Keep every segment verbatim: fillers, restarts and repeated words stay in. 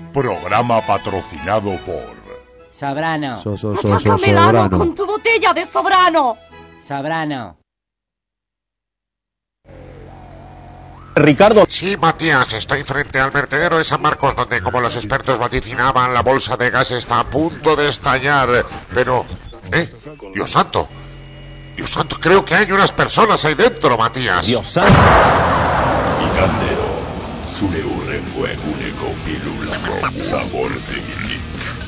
Programa patrocinado por Sobrano. So, so, so, so, Sácame el ano sobrano. con tu botella de Sobrano. Sobrano. Ricardo. Sí, Matías, estoy frente al vertedero de San Marcos, donde, como los expertos vaticinaban, la bolsa de gas está a punto de estallar. Pero, ¿eh? Dios santo. Dios santo, creo que hay unas personas ahí dentro, Matías. Dios santo. Igandero, zure hurrengo eguneko pilulako zabortegirik.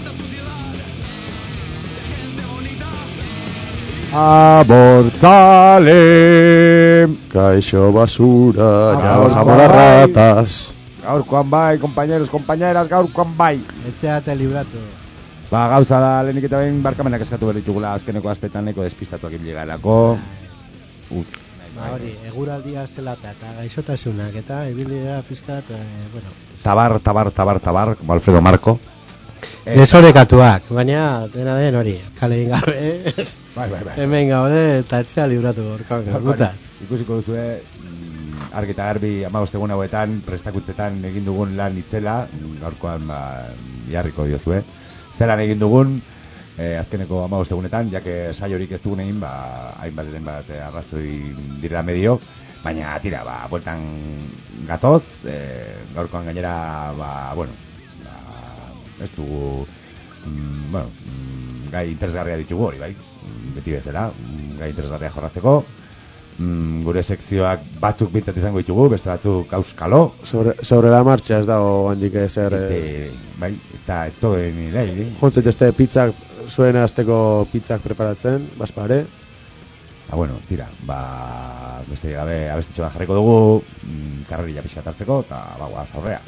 Abortale, kaixo basura, ya bajamos las ratas. Gaurkoan bai, compañeros, compañeras, gaurkoan bai. Etxeate libratu. Ba, gauza da, lehenik eta behin barkamenak eskatu berritugula azkeneko astetan neko despistatuak inbligarako. Ba hori, eguraldia zelata eta gaixotasunak eta ibilidea pizkat, eh, bueno. Tabar, tabar, tabar, tabar, como Alfredo Marco. Desorekatuak, baina dena den hori, kale gabe. Bai, bai, bai. Hemen gaude eta etxea libratu gorkoan, gorkutatz. Ikusiko duzue, mm, argi eta garbi hamabost egun hauetan, prestakuntzetan egin dugun lan itzela, gaurkoan ba, jarriko diozue. Zelan egin dugun, eh, azkeneko hamabost egunetan, jake saiorik ez dugun egin, ba, hainbat den bat arrazoi direla medio, baina tira, ba, bueltan gatoz, eh, gaurkoan gainera, ba, bueno, ba, ez dugu, mm, bueno, mm, gai interesgarria ditugu hori, bai, beti bezala, mm, gai interesgarria jorratzeko, mm, gure sekzioak batzuk bintzat izango ditugu, beste batzuk auskalo. Sobre, sobre la marcha ez dago handik ezer... Este, bai, eta eto de mi lei. Jontzet este pizzak, zuen azteko pizzak preparatzen, bazpare. Ba, bueno, tira, ba, beste gabe abestitxo bat jarriko dugu, mm, karrerilla pixka hartzeko, eta ba, guaz aurrea.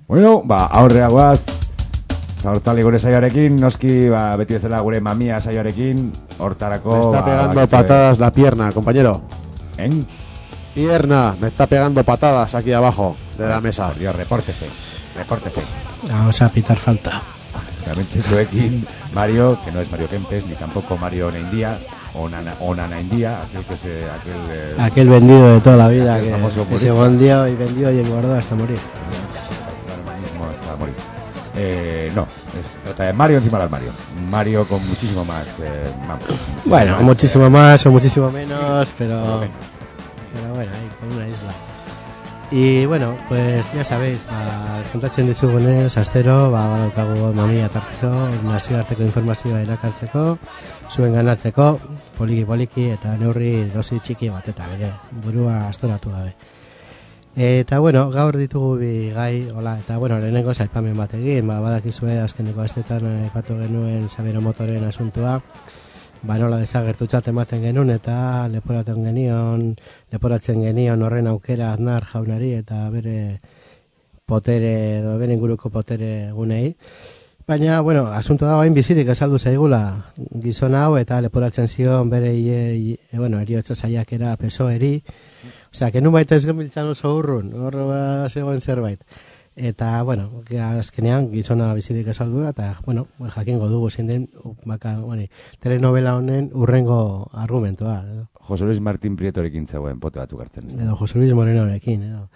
Bueno, ba, aurreagoaz, zaurtali gure saioarekin, noski, ba, beti bezala gure mamia saioarekin, hortarako... Me está ba, pegando bakizue... patadas la pierna, compañero. ¿En? Pierna, me está pegando patadas aquí abajo de la mesa. Dios, repórtese, repórtese. Vamos a pitar falta. Realmente zuekin, Mario, que no es Mario Kempes, ni tampoco Mario Naindia, o Nana, o Nana India, aquel que se... Aquel, eh, aquel vendido de toda la vida, aquel que, famoso que se vendió y vendió y engordó hasta morir. Mismo hasta morir. Eh, no, es trata de Mario encima del Mario. Mario con muchísimo más... Eh, vamos, muchísimo bueno, más, muchísimo eh, más o muchísimo menos, pero... menos. Pero bueno, ahí con una isla. Y bueno, pues ya sabéis, ba, kontatzen dizugunez, astero, ba, badaukagu mamia tartzo, nazioarteko informazioa erakartzeko, zuen ganatzeko, poliki-poliki eta neurri dosi txiki bat, eta bere, burua astoratu gabe. Eta bueno, gaur ditugu bi gai, hola, eta bueno, lehenengo aipamen bat egin, ba, badakizue azkeneko astetan aipatu genuen Sabero Motoren asuntua, ba nola desagertutzat ematen genuen eta leporatzen genion, leporatzen genion horren aukera Aznar jaunari eta bere potere, edo bere inguruko potere gunei. Baina, bueno, asunto da hain bizirik esaldu zaigula gizon hau eta leporatzen zion bere ie, e, bueno, eriotza saiakera P S O E-eri. Osea, que nun baita ez genbiltzan oso urrun, hor ba, zegoen zerbait. Eta, bueno, azkenean gizona bizirik esaldu da, eta, bueno, jakingo dugu zein den, baka, bueno, telenovela honen urrengo argumentoa. Edo. Jose Luis Martín Prietorekin zegoen pote batzuk hartzen. Ez edo Jose Luis Morenorekin, edo.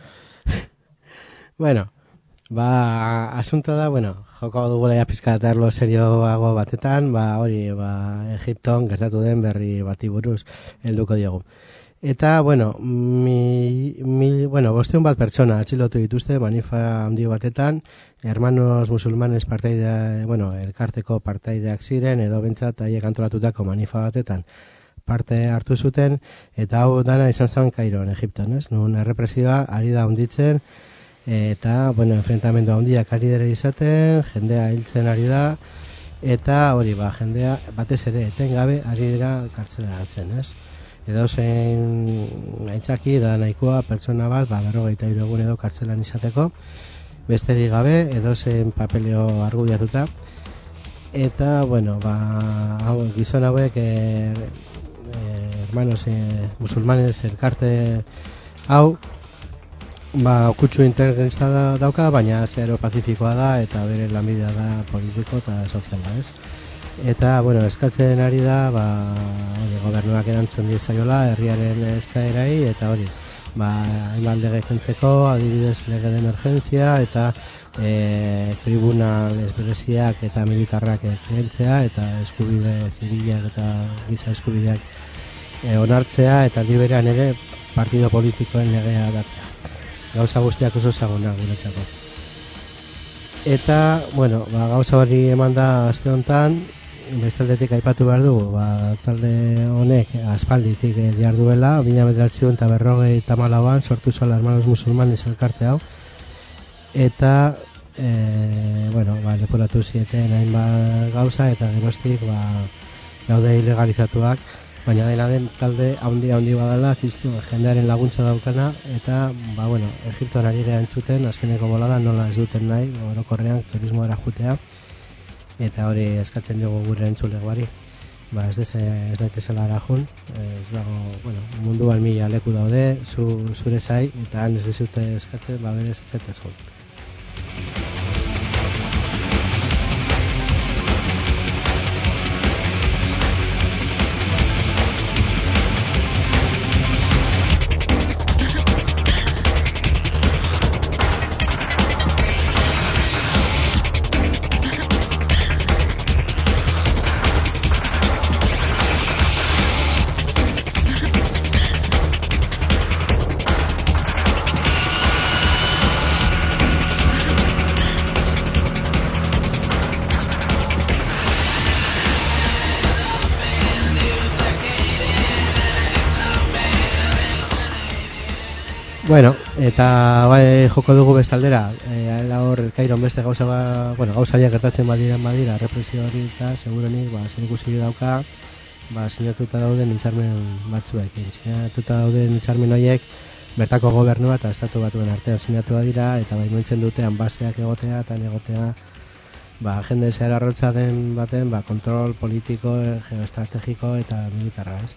Bueno, ba, asunto da, bueno, joko dugula ja pizka aterlo serioago batetan, ba, hori, ba, Egipton gertatu den berri bati buruz helduko diogu. Eta, bueno, mi, mi, bueno, bosteun bat pertsona atxilotu dituzte manifa handi batetan, hermanos musulmanes partaide, bueno, elkarteko partaideak ziren, edo bentsat haiek antolatutako manifa batetan parte hartu zuten, eta hau dana izan zen Kairon, Egipton, ez? Nun errepresioa ari da hunditzen, eta, bueno, enfrentamendu handiak ari dira izaten, jendea hiltzen ari da, eta hori, ba, jendea batez ere etengabe ari dira kartzela hartzen, ez? Edo zein aitzaki da nahikoa pertsona bat, ba, berrogeita hiru egun edo kartzelan izateko, besterik gabe, edo zein papeleo argudiatuta. Eta, bueno, ba, hau, gizon hauek, eh, eh, hermanos eh, musulmanes elkarte hau, ba, kutsu integrista da, dauka, baina zero pazifikoa da, eta bere lanbidea da politiko eta soziala, ez? Eta, bueno, eskatzen ari da, ba, hori, gobernuak erantzun diezaiola, herriaren eskaerai, eta hori, ba, hainbat lege kentzeko, adibidez lege de emergentzia, eta e, tribunal ezbereziak eta militarrak kentzea, eta eskubide zibilak eta giza eskubideak e, onartzea, eta liberean ere partido politikoen legea datzea. Gauza guztiak oso zagunak guretzako. Eta, bueno, ba, gauza hori eman da aste honetan, bestaldetik aipatu behar dugu, ba, talde honek aspalditik jarduela, bina bederatziehun eta berrogei eta hamalauan sortu zuela hermanos musulmanes elkarte hau, eta e, bueno, ba, leporatu zieten hainbat gauza, eta geroztik ba, daude ilegalizatuak, baina dena den talde handi handi badala, kristu, jendearen laguntza daukana, eta, ba, bueno, Egiptoan ari geha entzuten, azkeneko bolada nola ez duten nahi, orokorrean turismoera jutea, eta hori eskatzen dugu gure entzulegoari. Ba, ez dese, ez daitezela arajun, ez dago, bueno, munduan mila leku daude, zu, zure zai, eta han ez dizute eskatzen, ba, berez ez zaitezun. Bueno, eta bai, joko dugu bestaldera, e, hor Kairon beste gauza ba, bueno, gauzaiak gertatzen badiren badira, represio hori eta segurenik, ba, zer ikusi dauka, ba, sinatuta dauden hitzarmen batzuekin. Sinatuta dauden hitzarmen horiek, bertako gobernua eta estatu batuen artean sinatua dira, eta baimentzen dute anbaseak egotea eta egotea ba, jende zehar arrotza den baten ba, kontrol politiko, geoestrategiko eta militarra, ez?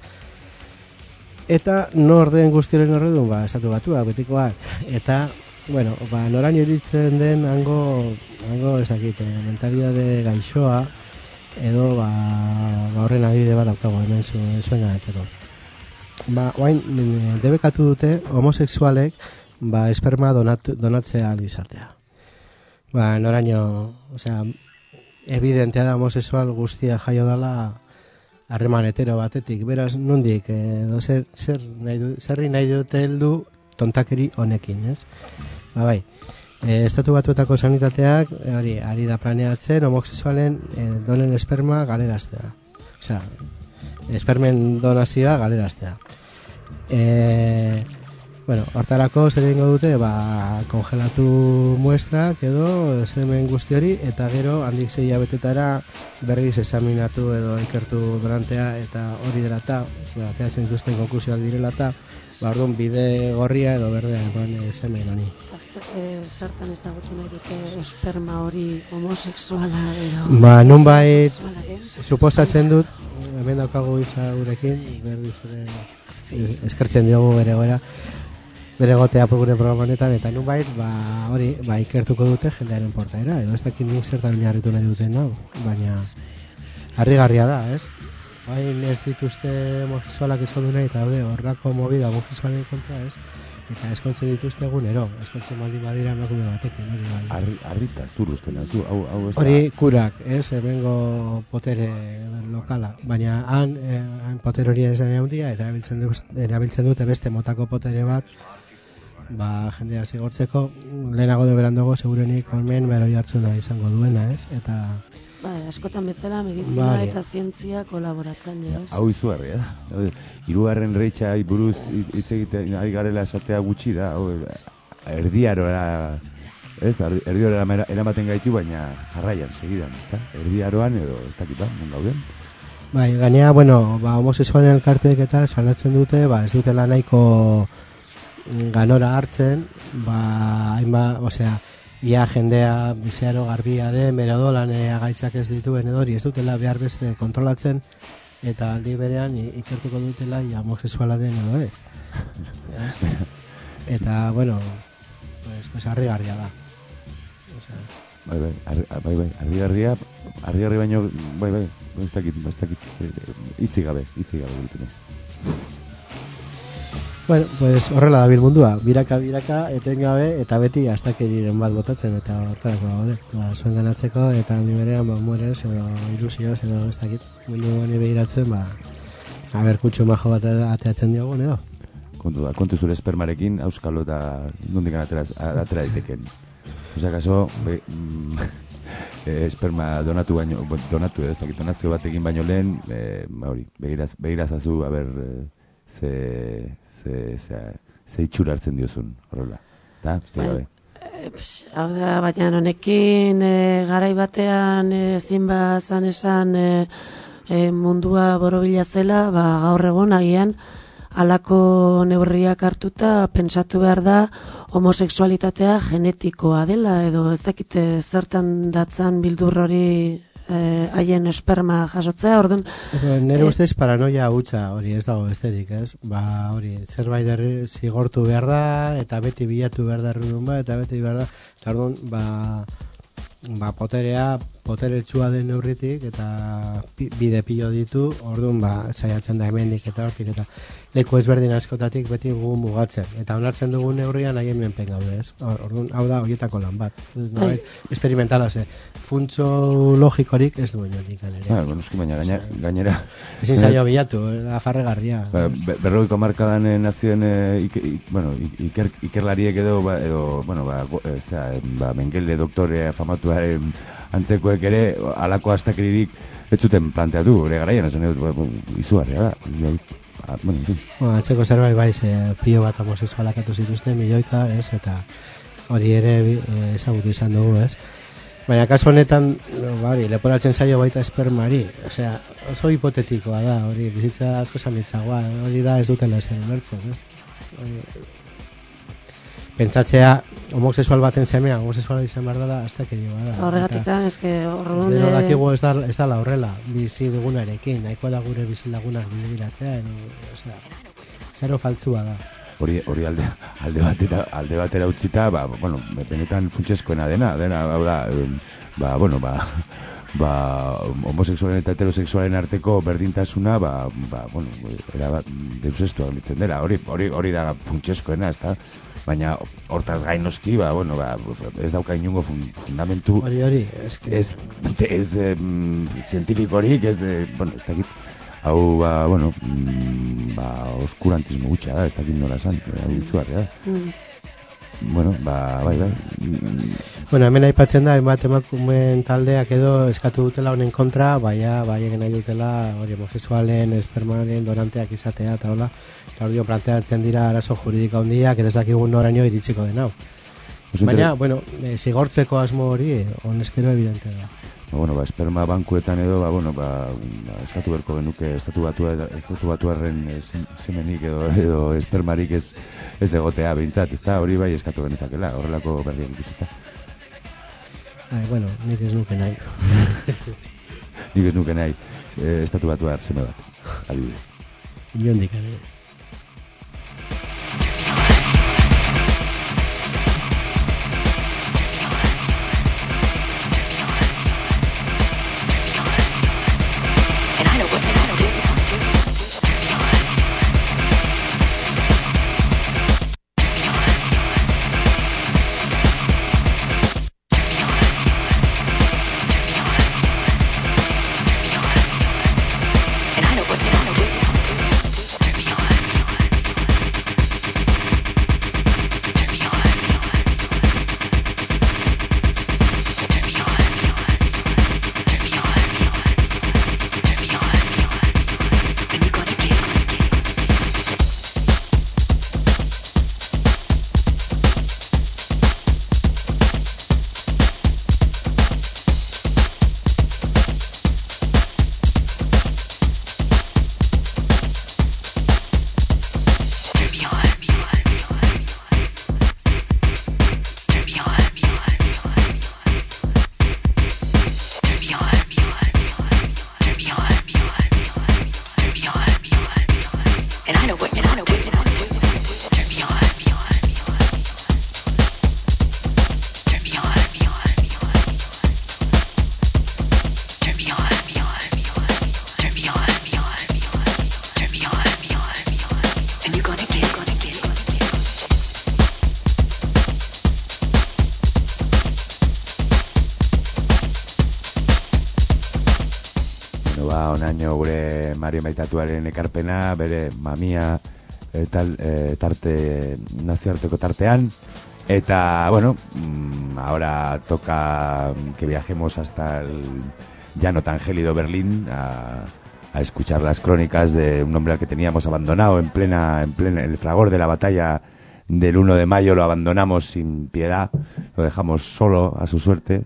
Eta nor den guztioren horredun, ba, estatu batuak, betikoak, eta, bueno, ba, noraino iritzen den hango, hango ezakit, mentalidade gaixoa, edo, ba, ba horren adibide bat daukago hemen zuen ganatzeko. Ba, oain, debekatu dute homosexualek, ba, esperma donatu, donatzea alizatea. Ba, noraino, osea, evidentea da homosexual guztia jaio dela harreman hetero batetik, beraz, nondik, edo zer, zer nahi du, zerri nahi dute heldu tontakeri honekin, ez? Ba, bai, e, estatu batuetako sanitateak, hori, ari da planeatzen, homosexualen e, donen esperma galeraztea. Osea, espermen donazioa galeraztea. E, bueno, hortarako zer egingo dute, ba, kongelatu muestrak edo semen guzti hori, eta gero handik sei hilabetetara berriz examinatu edo ikertu durantea, eta hori dela eta, ateatzen dituzten konklusioak direla eta, ba, orduan bide gorria edo berdea eman semen honi. Zertan ezagutu nahi dute esperma hori homosexuala edo? Ba, nunbait, suposatzen dut, hemen daukagu iza gurekin, berriz ere eskertzen diogu bere goera, bere gotea gure programa honetan, eta nunbait, ba, hori, ba, ikertuko dute jendearen portaera, edo ez dakit nik zertan oinarritu nahi duten hau, baina harrigarria da, ez? Bain ez dituzte homosexualak ezkondu nahi, eta daude horrako movida homosexualen kontra, ez? Eta eskontzen dituzte egunero, eskontzen baldin badira emakume batekin, hori bai. Arrita, ez duruzten, ez du, hau, hau ez da. Hori kurak, ez, hemengo potere lokala, baina han, eh, han potere hori ez dena handia, eta erabiltzen, du, erabiltzen dute beste motako potere bat, ba, jendea zigortzeko, lehenago de berandago segurenik hemen beroi hartzuna izango duena, ez? Eta ba, askotan bezala medizina Bari. eta zientzia kolaboratzaile, ez? Hau izugarria da. Hirugarren reitxai buruz hitz egiten ari garela esatea gutxi da. Hau, erdiarora, ez? Erdiarora eramaten gaitu, baina jarraian, segidan, ezta? Erdiaroan edo ez dakit ba, non gauden. bai, gainea, bueno, ba, homosexualen elkarteek eta salatzen dute, ba, ez dutela nahiko ganora hartzen, ba, hainba, osea, ia jendea biziaro garbia den, merodolan agaitzak ez dituen edo hori ez dutela behar beste kontrolatzen, eta aldi berean ikertuko dutela ia homosexuala den edo ez. Eta, bueno, pues, pues harrigarria da. Osea, Bai, bai, arri, bai, bai, argigarria, argigarri baino, bai, bai, ez dakit, ez dakit, hitzi gabe, hitzi gabe egiten ez. bueno, pues horrela dabil mundua, biraka biraka etengabe eta beti astakeriren bat botatzen eta hortarako gaude. Ba, zuen ganatzeko eta ni berean ba humorez edo ilusioz edo ez dakit. Mundu honi begiratzen, ba aber kutxo majo bat ateatzen diogun edo. Kontu da, kontu zure espermarekin auskalo eta nondik atera atera daiteken. Osea, kaso, be, mm, eh, esperma donatu baino donatu ez dakit donazio batekin baino lehen, eh, hori, begiraz begirazazu a ber eh, ze ze ze ze itxura hartzen diozun horrela. Ta, beste gabe. Hau da, baina honekin e, garai batean ezin ba zan esan e, e, mundua borobila zela, ba gaur egon agian halako neurriak hartuta pentsatu behar da homosexualitatea genetikoa dela edo ez dakite zertan datzan bildur hori haien esperma jasotzea, orduan nire ustez paranoia hutsa hori ez dago besterik, ez? Ba, hori, zerbait derri zigortu behar da eta beti bilatu behar da errudun ba, eta beti behar da, eta orduan, ba, ba poterea, poteretsua den neurritik eta pi, bide pilo ditu, orduan, ba, saiatzen da hemendik eta hortik eta leku ezberdin askotatik beti gu mugatzen. Eta onartzen dugun neurrian haien menpen gaude, ez? Orduan, hau da horietako lan bat. Norbait experimentala ze. Funtso logikorik ez duen jotik ganera. Ah, bueno, eski baina gainera, gainera. Ezin zaio bilatu, afarregarria. Ba, berrogeiko hamarkadan nazioen e, ik, ik, bueno, iker, ikerlariek edo ba, edo, bueno, ba, e, zera, ba Mengele doktore famatuaren antzekoek ere halako astakeririk ez zuten planteatu, ere garaian esan dut, ba, izugarria da. Ah, bueno, sí. Bueno, atxeko zerbait bai, ze pio bat homosexualak atu zituzten, milioika, ez, eta hori ere e, ezagutu izan dugu, ez. Baina kasu honetan, no, ba, hori, leporatzen zaio baita espermari. Osea, oso hipotetikoa da, hori, bizitza asko samitzagoa, hori da ez dutela esan ulertzen, eh? Hori, pentsatzea homosexual baten semea, homosexuala izan behar da, hasta que lleva da. Horregatik, eske horren... Gero dakigu ez da, ez da la horrela, bizi dugunarekin, nahiko da gure bizilagunak bidegiratzea, edo, osea, zero faltzua da. Hori hori alde alde batera alde batera utzita, ba bueno, benetan funtsezkoena dena, dena hau da, ba bueno, ba ba homosexualen eta heterosexualen arteko berdintasuna, ba ba bueno, era bat deusestua ditzen dela. Hori hori hori da funtsezkoena, ezta? Baina hortaz gain noski, ba bueno, ba ez dauka inongo fundamentu. Hori hori, eske ez ez zientifikorik, ez bueno, ez dakit. Hau, ba, bueno, mm, ba, oskurantismo gutxa da, ez dakit nola esan, hau itzuarria da. Mm. Bueno, ba, bai, bai. Mm. Bueno, hemen aipatzen da, hainbat emakumeen taldeak edo eskatu dutela honen kontra, baina, bai egin nahi dutela, hori, homosexualen, espermaren, donanteak izatea, eta hola, eta hori planteatzen dira arazo juridika handiak, eta ez dakigun noraino iritsiko den hau. Baina, bueno, e, zigortzeko asmo hori, honezkero evidente da. Ba, bueno, ba, esperma bankuetan edo, ba, bueno, ba, ba eskatu berko genuke, estatu batu, estatu batuarren semenik edo, edo espermarik ez, ez egotea behintzat, ez da, hori bai eskatu genezakela, horrelako berriak ikusita. Ai, bueno, nik ez nuke nahi. Nik ez nuke nahi, e, estatu batuar seme bat, adibidez. Inondik adibidez. honaino gure Mario Maitatuaren ekarpena, bere mamia e, tal, e, tarte nazioarteko tartean. Eta, bueno, mmm, ahora toca que viajemos hasta el llano tan gélido Berlín a, a escuchar las crónicas de un hombre al que teníamos abandonado en plena, en plena, en el fragor de la batalla del uno de mayo. Lo abandonamos sin piedad, lo dejamos solo a su suerte.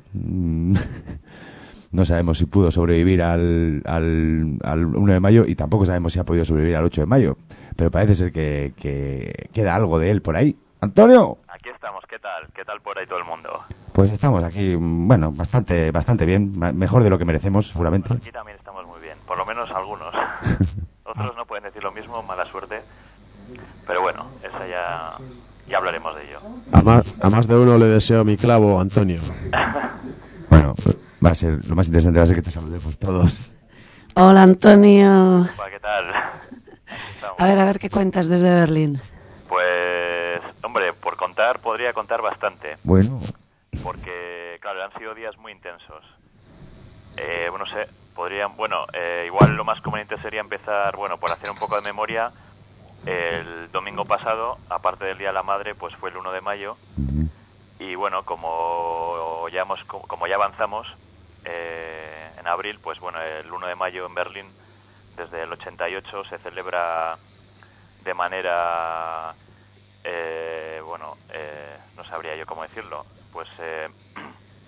No sabemos si pudo sobrevivir al, al, al uno de mayo y tampoco sabemos si ha podido sobrevivir al ocho de mayo. Pero parece ser que, que queda algo de él por ahí. ¡Antonio! Aquí estamos, ¿qué tal? ¿Qué tal por ahí todo el mundo? Pues estamos aquí, bueno, bastante bastante bien, mejor de lo que merecemos, seguramente. Pues aquí también estamos muy bien, por lo menos algunos. Otros no pueden decir lo mismo, mala suerte. Pero bueno, esa ya, ya hablaremos de ello. A más, a más de uno le deseo mi clavo, Antonio. Bueno, va a ser, lo más interesante va a ser que te saludemos todos. Hola, Antonio. Hola, ¿qué tal? A ver, a ver, ¿qué cuentas desde Berlín? Pues, hombre, por contar, podría contar bastante. Bueno. Porque, claro, han sido días muy intensos. Eh, bueno, no sé, podrían, bueno, eh, igual lo más conveniente sería empezar, bueno, por hacer un poco de memoria. El domingo pasado, aparte del Día de la Madre, pues fue el uno de mayo. Uh-huh. Y bueno, como ya, hemos, como ya avanzamos eh, en abril, pues bueno, el uno de mayo en Berlín, desde el ochenta y ocho, se celebra de manera, eh, bueno, eh, no sabría yo cómo decirlo, pues eh,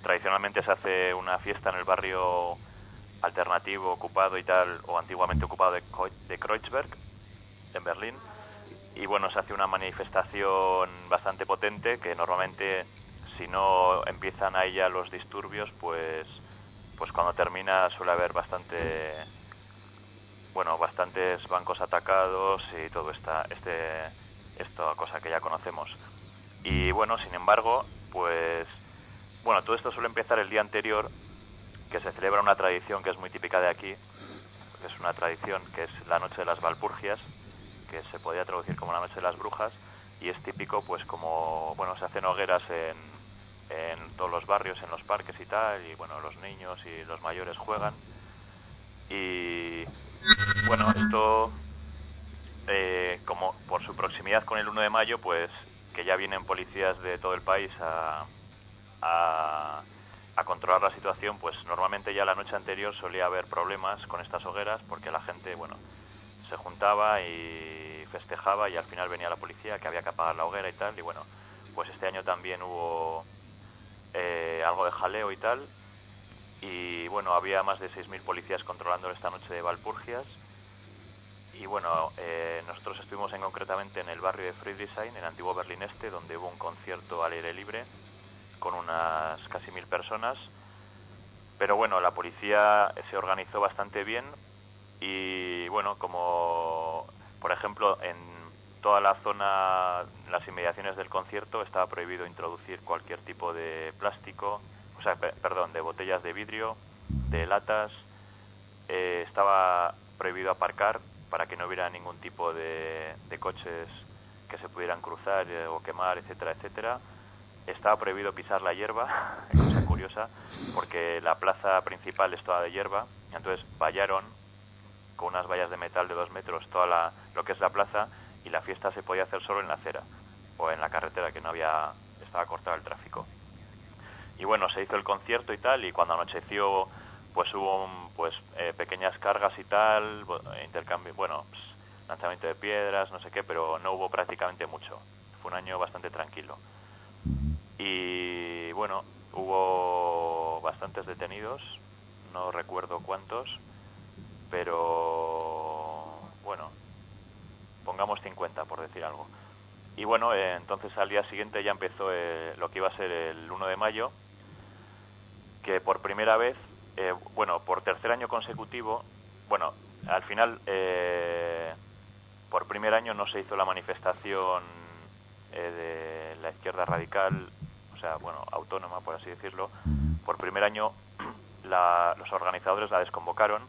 tradicionalmente se hace una fiesta en el barrio alternativo, ocupado y tal, o antiguamente ocupado de, de Kreuzberg, en Berlín. Y bueno, se hace una manifestación bastante potente que normalmente, si no empiezan ahí ya los disturbios, pues pues cuando termina suele haber bastante, bueno, bastantes bancos atacados y todo esta, este, esta cosa que ya conocemos. Y bueno, sin embargo, pues, bueno, todo esto suele empezar el día anterior, que se celebra una tradición que es muy típica de aquí, que es una tradición que es la noche de las Valpurgias, que se podría traducir como la noche de las brujas, y es típico, pues como, bueno, se hacen hogueras en, en todos los barrios, en los parques y tal, y bueno, los niños y los mayores juegan, y bueno, esto, eh, como por su proximidad con el uno de mayo, pues que ya vienen policías de todo el país a, a, a controlar la situación, pues normalmente ya la noche anterior solía haber problemas con estas hogueras, porque la gente, bueno, se juntaba y festejaba y al final venía la policía, que había que apagar la hoguera y tal, y bueno, pues este año también hubo eh, algo de jaleo y tal, y bueno, había más de seis mil policías controlando esta noche de Valpurgias, y bueno, eh, nosotros estuvimos en, concretamente en el barrio de Friedrichshain, en el antiguo Berlín Este, donde hubo un concierto al aire libre con unas casi mil personas, pero bueno, la policía se organizó bastante bien. Y bueno, como por ejemplo en toda la zona, las inmediaciones del concierto, estaba prohibido introducir cualquier tipo de plástico, o sea, pe- perdón, de botellas de vidrio, de latas, eh, estaba prohibido aparcar para que no hubiera ningún tipo de, de coches que se pudieran cruzar eh, o quemar, etcétera, etcétera. Estaba prohibido pisar la hierba, cosa curiosa, porque la plaza principal es toda de hierba, y entonces vallaron con unas vallas de metal de dos metros toda la, lo que es la plaza, y la fiesta se podía hacer solo en la acera o en la carretera, que no había, estaba cortado el tráfico. Y bueno, se hizo el concierto y tal, y cuando anocheció pues hubo un, pues eh, pequeñas cargas y tal, intercambio, bueno, pues, lanzamiento de piedras, no sé qué, pero no hubo prácticamente mucho. Fue un año bastante tranquilo. Y bueno, hubo bastantes detenidos, no recuerdo cuántos, pero bueno, pongamos cincuenta por decir algo. Y bueno, eh, entonces al día siguiente ya empezó eh, lo que iba a ser el uno de mayo, que por primera vez, eh, bueno, por tercer año consecutivo, bueno, al final eh, por primer año no se hizo la manifestación eh, de la izquierda radical, o sea, bueno, autónoma, por así decirlo. Por primer año la, los organizadores la desconvocaron,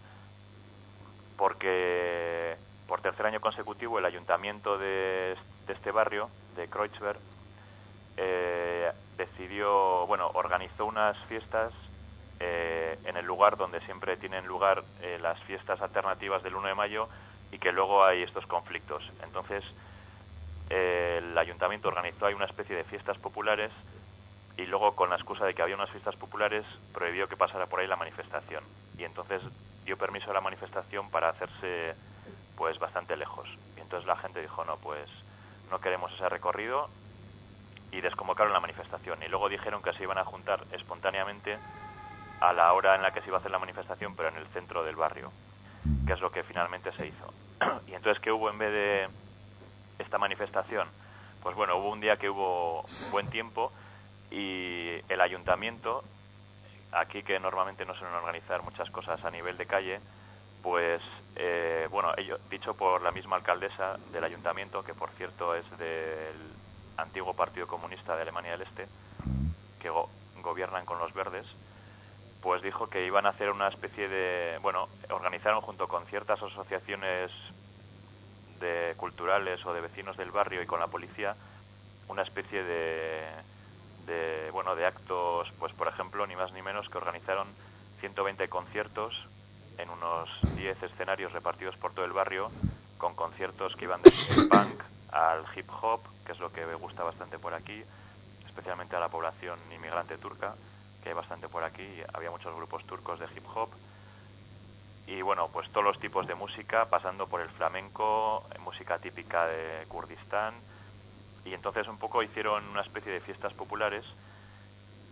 porque por tercer año consecutivo el ayuntamiento de, de este barrio, de Kreuzberg, eh, decidió, bueno, organizó unas fiestas eh, en el lugar donde siempre tienen lugar eh, las fiestas alternativas del uno de mayo, y que luego hay estos conflictos. Entonces eh, el ayuntamiento organizó ahí una especie de fiestas populares, y luego, con la excusa de que había unas fiestas populares, prohibió que pasara por ahí la manifestación, y entonces dio permiso a la manifestación para hacerse pues bastante lejos, y entonces la gente dijo no, pues no queremos ese recorrido, y desconvocaron la manifestación. Y luego dijeron que se iban a juntar espontáneamente a la hora en la que se iba a hacer la manifestación, pero en el centro del barrio, que es lo que finalmente se hizo. Y entonces, ¿qué hubo en vez de esta manifestación? Pues bueno, hubo un día que hubo buen tiempo, y el ayuntamiento, aquí que normalmente no suelen organizar muchas cosas a nivel de calle, pues eh, bueno, ello, dicho por la misma alcaldesa del ayuntamiento, que por cierto es del antiguo Partido Comunista de Alemania del Este, que go gobiernan con los verdes, pues dijo que iban a hacer una especie de, bueno, organizaron junto con ciertas asociaciones de culturales o de vecinos del barrio y con la policía una especie de, de bueno, de actos, pues por ejemplo, ni más ni menos que organizaron ciento veinte conciertos en unos diez escenarios repartidos por todo el barrio, con conciertos que iban desde el punk al hip hop, que es lo que me gusta bastante por aquí, especialmente a la población inmigrante turca, que hay bastante por aquí, había muchos grupos turcos de hip hop, y bueno, pues todos los tipos de música, pasando por el flamenco, música típica de Kurdistán, y entonces un poco hicieron una especie de fiestas populares,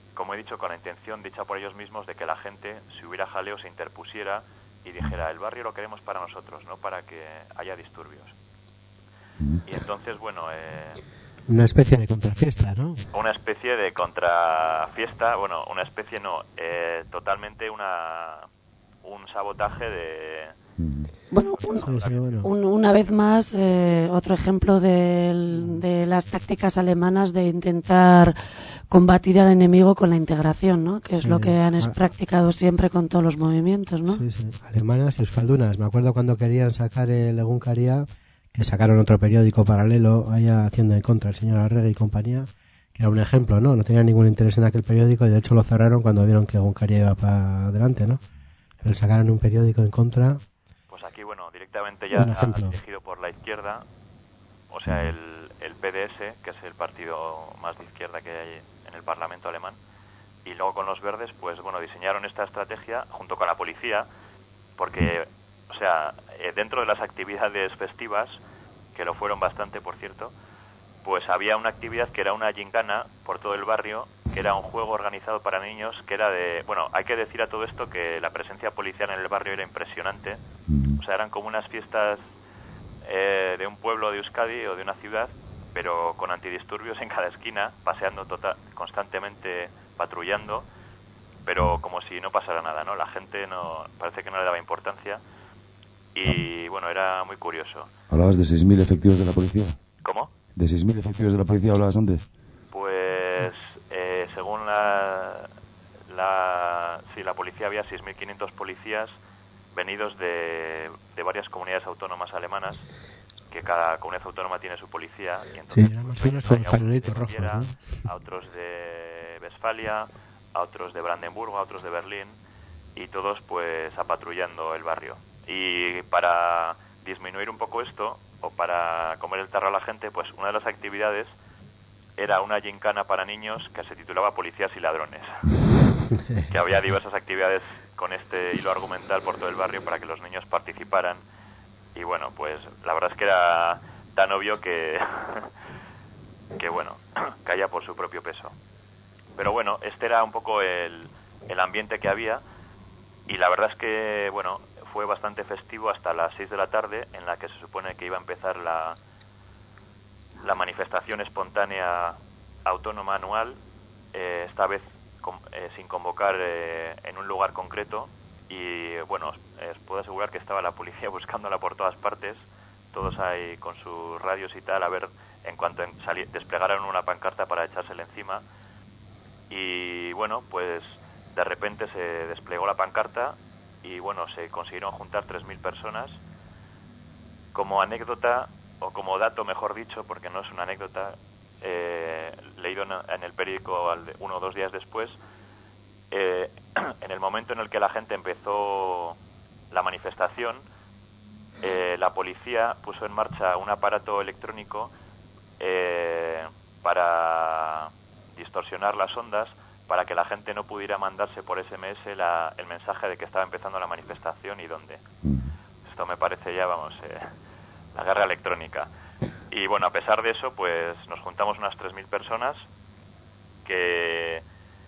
como he dicho, con la intención dicha por ellos mismos de que la gente, si hubiera jaleo, se interpusiera y dijera, el barrio lo queremos para nosotros, no para que haya disturbios. Y entonces, bueno... Eh, una especie de contrafiesta, ¿no? Una especie de contrafiesta, bueno, una especie no, eh, totalmente una un sabotaje de... Bueno, un, sí, sí, bueno. Un, una vez más, eh, otro ejemplo de, de las tácticas alemanas de intentar combatir al enemigo con la integración, ¿no? Que es sí, lo que han ah, practicado siempre con todos los movimientos, ¿no? Sí, sí, alemanas y euskaldunas. Me acuerdo cuando querían sacar el Egunkaria, que sacaron otro periódico paralelo, allá haciendo en contra el señor Arregui y compañía, que era un ejemplo, ¿no? No tenían ningún interés en aquel periódico y de hecho lo cerraron cuando vieron que Egunkaria iba para adelante, ¿no? Pero sacaron un periódico en contra... Aquí, bueno, directamente ya dirigido por la izquierda, o sea, el, el P D S, que es el partido más de izquierda que hay en el Parlamento alemán, y luego con los verdes, pues bueno, diseñaron esta estrategia junto con la policía, porque, o sea, eh, dentro de las actividades festivas, que lo fueron bastante, por cierto, pues había una actividad que era una gincana por todo el barrio, que era un juego organizado para niños, que era de... Bueno, hay que decir a todo esto que la presencia policial en el barrio era impresionante. O sea, eran como unas fiestas eh, de un pueblo de Euskadi o de una ciudad, pero con antidisturbios en cada esquina, paseando total, constantemente, patrullando, pero como si no pasara nada, ¿no? La gente no parece que no le daba importancia y, bueno, era muy curioso. ¿Hablabas de seis mil efectivos de la policía? ¿Cómo? ¿De seis mil efectivos de la policía hablabas antes? Pues, eh, según la, la... Sí, la policía había seis mil quinientos policías venidos de, de varias comunidades autónomas alemanas, que cada comunidad autónoma tiene su policía, y entonces sí, más o menos con los pañuelitos rojos, ¿no? A otros de Westfalia, a otros de Brandenburgo, a otros de Berlín, y todos pues apatrullando el barrio. Y para disminuir un poco esto, o para comer el tarro a la gente, pues una de las actividades era una gincana para niños que se titulaba Policías y Ladrones, que había diversas actividades con este hilo argumental por todo el barrio para que los niños participaran y bueno, pues la verdad es que era tan obvio que que bueno, caía por su propio peso. Pero bueno, este era un poco el, el ambiente que había y la verdad es que bueno, fue bastante festivo hasta las seis de la tarde en la que se supone que iba a empezar la la manifestación espontánea autónoma anual, eh, esta vez con, eh, sin convocar eh, en un lugar concreto y bueno, os, os puedo asegurar que estaba la policía buscándola por todas partes, todos ahí con sus radios y tal, a ver en cuanto en, sali, desplegaron una pancarta para echársela encima y bueno, pues de repente se desplegó la pancarta y bueno, se consiguieron juntar tres mil personas. Como anécdota, o como dato mejor dicho, porque no es una anécdota, eh, leído en, en el periódico al de, uno o dos días después, eh, en el momento en el que la gente empezó la manifestación, eh, la policía puso en marcha un aparato electrónico eh, para distorsionar las ondas, para que la gente no pudiera mandarse por ese eme ese la, el mensaje de que estaba empezando la manifestación y dónde. Esto me parece ya, vamos... Eh, la guerra electrónica. Y bueno, a pesar de eso, pues nos juntamos unas tres mil personas que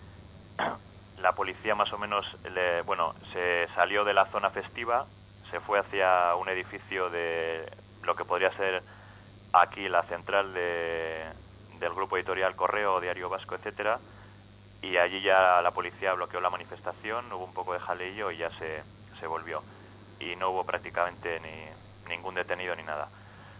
la policía más o menos, le, bueno, se salió de la zona festiva, se fue hacia un edificio de lo que podría ser aquí la central de, del grupo editorial Correo, Diario Vasco, etcétera, y allí ya la policía bloqueó la manifestación, hubo un poco de jaleillo y ya se, se volvió. Y no hubo prácticamente ni ningún detenido ni nada.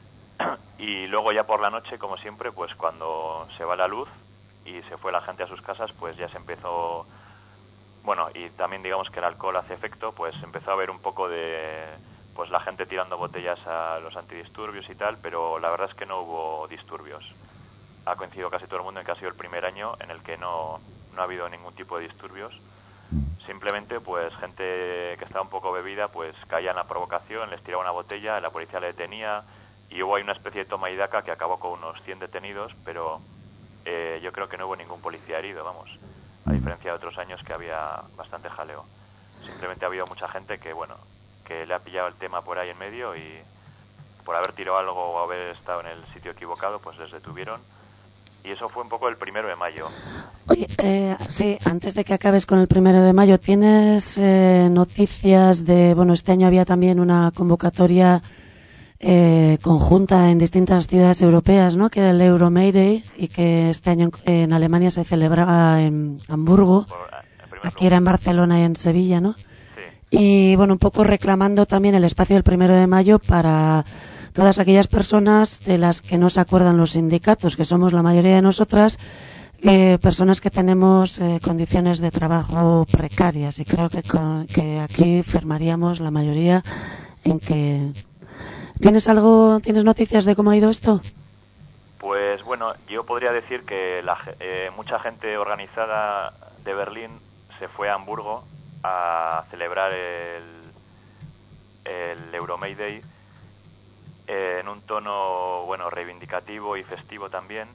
Y luego ya por la noche, como siempre, pues cuando se va la luz y se fue la gente a sus casas, pues ya se empezó, bueno, y también digamos que el alcohol hace efecto, pues empezó a haber un poco de, pues la gente tirando botellas a los antidisturbios y tal, pero la verdad es que no hubo disturbios. Ha coincidido casi todo el mundo en que ha sido el primer año en el que no, no ha habido ningún tipo de disturbios. Simplemente, pues, gente que estaba un poco bebida, pues, caía en la provocación, les tiraba una botella, la policía le detenía, y hubo ahí una especie de toma y daca que acabó con unos cien detenidos, pero eh, yo creo que no hubo ningún policía herido, vamos, a diferencia de otros años que había bastante jaleo. Simplemente ha habido mucha gente que, bueno, que le ha pillado el tema por ahí en medio y por haber tirado algo o haber estado en el sitio equivocado, pues les detuvieron Y eso fue un poco el primero de mayo. Oye, eh, sí, antes de que acabes con el primero de mayo, ¿tienes eh, noticias de, bueno, este año había también una convocatoria eh, conjunta en distintas ciudades europeas, ¿no? Que era el Euro Mayday y que este año en, en Alemania se celebraba en Hamburgo, aquí era en Barcelona y en Sevilla, ¿no? Sí. Y bueno, un poco reclamando también el espacio del primero de mayo para todas aquellas personas de las que no se acuerdan los sindicatos, que somos la mayoría de nosotras, eh, personas que tenemos eh, condiciones de trabajo precarias, y creo que, con, que aquí firmaríamos la mayoría en que... ¿Tienes algo, tienes noticias de cómo ha ido esto? Pues bueno, yo podría decir que la, eh, mucha gente organizada de Berlín se fue a Hamburgo a celebrar el, el Euro Mayday eh, en un tono, bueno, reivindicativo y festivo también.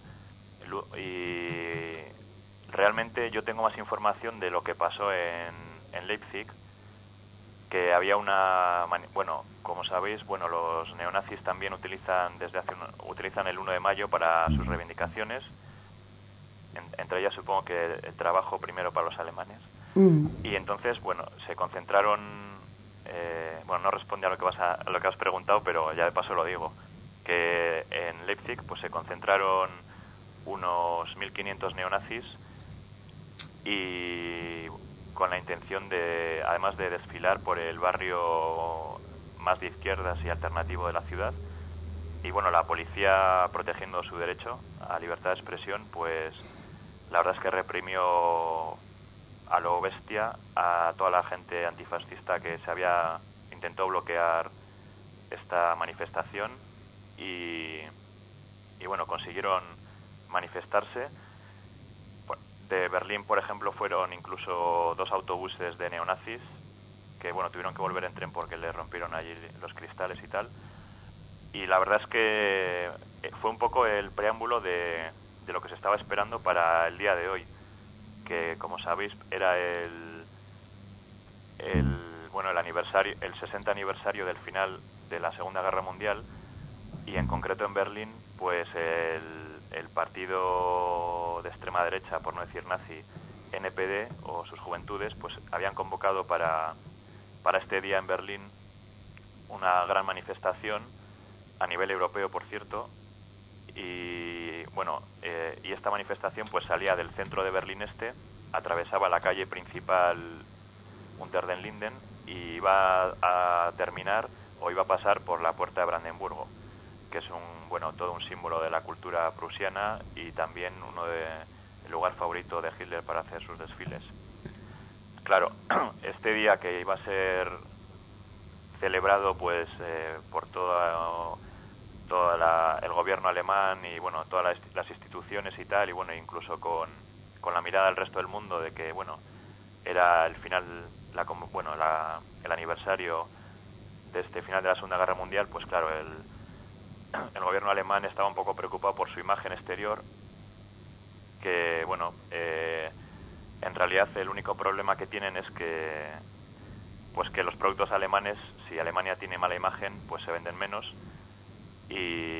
Y realmente yo tengo más información de lo que pasó en, en Leipzig, que había una, bueno, como sabéis, bueno, los neonazis también utilizan desde hace un, utilizan el uno de mayo para sus reivindicaciones, en, entre ellas supongo que el trabajo primero para los alemanes. Mm. Y entonces, bueno, se concentraron, eh, bueno, no responde a lo que vas a, a lo que has preguntado, pero ya de paso lo digo, que en Leipzig pues se concentraron unos mil quinientos neonazis y con la intención de, además de desfilar por el barrio más de izquierdas y alternativo de la ciudad, y bueno, la policía, protegiendo su derecho a libertad de expresión, pues la verdad es que reprimió a lo bestia a toda la gente antifascista que se había intentó bloquear esta manifestación, y, y bueno, consiguieron manifestarse. De Berlín, por ejemplo, fueron incluso dos autobuses de neonazis que, bueno, tuvieron que volver en tren porque les rompieron allí los cristales y tal. Y la verdad es que fue un poco el preámbulo de, de lo que se estaba esperando para el día de hoy, que, como sabéis, era el, el bueno, el aniversario, el sesenta aniversario del final de la Segunda Guerra Mundial, y en concreto en Berlín, pues el el partido de extrema derecha, por no decir nazi, N P D, o sus juventudes, pues habían convocado para, para este día en Berlín una gran manifestación a nivel europeo, por cierto, y bueno, eh, y esta manifestación pues salía del centro de Berlín Este, atravesaba la calle principal Unter den Linden y iba a terminar o iba a pasar por la Puerta de Brandenburgo, que es un, bueno, todo un símbolo de la cultura prusiana y también uno de el lugar favorito de Hitler para hacer sus desfiles. Claro, este día que iba a ser celebrado pues eh, por todo toda la, el gobierno alemán y bueno, todas las, las instituciones y tal, y bueno, incluso con, con la mirada del resto del mundo de que bueno, era el final, la, bueno, la, el aniversario de este final de la Segunda Guerra Mundial, pues claro, el el gobierno alemán estaba un poco preocupado por su imagen exterior, que bueno, eh, en realidad el único problema que tienen es que pues que los productos alemanes, si Alemania tiene mala imagen, pues se venden menos, y,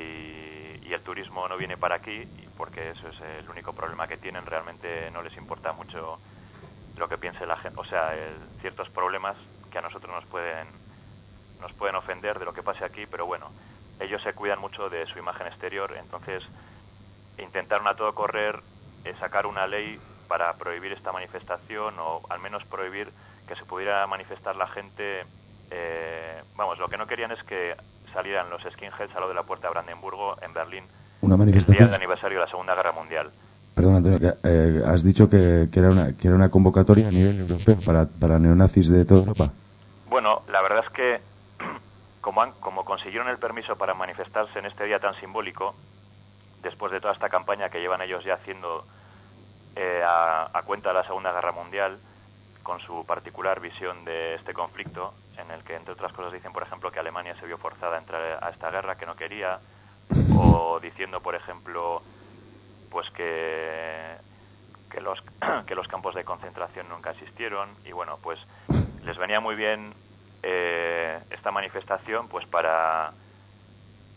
y el turismo no viene para aquí, porque eso es el único problema que tienen. Realmente no les importa mucho lo que piense la gente, o sea, el, ciertos problemas que a nosotros nos pueden nos pueden ofender de lo que pase aquí, pero bueno, ellos se cuidan mucho de su imagen exterior. Entonces intentaron a todo correr eh, sacar una ley para prohibir esta manifestación, o al menos prohibir que se pudiera manifestar la gente. Eh, vamos, lo que no querían es que salieran los skinheads a lo de la Puerta de Brandenburgo en Berlín, una manifestación, el día del aniversario de la Segunda Guerra Mundial. Perdón, Antonio, que, eh, has dicho que, que, era una, que era una convocatoria a nivel europeo para, para neonazis de toda Europa. Bueno, la verdad es que Como, han, como consiguieron el permiso para manifestarse en este día tan simbólico, después de toda esta campaña que llevan ellos ya haciendo eh, a, a cuenta de la Segunda Guerra Mundial, con su particular visión de este conflicto, en el que, entre otras cosas, dicen, por ejemplo, que Alemania se vio forzada a entrar a esta guerra, que no quería, o diciendo, por ejemplo, pues que, que, los, que los campos de concentración nunca existieron, y bueno, pues les venía muy bien Eh, esta manifestación pues para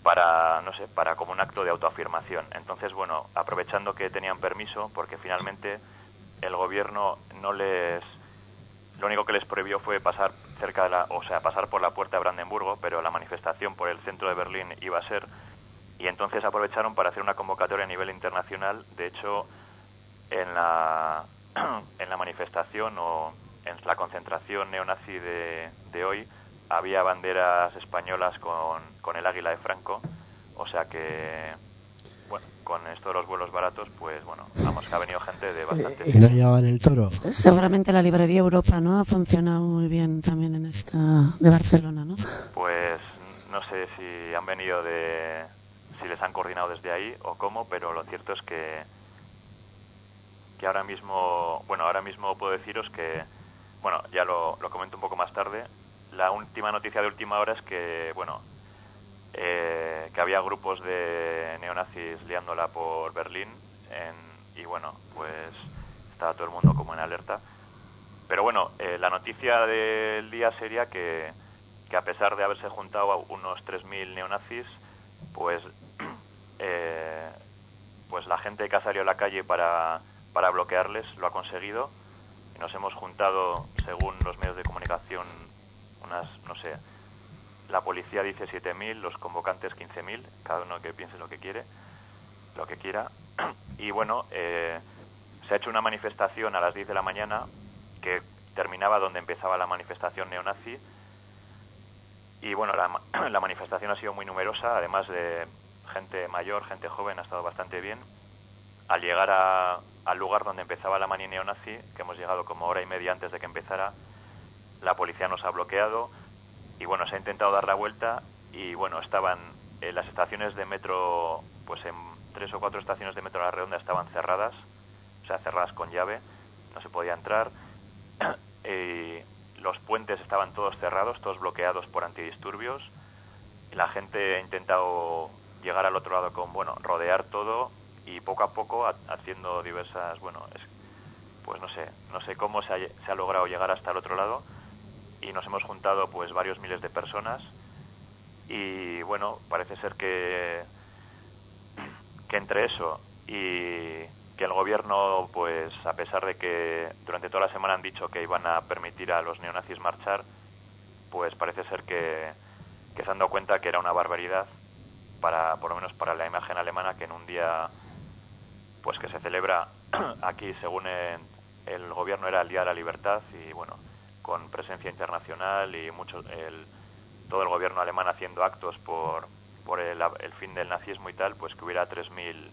para, no sé, para como un acto de autoafirmación. Entonces, bueno, aprovechando que tenían permiso, porque finalmente el gobierno no les... Lo único que les prohibió fue pasar cerca de la... O sea, pasar por la puerta de Brandenburgo, pero la manifestación por el centro de Berlín iba a ser... Y entonces aprovecharon para hacer una convocatoria a nivel internacional. De hecho, en la, en la manifestación o en la concentración neonazi de, de hoy había banderas españolas con, con el águila de Franco. O sea que, bueno, con esto de los vuelos baratos, pues bueno, vamos, que ha venido gente de bastante... ¿Y no llevaban el toro? Seguramente la librería Europa, ¿no? Ha funcionado muy bien también en esta de Barcelona, ¿no? Pues no sé si han venido de... si les han coordinado desde ahí o cómo, pero lo cierto es que que ahora mismo, bueno, ahora mismo puedo deciros que, bueno, ya lo, lo comento un poco más tarde, la última noticia de última hora es que, bueno, eh, que había grupos de neonazis liándola por Berlín en, y bueno, pues estaba todo el mundo como en alerta. Pero bueno, eh, la noticia del día sería que, que a pesar de haberse juntado a unos tres mil neonazis, pues eh, pues la gente que ha salido a la calle para, para bloquearles lo ha conseguido. Y nos hemos juntado, según los medios de comunicación, unas, no sé, la policía dice siete mil, los convocantes quince mil, cada uno que piense lo que quiere, lo que quiera. Y bueno, eh, se ha hecho una manifestación a las diez de la mañana que terminaba donde empezaba la manifestación neonazi. Y bueno, la, la manifestación ha sido muy numerosa, además de gente mayor, gente joven, ha estado bastante bien. Al llegar a, al lugar donde empezaba la mani neonazi, que hemos llegado como hora y media antes de que empezara, la policía nos ha bloqueado y bueno, se ha intentado dar la vuelta y bueno, estaban eh, las estaciones de metro, pues en tres o cuatro estaciones de metro a la redonda estaban cerradas, o sea, cerradas con llave, no se podía entrar. Y los puentes estaban todos cerrados, todos bloqueados por antidisturbios. Y la gente ha intentado llegar al otro lado con, bueno, rodear todo y poco a poco a, haciendo diversas, bueno, es, pues no sé, no sé cómo se ha, se ha logrado llegar hasta el otro lado y nos hemos juntado pues varios miles de personas y bueno, parece ser que que entre eso y que el gobierno, pues a pesar de que durante toda la semana han dicho que iban a permitir a los neonazis marchar, pues parece ser que, que se han dado cuenta que era una barbaridad para, por lo menos para la imagen alemana, que en un día pues que se celebra aquí, según el, el gobierno, era el Día de la Libertad y bueno, con presencia internacional y mucho el, todo el gobierno alemán haciendo actos por, por el, el fin del nazismo y tal, pues que hubiera tres mil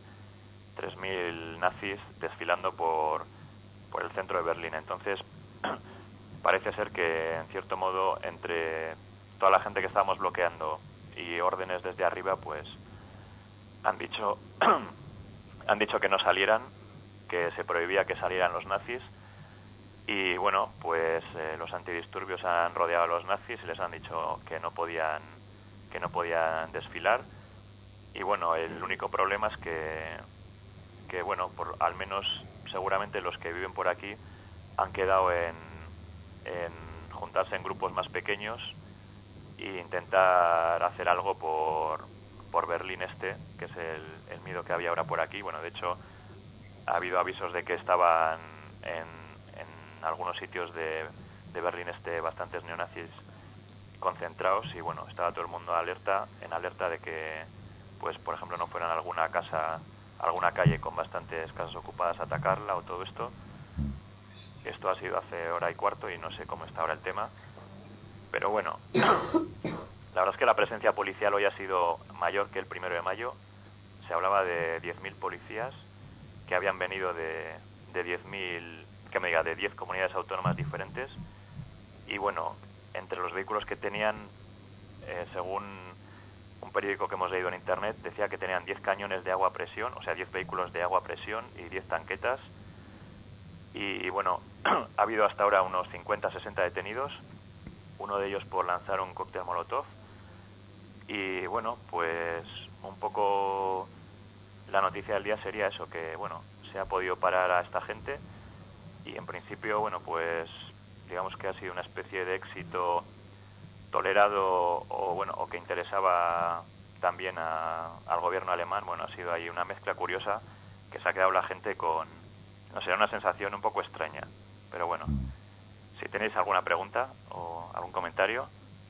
nazis desfilando por, por el centro de Berlín. Entonces, parece ser que, en cierto modo, entre toda la gente que estábamos bloqueando y órdenes desde arriba, pues han dicho han dicho que no salieran, que se prohibía que salieran los nazis y, bueno, pues eh, los antidisturbios han rodeado a los nazis y les han dicho que no podían que no podían desfilar y, bueno, el único problema es que que bueno, por al menos seguramente los que viven por aquí han quedado en, en juntarse en grupos más pequeños e intentar hacer algo por, por Berlín Este, que es el, el miedo que había ahora por aquí. Bueno, de hecho, ha habido avisos de que estaban en, en algunos sitios de, de Berlín Este bastantes neonazis concentrados y bueno, estaba todo el mundo alerta, en alerta de que, pues por ejemplo, no fueran a alguna casa, alguna calle con bastantes casas ocupadas a atacarla o todo esto. Esto ha sido hace hora y cuarto y no sé cómo está ahora el tema, pero bueno, la verdad es que la presencia policial hoy ha sido mayor que el primero de mayo. Se hablaba de diez mil policías que habían venido de, de diez mil, que me diga, de diez comunidades autónomas diferentes y bueno, entre los vehículos que tenían, eh, según un periódico que hemos leído en internet, decía que tenían diez cañones de agua a presión, o sea, diez vehículos de agua a presión y diez tanquetas. Y, y bueno, ha habido hasta ahora unos cincuenta, sesenta detenidos, uno de ellos por lanzar un cóctel molotov. Y bueno, pues un poco la noticia del día sería eso, que bueno, se ha podido parar a esta gente y en principio, bueno, pues digamos que ha sido una especie de éxito tolerado o bueno, o que interesaba también a, al gobierno alemán. Bueno, ha sido ahí una mezcla curiosa que se ha quedado la gente con, no sé, una sensación un poco extraña. Pero bueno, si tenéis alguna pregunta o algún comentario.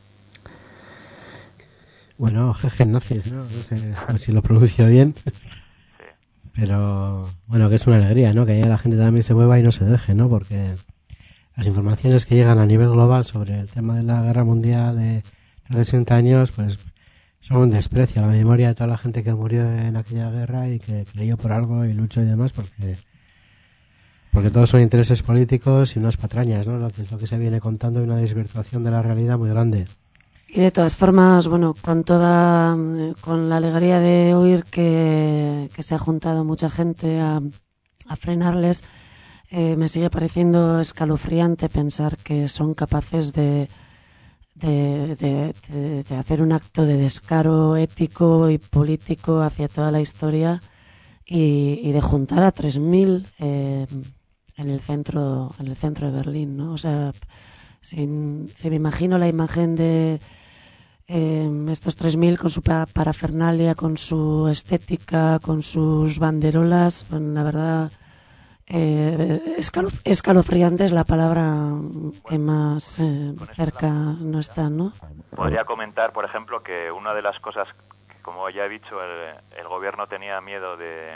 Bueno, jeje nazis, ¿no? No sé si lo pronuncio bien. Sí. Pero bueno, que es una alegría, ¿no? Que ahí la gente también se mueva y no se deje, ¿no? Porque las informaciones que llegan a nivel global sobre el tema de la guerra mundial de hace sesenta años, pues son un desprecio a la memoria de toda la gente que murió en aquella guerra y que creyó por algo y luchó y demás, porque porque todos son intereses políticos y unas patrañas, ¿no? Lo que es lo que se viene contando y una desvirtuación de la realidad muy grande. Y de todas formas, bueno, con toda, con la alegría de oír que, que se ha juntado mucha gente a, a frenarles, eh, me sigue pareciendo escalofriante pensar que son capaces de, de, de, de, de hacer un acto de descaro ético y político hacia toda la historia y, y de juntar a tres mil eh, en el centro, en el centro de Berlín, ¿no? O sea, si, si me imagino la imagen de eh, estos tres mil con su parafernalia, con su estética, con sus banderolas, bueno, la verdad, eh, escalof escalofriante es la palabra que más eh, cerca no está, ¿no? Podría comentar, por ejemplo, que una de las cosas que, como ya he dicho, el, el gobierno tenía miedo de,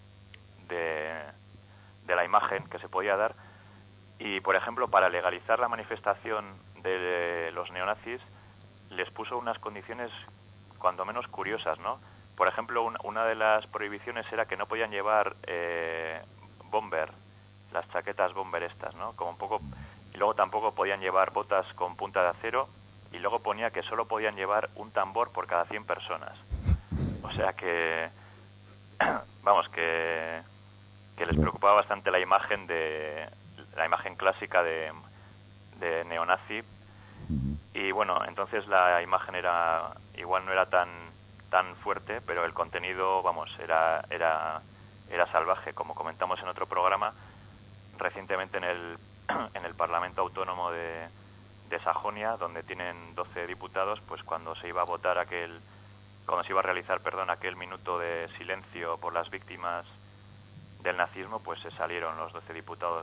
de, de la imagen que se podía dar. Y, por ejemplo, para legalizar la manifestación de los neonazis, les puso unas condiciones cuando menos curiosas, ¿no? Por ejemplo, un, una de las prohibiciones era que no podían llevar eh, bomber, las chaquetas bomber estas, ¿no? Como un poco, y luego tampoco podían llevar botas con punta de acero, y luego ponía que solo podían llevar un tambor por cada cien personas. O sea que, vamos, que, que les preocupaba bastante la imagen de... la imagen clásica de, de neonazi. Y bueno, entonces la imagen era igual no era tan tan fuerte, pero el contenido, vamos, era era era salvaje, como comentamos en otro programa recientemente en el en el Parlamento Autónomo de de Sajonia, donde tienen doce diputados, pues cuando se iba a votar aquel cuando se iba a realizar, perdón, aquel minuto de silencio por las víctimas del nazismo, pues se salieron los doce diputados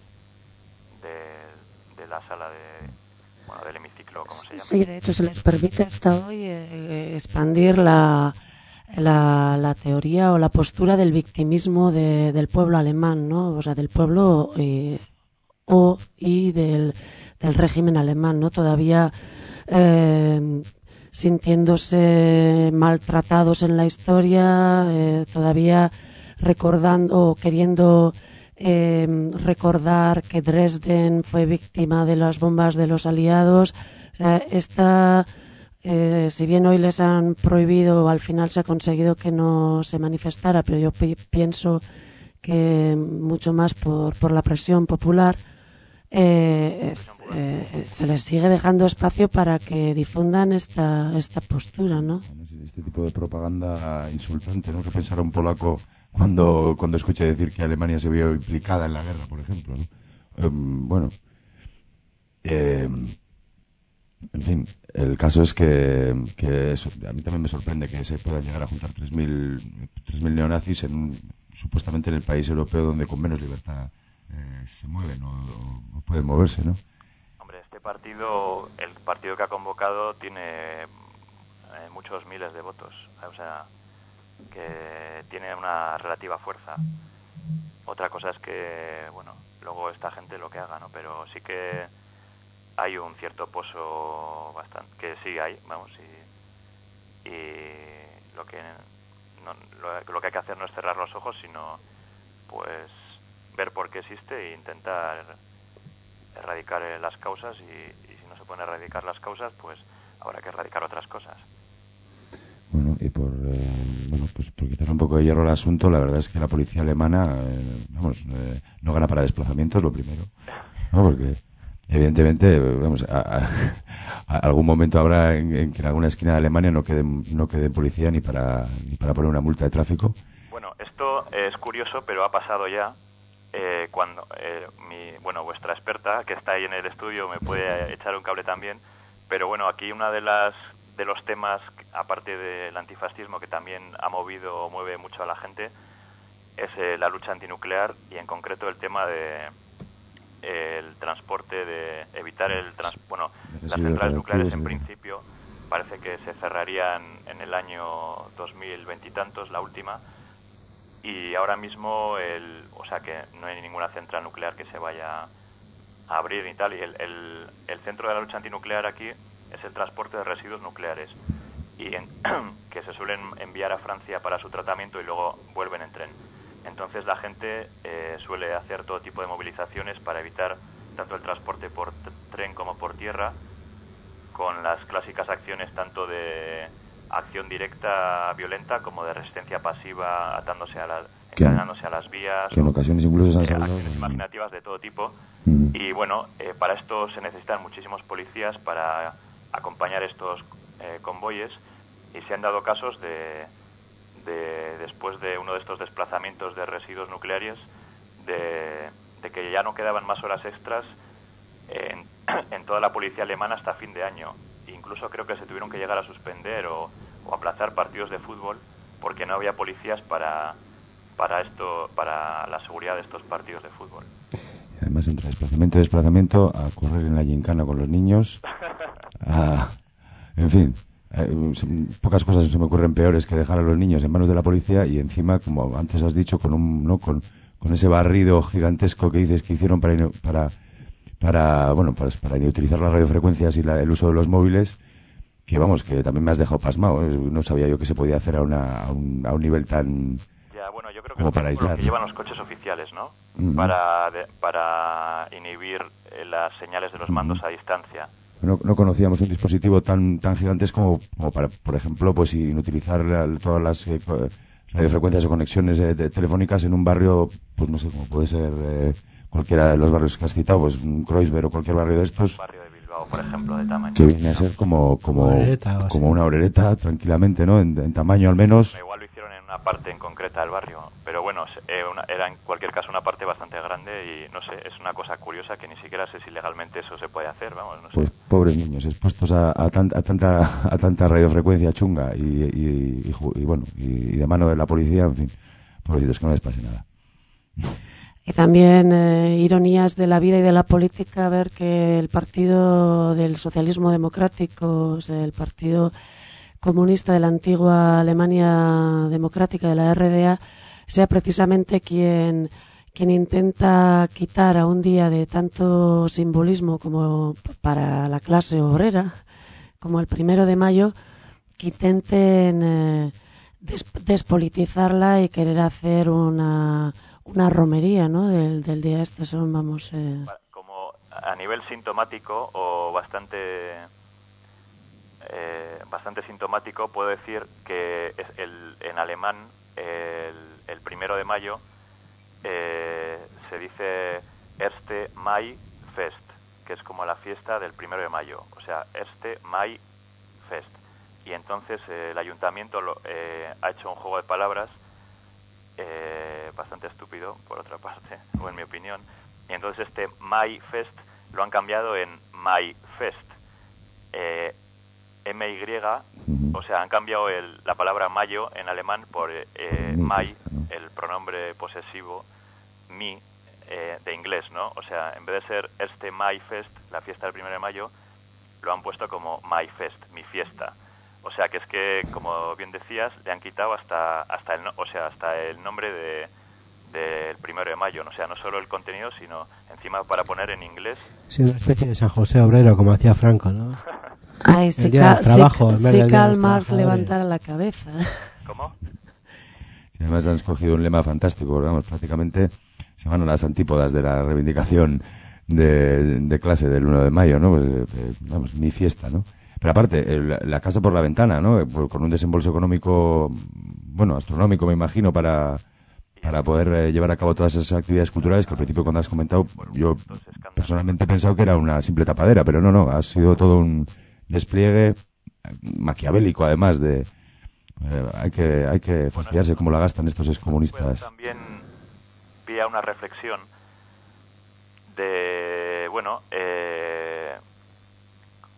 de De, de la sala de, bueno, del hemiciclo, como se llama. Sí, de hecho se les permite hasta hoy eh, expandir la, la, la teoría o la postura del victimismo de, del pueblo alemán, ¿no? O sea, del pueblo eh, o y del, del régimen alemán, ¿no? Todavía eh, sintiéndose maltratados en la historia, eh, todavía recordando o queriendo Eh, recordar que Dresden fue víctima de las bombas de los aliados. O sea, esta, eh, si bien hoy les han prohibido, al final se ha conseguido que no se manifestara, pero yo pi pienso que mucho más por, por la presión popular, eh, es, eh, se les sigue dejando espacio para que difundan esta, esta postura, ¿no? Este tipo de propaganda insultante, ¿no? Que pensará un polaco cuando cuando escuché decir que Alemania se vio implicada en la guerra, por ejemplo, ¿no? Eh, bueno, eh, en fin, el caso es que, que eso, a mí también me sorprende que se puedan llegar a juntar tres mil neonazis en un, supuestamente en el país europeo donde con menos libertad eh, se mueven o, o pueden moverse, ¿no? Hombre, este partido, el partido que ha convocado tiene eh, muchos miles de votos, o sea, que tiene una relativa fuerza. Otra cosa es que, bueno, luego esta gente lo que haga, ¿no? Pero sí que hay un cierto pozo bastante, que sí hay, vamos, y, y lo que no, lo, lo que hay que hacer no es cerrar los ojos, sino pues ver por qué existe e intentar erradicar las causas, y, y si no se pueden erradicar las causas, pues habrá que erradicar otras cosas. Bueno, y por eh, bueno, pues por quitar un poco de hierro al asunto, la verdad es que la policía alemana, eh, vamos, eh, no gana para desplazamientos, lo primero, ¿no? Porque evidentemente, vamos, a, a, a algún momento habrá en, en que en alguna esquina de Alemania no quede no quede policía ni para ni para poner una multa de tráfico. Bueno, esto es curioso, pero ha pasado ya. Eh, cuando eh, mi, bueno, vuestra experta que está ahí en el estudio me puede echar un cable también. Pero bueno, aquí una de las de los temas, aparte del antifascismo, que también ha movido o mueve mucho a la gente, es eh, la lucha antinuclear y en concreto el tema de eh, el transporte, de evitar el trans, bueno, las centrales nucleares en principio parece que se cerrarían en el año dos mil veinte y tantos, la última, y ahora mismo el, o sea que no hay ninguna central nuclear que se vaya a abrir y tal, y el, el, el centro de la lucha antinuclear aquí es el transporte de residuos nucleares y en, que se suelen enviar a Francia para su tratamiento y luego vuelven en tren. Entonces la gente eh, suele hacer todo tipo de movilizaciones para evitar tanto el transporte por tren como por tierra, con las clásicas acciones tanto de acción directa violenta como de resistencia pasiva, atándose a la, encadenándose a las vías, que en ocasiones incluso se han eh, salvado acciones con... imaginativas de todo tipo. Mm. Y bueno, eh, para esto se necesitan muchísimos policías para acompañar estos eh, convoyes, y se han dado casos de, de después de uno de estos desplazamientos de residuos nucleares de, de que ya no quedaban más horas extras en, en toda la policía alemana hasta fin de año. Incluso creo que se tuvieron que llegar a suspender o, o aplazar partidos de fútbol porque no había policías para para esto, para la seguridad de estos partidos de fútbol. Y además, entre desplazamiento y desplazamiento, a correr en la gincana con los niños, a, en fin, eh, pocas cosas se me ocurren peores que dejar a los niños en manos de la policía y encima, como antes has dicho, con un no con, con ese barrido gigantesco que dices que hicieron para para para bueno pues para inutilizar las radiofrecuencias y la, el uso de los móviles, que vamos, que también me has dejado pasmado, ¿eh? No sabía yo que se podía hacer a una a un, a un nivel tan ya, bueno, yo creo que como es para lo aislar, que ¿no? llevan los coches oficiales, ¿no? Uh-huh. Para de, para inhibir eh, las señales de los mandos uh-huh. a distancia. No, no conocíamos un dispositivo tan tan gigantesco como, como para, por ejemplo, pues inutilizar la, todas las eh, radiofrecuencias o conexiones eh, de, telefónicas en un barrio, pues no sé, como puede ser eh, cualquiera de los barrios que has citado, pues un Kreuzberg o cualquier barrio de estos. Un barrio de Bilbao, por ejemplo, de tamaño. Que viene a ser como como, Orereta, como una orereta, tranquilamente, ¿no? En, en tamaño al menos. Igual lo hicieron en una parte en concreta del barrio, pero bueno, eh, una, era en cualquier caso una parte bastante grande y no sé, es una cosa curiosa que ni siquiera sé si legalmente eso se puede hacer, vamos, no sé. Pues pobres niños, expuestos a, a, tan, a tanta a tanta radiofrecuencia chunga y, y, y, y, y bueno, y, y de mano de la policía, en fin, pobrecitos, que no les pase nada. Y también eh, ironías de la vida y de la política, ver que el partido del socialismo democrático, o sea, el partido comunista de la antigua Alemania democrática, de la R D A, sea precisamente quien, quien intenta quitar a un día de tanto simbolismo como para la clase obrera, como el primero de mayo, que intenten eh, des- despolitizarla y querer hacer una... una romería, ¿no? Del, del día este son, vamos... Eh... Como a nivel sintomático o bastante eh, bastante sintomático, puedo decir que es el, en alemán el, el primero de mayo eh, se dice Erste Mai Fest, que es como la fiesta del primero de mayo, o sea, Erste Mai Fest. Y entonces eh, el ayuntamiento lo, eh, ha hecho un juego de palabras Eh, bastante estúpido, por otra parte, o en mi opinión. Y entonces este Mai Fest lo han cambiado en Mai Fest. Eh, M Y, o sea, han cambiado el, la palabra mayo en alemán por eh, Mai, el pronombre posesivo, mi, eh, de inglés, ¿no? O sea, en vez de ser este Mai Fest, la fiesta del primero de mayo, lo han puesto como Mai Fest, mi fiesta. O sea, que es que, como bien decías, le han quitado hasta hasta el, no, o sea, hasta el nombre de del primero de mayo. O sea, no solo el contenido, sino encima para poner en inglés. Sí, una especie de San José obrero, como hacía Franco, ¿no? Ay, si, ca- trabajo, si, si calmar, levantar la cabeza. ¿Cómo? Sí, además han escogido un lema fantástico, vamos, prácticamente se van a las antípodas de la reivindicación de, de clase del uno de mayo, ¿no? Pues, eh, vamos, mi fiesta, ¿no? Pero aparte, el, la casa por la ventana, ¿no? Con un desembolso económico, bueno, astronómico, me imagino, para para poder eh, llevar a cabo todas esas actividades culturales que al principio, cuando has comentado, yo personalmente he pensado que era una simple tapadera, pero no, no, ha sido todo un despliegue maquiavélico, además de... Eh, hay que hay que fastidiarse cómo la gastan estos excomunistas. También vi una reflexión de, bueno, eh...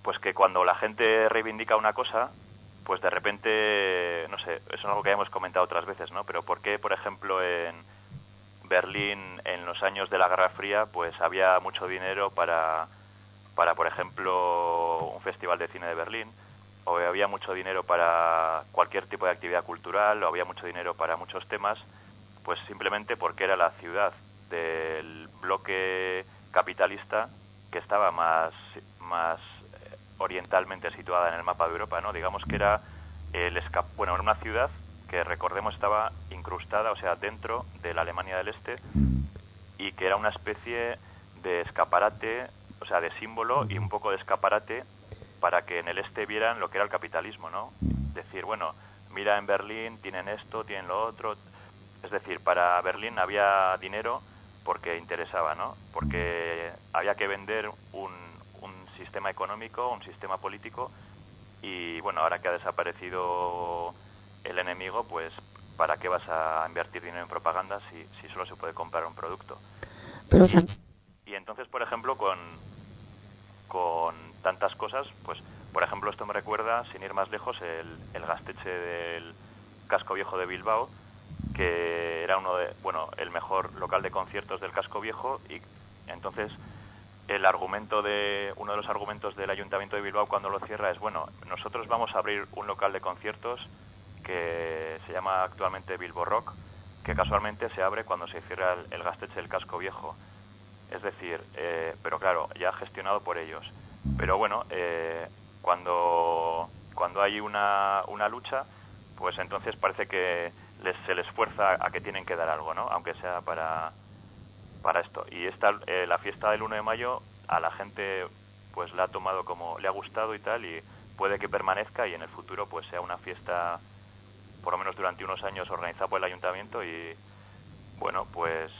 pues que cuando la gente reivindica una cosa, pues de repente, no sé, eso es algo que ya hemos comentado otras veces, ¿no? Pero ¿por qué, por ejemplo, en Berlín, en los años de la Guerra Fría, pues había mucho dinero para, para, por ejemplo, un festival de cine de Berlín, o había mucho dinero para cualquier tipo de actividad cultural, o había mucho dinero para muchos temas? Pues simplemente porque era la ciudad del bloque capitalista que estaba más, más orientalmente situada en el mapa de Europa, ¿no? Digamos que era el esca- bueno, era una ciudad que, recordemos, estaba incrustada, o sea, dentro de la Alemania del Este, y que era una especie de escaparate, o sea, de símbolo y un poco de escaparate para que en el este vieran lo que era el capitalismo, ¿no? Decir, bueno, mira, en Berlín tienen esto, tienen lo otro. Es decir, para Berlín había dinero porque interesaba, ¿no? Porque había que vender un, un sistema económico, un sistema político, y bueno, ahora que ha desaparecido el enemigo, pues ¿para qué vas a invertir dinero en propaganda si, si solo se puede comprar un producto? Pero y, y entonces, por ejemplo, con, con tantas cosas, pues, por ejemplo, esto me recuerda, sin ir más lejos, el, el Gaztetxe del Casco Viejo de Bilbao, que era uno de, bueno, el mejor local de conciertos del Casco Viejo, y entonces el argumento de, uno de los argumentos del Ayuntamiento de Bilbao cuando lo cierra es, bueno, nosotros vamos a abrir un local de conciertos que se llama actualmente Bilbo Rock, que casualmente se abre cuando se cierra el, el Gaztetxe del Casco Viejo. Es decir, eh, pero claro, ya gestionado por ellos. Pero bueno, eh, cuando, cuando hay una, una lucha, pues entonces parece que les, se les fuerza a que tienen que dar algo, ¿no? Aunque sea para, para esto. Y esta, eh, la fiesta del uno de mayo a la gente pues la ha tomado como, le ha gustado y tal, y puede que permanezca y en el futuro pues sea una fiesta, por lo menos durante unos años, organizada por el ayuntamiento, y bueno, pues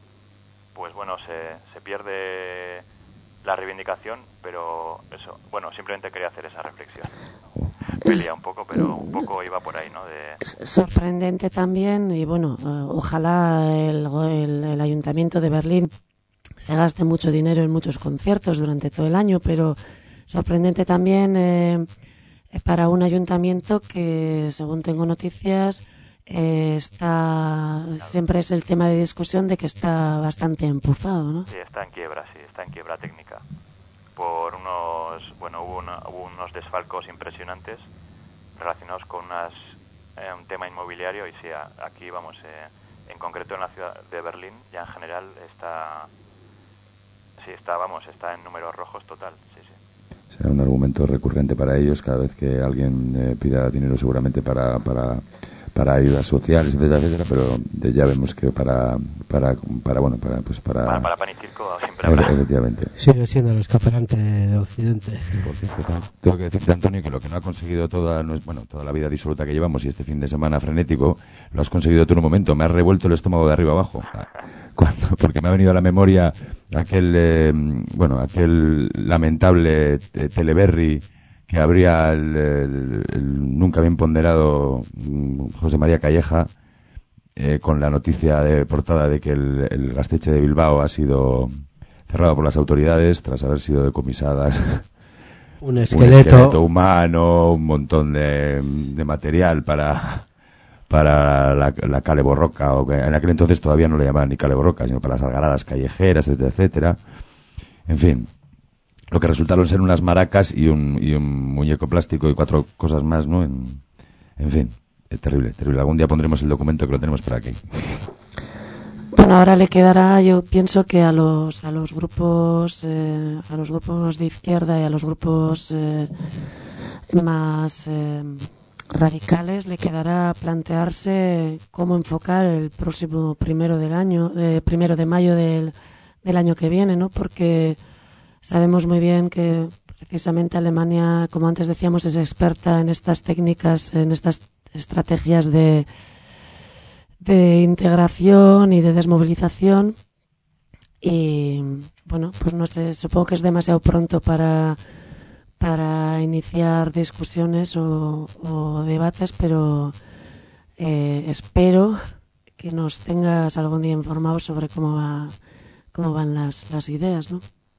pues bueno, se, se pierde la reivindicación, pero eso, bueno, simplemente quería hacer esa reflexión. Pelea un poco, pero un poco iba por ahí, ¿no? De... Es sorprendente también, y bueno, uh, ojalá el, el, el Ayuntamiento de Berlín se gaste mucho dinero en muchos conciertos durante todo el año, pero sorprendente también eh, para un ayuntamiento que, según tengo noticias, eh, está siempre es el tema de discusión de que está bastante empufado, ¿no? Sí, está en quiebra, sí, está en quiebra técnica. Por unos, bueno, hubo, una, hubo unos desfalcos impresionantes relacionados con unas, eh, un tema inmobiliario, y sí, aquí, vamos, eh, en concreto en la ciudad de Berlín, ya en general está, sí, está, vamos, está en números rojos total, sí, sí. Será un argumento recurrente para ellos cada vez que alguien eh, pida dinero, seguramente para, para, para ayudas sociales, etcétera, etcétera, pero de, ya vemos que para, para, para, bueno, para, pues para... Para, para pan y circo siempre habrá. Efectivamente. Sigue siendo el escaparate de Occidente. Por cierto, tengo que decirte, Antonio, que lo que no ha conseguido toda, no es, bueno, toda la vida disoluta que llevamos y este fin de semana frenético, lo has conseguido tú en un momento. Me has revuelto el estómago de arriba abajo. Cuando, porque me ha venido a la memoria aquel, eh, bueno, aquel lamentable eh, Teleberry que abría el, el, el nunca bien ponderado José María Calleja, eh, con la noticia de portada de que el, el Gaztetxe de Bilbao ha sido cerrado por las autoridades tras haber sido decomisadas un esqueleto, un esqueleto humano, un montón de, de material para para la, la Cale Borroca, o que en aquel entonces todavía no le llamaban ni Cale Borroca, sino para las algaradas callejeras, etcétera, etcétera. En fin, lo que resultaron ser unas maracas y un, y un muñeco plástico y cuatro cosas más, ¿no? En, en fin, es terrible, terrible. Algún día pondremos el documento, que lo tenemos por aquí. Bueno, ahora le quedará, yo pienso que a los a los grupos eh, a los grupos de izquierda y a los grupos eh, más eh, radicales le quedará plantearse cómo enfocar el próximo primero del año, eh, primero de mayo del, del año que viene, ¿no? Porque sabemos muy bien que precisamente Alemania, como antes decíamos, es experta en estas técnicas, en estas estrategias de de integración y de desmovilización, y bueno, pues no sé, supongo que es demasiado pronto para para iniciar discusiones o, o debates, pero eh, espero que nos tengas algún día informados sobre cómo va cómo van las las ideas, ¿no?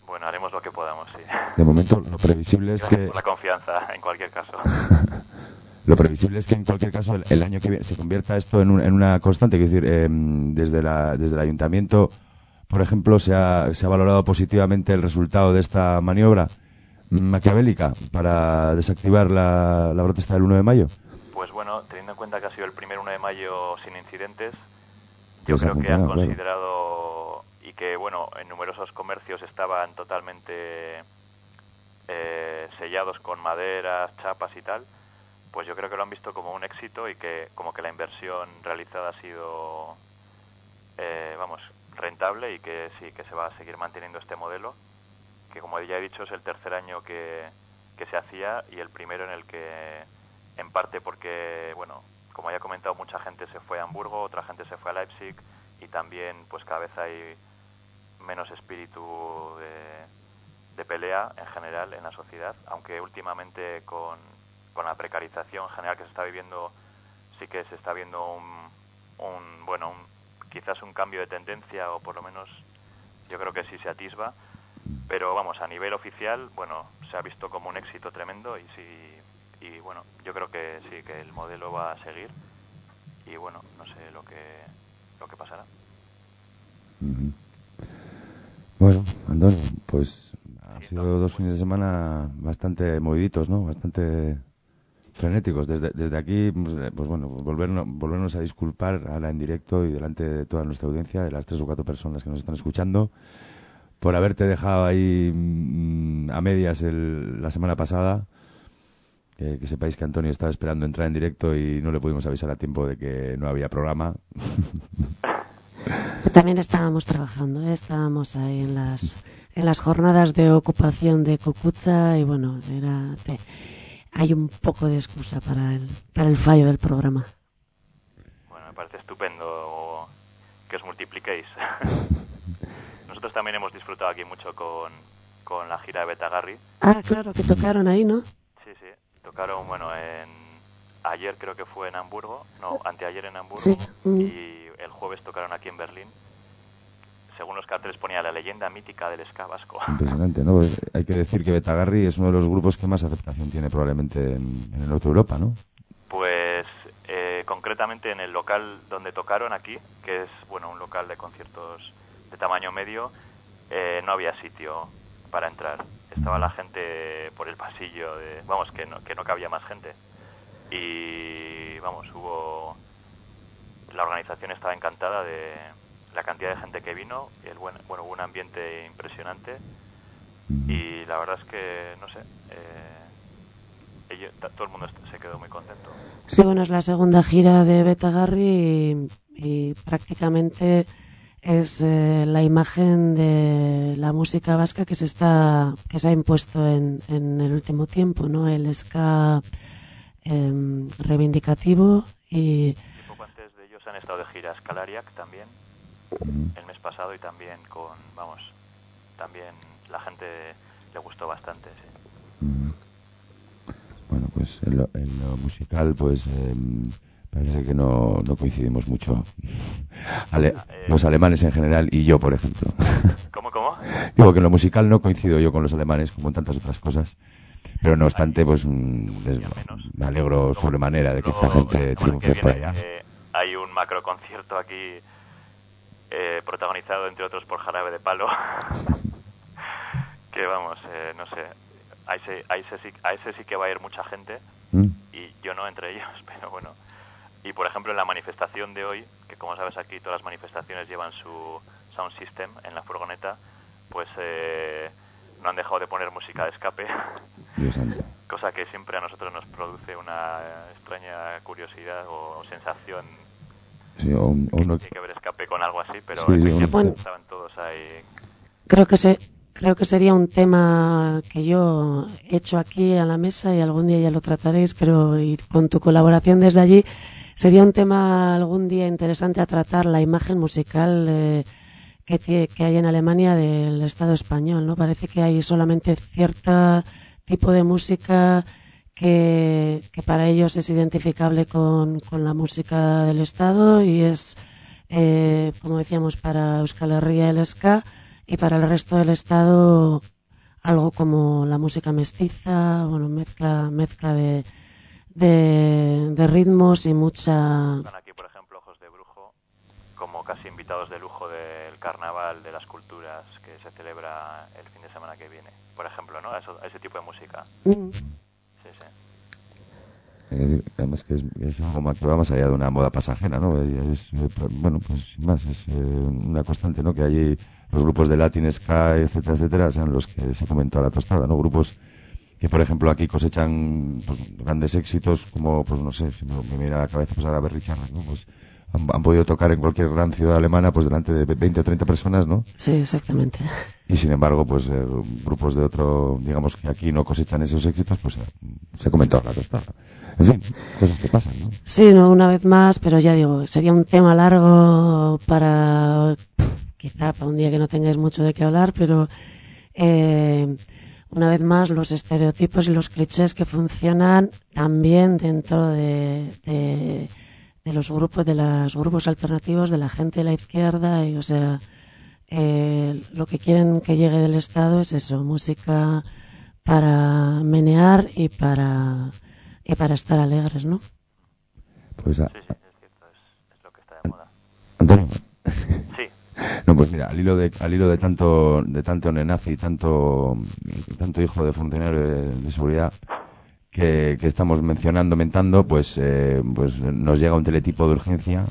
Bueno, haremos lo que podamos, sí. De momento, lo previsible es Gracias que... por la confianza, en cualquier caso. Lo previsible es que en cualquier caso el, el año que viene se convierta esto en, un, en una constante. Es decir, eh, desde, la, desde el ayuntamiento, por ejemplo, se ha, se ha valorado positivamente el resultado de esta maniobra maquiavélica para desactivar la, la protesta del uno de mayo. Pues bueno, teniendo en cuenta que ha sido el primer uno de mayo sin incidentes, yo Pues ha creo que han funcionado, claro. considerado, y que bueno, en numerosos comercios estaban totalmente eh, sellados con maderas, chapas y tal, pues yo creo que lo han visto como un éxito y que como que la inversión realizada ha sido, eh, vamos, rentable y que sí, que se va a seguir manteniendo este modelo, que como ya he dicho es el tercer año que, que se hacía y el primero en el que, en parte porque, bueno, como ya he comentado, mucha gente se fue a Hamburgo, otra gente se fue a Leipzig y también pues cada vez hay menos espíritu de, de pelea en general en la sociedad, aunque últimamente con, con la precarización general que se está viviendo sí que se está viendo un, un bueno, un, quizás un cambio de tendencia o por lo menos yo creo que sí se atisba, pero vamos, a nivel oficial, bueno, se ha visto como un éxito tremendo y sí, y bueno, yo creo que sí, que el modelo va a seguir y bueno, no sé lo que lo que pasará. Uh-huh. Bueno, Antonio, pues han sido dos fines de semana bastante moviditos, ¿no? Bastante frenéticos. Desde, desde aquí, pues bueno, volvernos, volvernos a disculpar ahora en directo y delante de toda nuestra audiencia, de las tres o cuatro personas que nos están escuchando, por haberte dejado ahí mmm, a medias el, la semana pasada. Eh, que sepáis que Antonio estaba esperando entrar en directo y no le pudimos avisar a tiempo de que no había programa. También estábamos trabajando, ¿eh? Estábamos ahí en las en las jornadas de ocupación de Cucutza y bueno, era te, hay un poco de excusa para el para el fallo del programa. Bueno, me parece estupendo que os multipliquéis. Nosotros también hemos disfrutado aquí mucho con, con la gira de Betagarri. Ah, claro, que tocaron ahí, ¿no? Sí, sí, tocaron, bueno, en ayer creo que fue en Hamburgo, no, anteayer en Hamburgo, sí. mm. y el jueves tocaron aquí en Berlín. Según los carteles ponía la leyenda mítica del ska vasco. Impresionante, ¿no? Hay que decir que Betagarri es uno de los grupos que más aceptación tiene probablemente en, en el norte de Europa, ¿no? Pues eh, concretamente en el local donde tocaron aquí, que es, bueno, un local de conciertos de tamaño medio, eh, no había sitio para entrar. Estaba la gente por el pasillo, de, vamos, que no, que no cabía más gente. Y, vamos, hubo... La organización estaba encantada de la cantidad de gente que vino, y el buen, bueno, hubo un ambiente impresionante y la verdad es que, no sé, eh, ellos, todo el mundo se quedó muy contento. Sí, bueno, es la segunda gira de Betagarri y, y prácticamente es eh, la imagen de la música vasca que se está que se ha impuesto en, en el último tiempo, ¿no? El ska eh, reivindicativo y... Un poco antes de ellos han estado de gira Scalariac también, el mes pasado, y también con, vamos, también la gente le gustó bastante, sí. Bueno, pues en lo, en lo musical, pues eh, parece que no, no coincidimos mucho. Ale, eh, los alemanes en general y yo, por ejemplo. ¿Cómo, cómo? Digo que en lo musical no coincido yo con los alemanes, como en tantas otras cosas. Pero no obstante, pues les, me alegro sobremanera de que esta gente triunfe por allá. Eh, hay un macro concierto aquí eh, protagonizado entre otros por Jarabe de Palo que vamos, eh, no sé, a ese, a, ese sí, a ese sí que va a ir mucha gente ¿Mm? Y yo no entre ellos, pero bueno. Y por ejemplo en la manifestación de hoy, que como sabes aquí todas las manifestaciones llevan su sound system en la furgoneta, pues eh, no han dejado de poner música de escape, cosa que siempre a nosotros nos produce una extraña curiosidad o sensación. Sí, o, o no... Hay que ver escape con algo así, pero sí, sí, bueno, estaban todos ahí. Creo que se, creo que sería un tema que yo he hecho aquí a la mesa y algún día ya lo trataréis, pero y con tu colaboración desde allí sería un tema algún día interesante a tratar, la imagen musical eh, que, que hay en Alemania del Estado español, ¿no? Parece que hay solamente cierto tipo de música que, que para ellos es identificable con, con la música del Estado y es, eh, como decíamos, para Euskal Herria el ska, y para el resto del Estado algo como la música mestiza, bueno, mezcla, mezcla de, de, de ritmos y mucha... Están aquí, por ejemplo, Ojos de Brujo, como casi invitados de lujo del carnaval de las culturas que se celebra el fin de semana que viene. Por ejemplo, ¿no? A, eso, a ese tipo de música. Mm. Sí, sí. Eh, además que es, es algo más que va más allá de una moda pasajera, ¿no? Es, eh, bueno, pues sin más, es eh, una constante, ¿no? Que allí los grupos de Latin Ska, etcétera, etcétera, sean los que se comentó a la tostada, ¿no? Grupos que, por ejemplo, aquí cosechan pues, grandes éxitos, como, pues no sé, si me, me viene a la cabeza, pues ahora Berry Charles, ¿no? Pues han, han podido tocar en cualquier gran ciudad alemana, pues delante de veinte o treinta personas, ¿no? Sí, exactamente. Y sin embargo, pues eh, grupos de otro, digamos que aquí no cosechan esos éxitos, pues eh, se comentó a la tostada. En fin, cosas que pasan, ¿no? Sí, no, una vez más, pero ya digo, sería un tema largo para, quizá para un día que no tengáis mucho de qué hablar, pero eh, una vez más los estereotipos y los clichés que funcionan también dentro de, de, de los grupos, de los grupos alternativos, de la gente de la izquierda, y o sea, eh, lo que quieren que llegue del Estado es eso, música para menear y para y para estar alegres, ¿no? Pues a, Sí, sí, es cierto, es, es lo que está de moda. Antonio. Sí. No, pues mira, al hilo de al hilo de tanto de tanto neonazi, tanto tanto hijo de funcionario de, de seguridad que, que estamos mencionando, mentando, pues eh, pues nos llega un teletipo de urgencia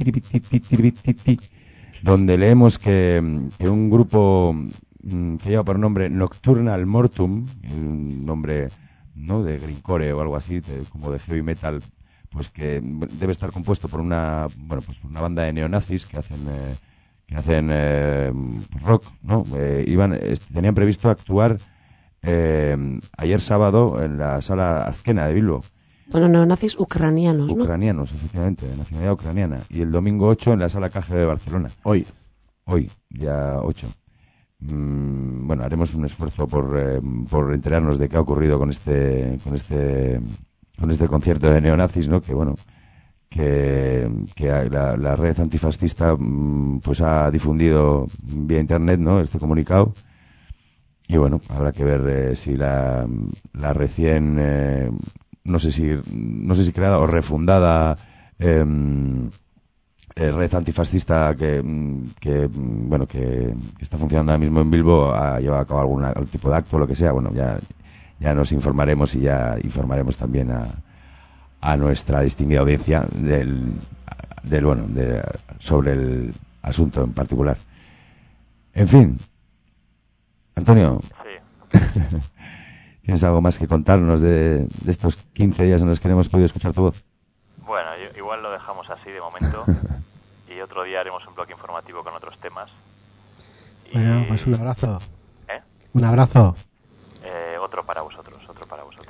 donde leemos que, que un grupo que lleva por nombre Nocturnal Mortum, un nombre, ¿no?, de grindcore o algo así, de, como de heavy metal, pues que debe estar compuesto por una, bueno, pues una banda de neonazis que hacen eh, que hacen eh, rock, ¿no? Eh, iban, eh, tenían previsto actuar eh, ayer sábado en la sala Azkena de Bilbo. Bueno, neonazis ucranianos, ¿no? Ucranianos, efectivamente, de nacionalidad ucraniana. Y el domingo ocho en la sala K G B de Barcelona. Hoy. Hoy, día ocho. Mm, bueno, haremos un esfuerzo por, eh, por enterarnos de qué ha ocurrido con este con este con este concierto de neonazis, ¿no? Que bueno, que, que la, la red antifascista mm, pues ha difundido vía internet, ¿no?, este comunicado. Y bueno, habrá que ver eh, si la, la recién eh, no sé si no sé si creada o refundada eh, eh, red antifascista que, que bueno que, que está funcionando ahora mismo en Bilbo ha llevado a cabo algún, algún tipo de acto o lo que sea. Bueno, ya ya nos informaremos y ya informaremos también a, a nuestra distinguida audiencia del, del bueno de, sobre el asunto en particular. En fin, Antonio, sí. ¿Tienes algo más que contarnos de, de estos quince días en los que no hemos podido escuchar tu voz? Bueno, yo, igual lo dejamos así de momento y otro día haremos un bloque informativo con otros temas. Y... Bueno, pues un abrazo. ¿Eh? Un abrazo. Eh, otro para vosotros, otro para vosotros.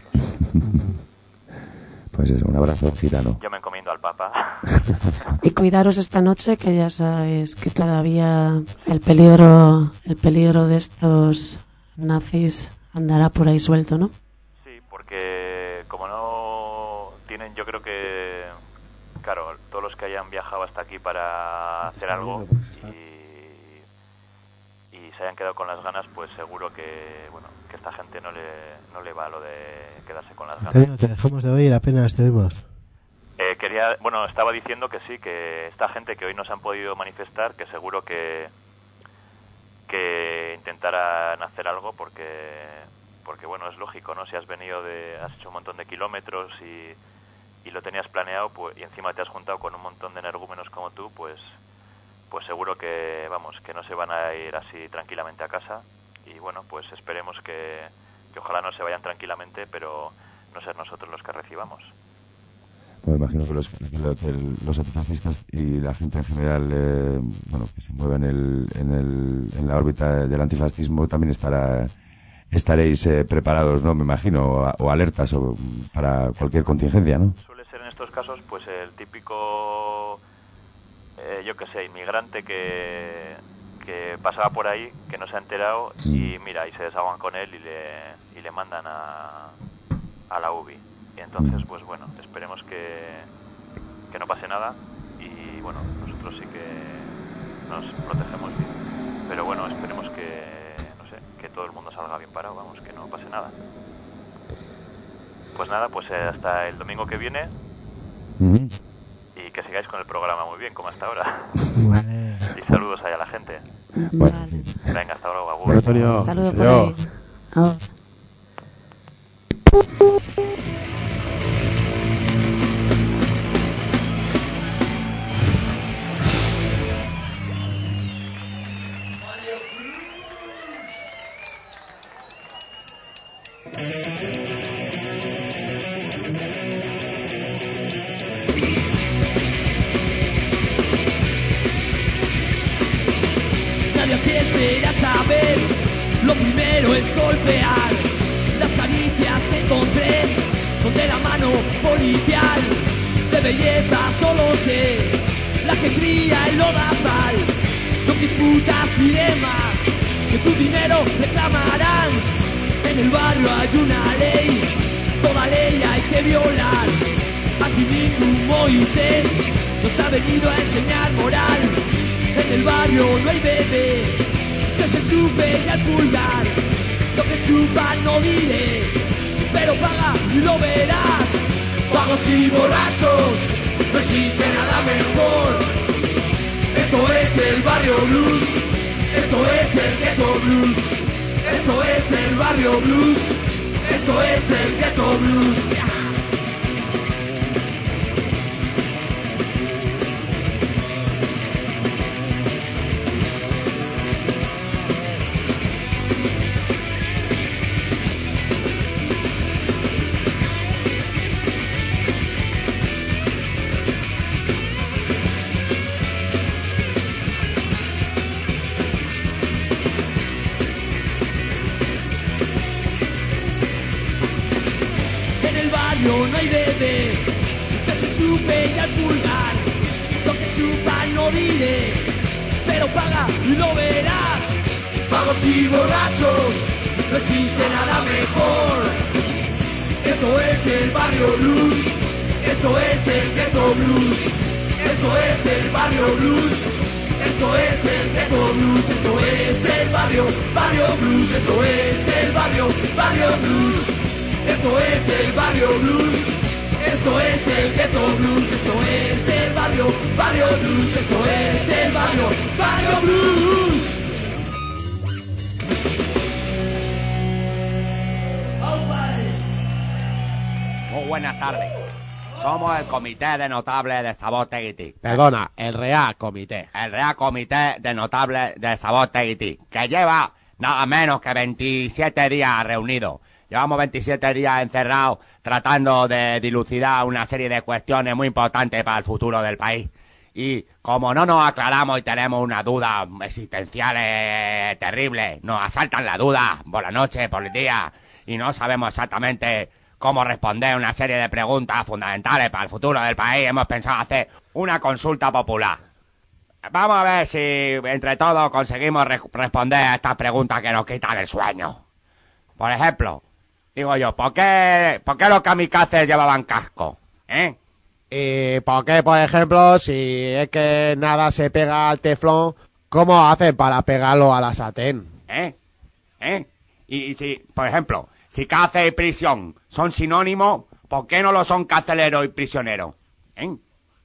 Pues eso, un abrazo gitano. Yo me encomiendo al Papa. Y cuidaros esta noche, que ya sabéis que todavía el peligro, el peligro de estos nazis andará por ahí suelto, ¿no? Sí, porque como no tienen, yo creo que, claro, todos los que hayan viajado hasta aquí para hacer algo y, y se hayan quedado con las ganas, pues seguro que, bueno, que esta gente no le, no le va lo de quedarse con las ganas. Antonio, te dejamos de oír, apenas te oímos. Eh, quería, bueno, estaba diciendo que sí, que esta gente que hoy no se han podido manifestar, que seguro que que intentarán hacer algo porque porque bueno, es lógico, ¿no? Si has venido de, has hecho un montón de kilómetros y, y lo tenías planeado, pues, y encima te has juntado con un montón de energúmenos como tú, pues pues seguro que, vamos, que no se van a ir así tranquilamente a casa. Y bueno, pues esperemos que, que ojalá no se vayan tranquilamente, pero no ser nosotros los que recibamos. Bueno, imagino que los, que, que los antifascistas y la gente en general, eh, bueno, que se mueve en, el, en, el, en la órbita del antifascismo, también estará estaréis eh, preparados, ¿no? Me imagino, o, o alertas o, para cualquier contingencia, ¿no? Suele ser en estos casos, pues el típico, eh, yo qué sé, inmigrante que, que pasaba por ahí, que no se ha enterado y mira, y se desahogan con él y le, y le mandan a, a la U B I. Y entonces, pues bueno, esperemos que, que no pase nada y bueno, nosotros sí que nos protegemos bien. pero bueno, esperemos que, no sé, que todo el mundo salga bien parado, vamos, que no pase nada. Pues nada, pues eh, hasta el domingo que viene. Mm-hmm. Y que sigáis con el programa muy bien, como hasta ahora. Vale. Y saludos ahí a la gente. Bueno, Vale. Venga, hasta ahora, Agur. Bueno, Antonio, Saludos por adiós. ahí. Ahora. Nadie aquí espera saber, lo primero es golpear las caricias que encontré donde la mano policial de belleza solo sé la que cría el lodazal, no disputas y demás que tu dinero reclamarán. En el barrio hay una ley, toda ley hay que violar. Aquí ningún Moisés nos ha venido a enseñar moral. En el barrio no hay bebé que se chupe ya el pulgar. Lo que chupa no diré, pero paga y lo verás. Vagos y borrachos, no existe nada mejor. Esto es el barrio blues, esto es el ghetto blues. Esto es el barrio blues, esto es el ghetto blues. No hay bebé que se chupe ya el pulgar. Lo que chupa no diré, pero paga y lo verás. Vagos y borrachos, no existe nada mejor. Esto es el barrio blues, esto es el ghetto blues. Esto es el barrio blues, esto es el ghetto blues. Esto es el barrio, barrio blues. Esto es el barrio, barrio blues. Esto es el barrio blues, esto es el ghetto blues. Esto es el barrio, barrio blues. Esto es el barrio, barrio blues. Muy buenas tardes. Somos el Comité de Notables de Sabotegui. Perdona, el Real Comité. El Real Comité de Notables de Sabotegui, que lleva nada menos que veintisiete días reunidos. Llevamos veintisiete días encerrados tratando de dilucidar una serie de cuestiones muy importantes para el futuro del país. Y como no nos aclaramos y tenemos unas dudas existenciales terribles, nos asaltan las dudas por la noche, por el día, y no sabemos exactamente cómo responder a una serie de preguntas fundamentales para el futuro del país, hemos pensado hacer una consulta popular. Vamos a ver si entre todos conseguimos re- responder a estas preguntas que nos quitan el sueño. Por ejemplo, digo yo, ¿por qué, ¿por qué los kamikazes llevaban casco? ¿Eh? ¿Y por qué, por ejemplo, si es que nada se pega al teflón, cómo hacen para pegarlo a la sartén? ¿Eh? ¿Eh? Y, y si, por ejemplo, si cárcel y prisión son sinónimos, ¿por qué no lo son carcelero y prisionero? ¿Eh?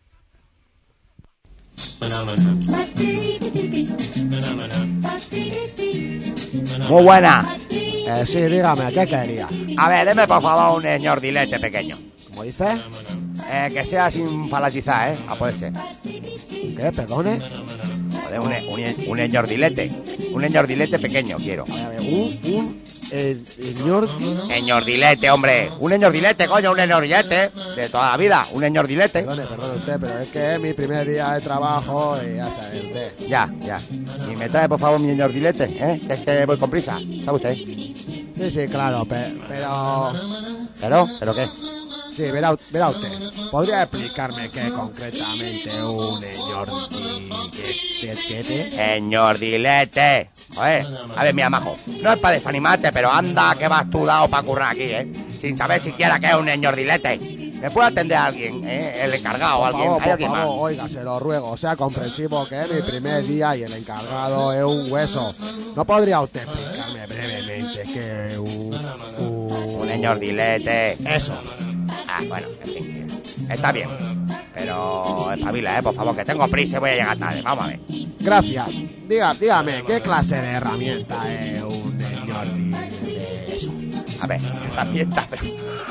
Muy buena. Eh, sí, dígame, ¿qué quería? A ver, deme por favor un señor dilete pequeño. ¿Cómo dice? Eh, que sea sin falatizar, ¿eh? A poder ser. ¿Qué? ¿Perdone? Joder, un, un, un señor dilete. Un señor dilete pequeño, quiero. A ver, un, un, el señor... Señor dilete, hombre. Un señor dilete, coño, un señor dilete. De toda la vida, un señor dilete. Perdone, perdone usted, pero es que es mi primer día de trabajo y ya sabe usted. Ya, ya. Y me trae, por favor, mi señor dilete, ¿eh? Que es que voy con prisa, ¿sabe usted? Sí, sí, claro, pe- pero... ¿Pero? ¿Pero qué? Sí, verá, verá usted. ¿Podría explicarme qué concretamente un señor dilete? Señor dilete. Joder, a ver, mira, majo, no es para desanimarte, pero anda que vas tú dado para currar aquí, ¿eh? Sin saber siquiera qué es un señor dilete. ¿Me puede atender a alguien, eh? El encargado, Por alguien, favor, ¿hay por alguien favor, más? oiga, se lo ruego, sea comprensivo que es mi primer día y el encargado es un hueso. ¿No podría usted explicarme brevemente que un... un... Un señor dilete. Eso. Ah, bueno, en fin, está bien. Pero espabila, eh, por favor, que tengo prisa y voy a llegar tarde. Vamos a ver. Gracias. Diga, dígame, ¿qué clase de herramienta es un señor dilete? Eso. A ver, herramienta, pero...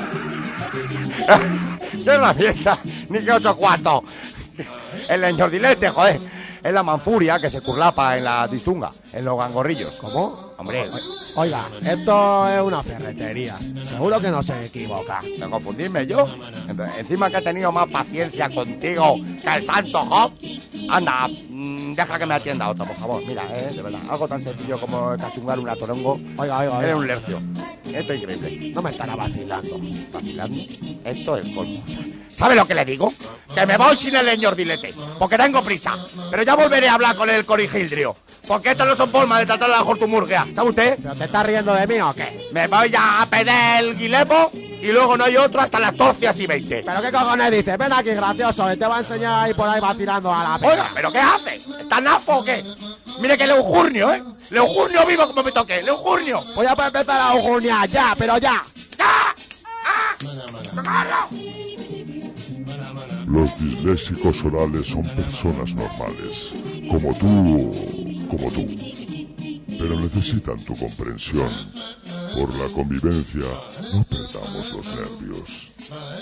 ¿Qué herramienta? Ni que ocho cuartos. El señor dilete, joder. Es la manfuria que se curlapa en la disunga, en los gangorrillos. ¿Cómo? Hombre, oiga, esto es una ferretería. Seguro que no se equivoca. ¿De confundirme yo? Encima que he tenido más paciencia contigo que el santo Job. Anda, mmm, deja que me atienda otro, por favor. Mira, eh, de verdad, algo tan sencillo como cachungar una torongo. Oiga, oiga, oiga. Eres un lercio. Esto es increíble. No me estará vacilando. ¿Vacilando? Esto es colmo. ¿Sabe lo que le digo? Que me voy sin el señor dilete, porque tengo prisa. Pero ya volveré a hablar con el corigildrio, porque estas no son formas de tratar a la jortumurgia. ¿Sabe usted? ¿Pero te estás riendo de mí o qué? Me voy ya a pedir el guilepo y luego no hay otro hasta las doce y veinte. ¿Pero qué cojones dices? Ven aquí, gracioso, que te va a enseñar ahí por ahí vacilando a la pena. Oiga, ¿pero qué hace? ¿Está nafo o qué? Mire que Leujurnio, ¿eh? Leujurnio vivo como me toque, Leujurnio. Voy a empezar a ujurniar, ya, pero ya. ¡Ya! ¡Ah! ¡Socorro! Los disléxicos orales son personas normales, como tú, como tú. Pero necesitan tu comprensión. Por la convivencia, no perdamos los nervios.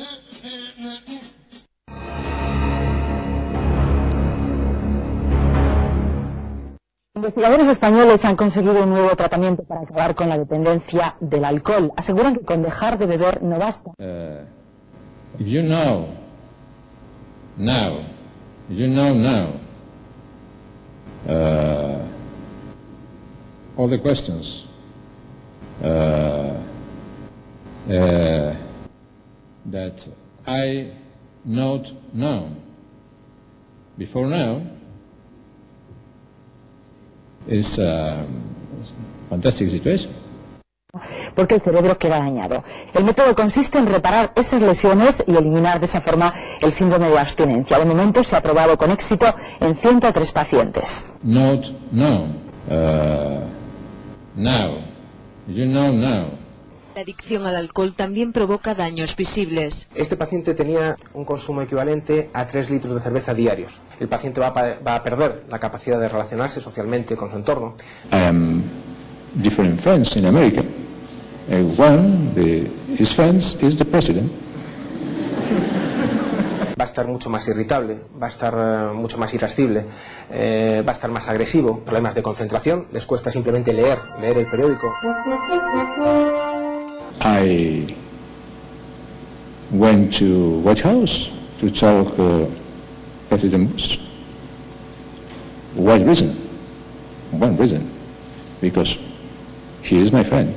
Investigadores españoles han conseguido un nuevo tratamiento para acabar con la dependencia del alcohol. Aseguran que con dejar de beber no basta. Uh, if you know now, if you know now uh, all the questions uh, uh, that I not known before now, is a fantastic situation. Porque el cerebro queda dañado. El método consiste en reparar esas lesiones y eliminar de esa forma el síndrome de abstinencia. De momento se ha probado con éxito en ciento tres pacientes. Not known uh, now, you know now. La adicción al alcohol también provoca daños visibles. Este paciente tenía un consumo equivalente a tres litros de cerveza diarios. El paciente va a, va a perder la capacidad de relacionarse socialmente con su entorno. Um, different friends in America. Uh, one, the, his friends is the president. Va a estar mucho más irritable, va a estar uh, mucho más irascible, eh, va a estar más agresivo, problemas de concentración, les cuesta simplemente leer, leer el periódico. I went to White House to talk uh, President Bush. What reason? One reason, because he is my friend.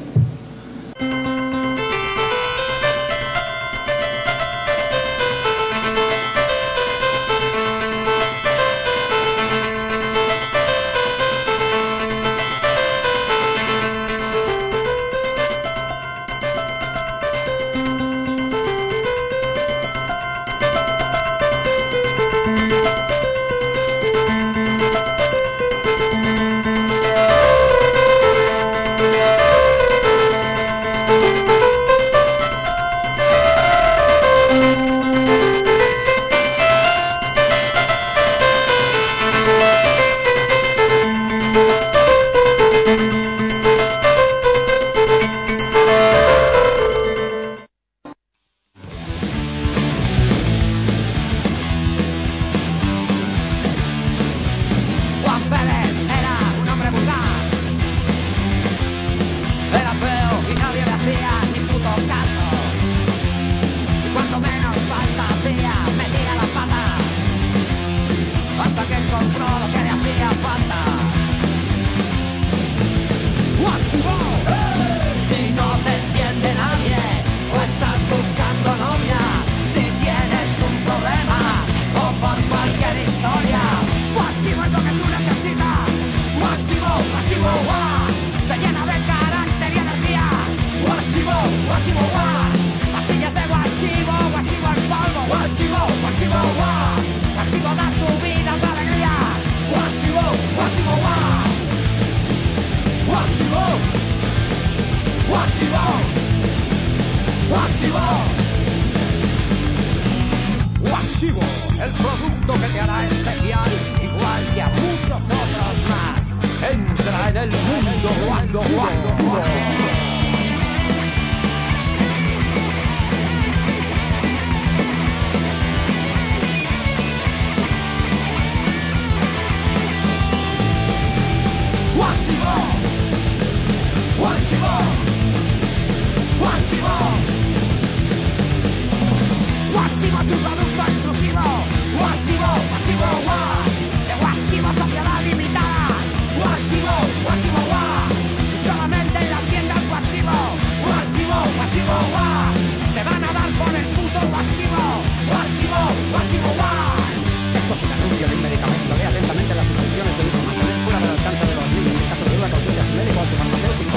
sido guachivo. Guachivo, guachivo, guachivo. Guachivo es un producto exclusivo. Guachivo, guachivo, guau. De guachivo sociedad limitada. Guachivo, guachivo, guau. Y solamente en las tiendas guachivo. Guachivo, guachivo, guau. Te van a dar por el puto guachivo. Guachivo, guachivo, guau. Esto es un anuncio de un medicamento. Lea atentamente las instrucciones del uso. Mantener fuera del alcance de los niños. En caso de duda, consulte a su médico o su farmacéutico.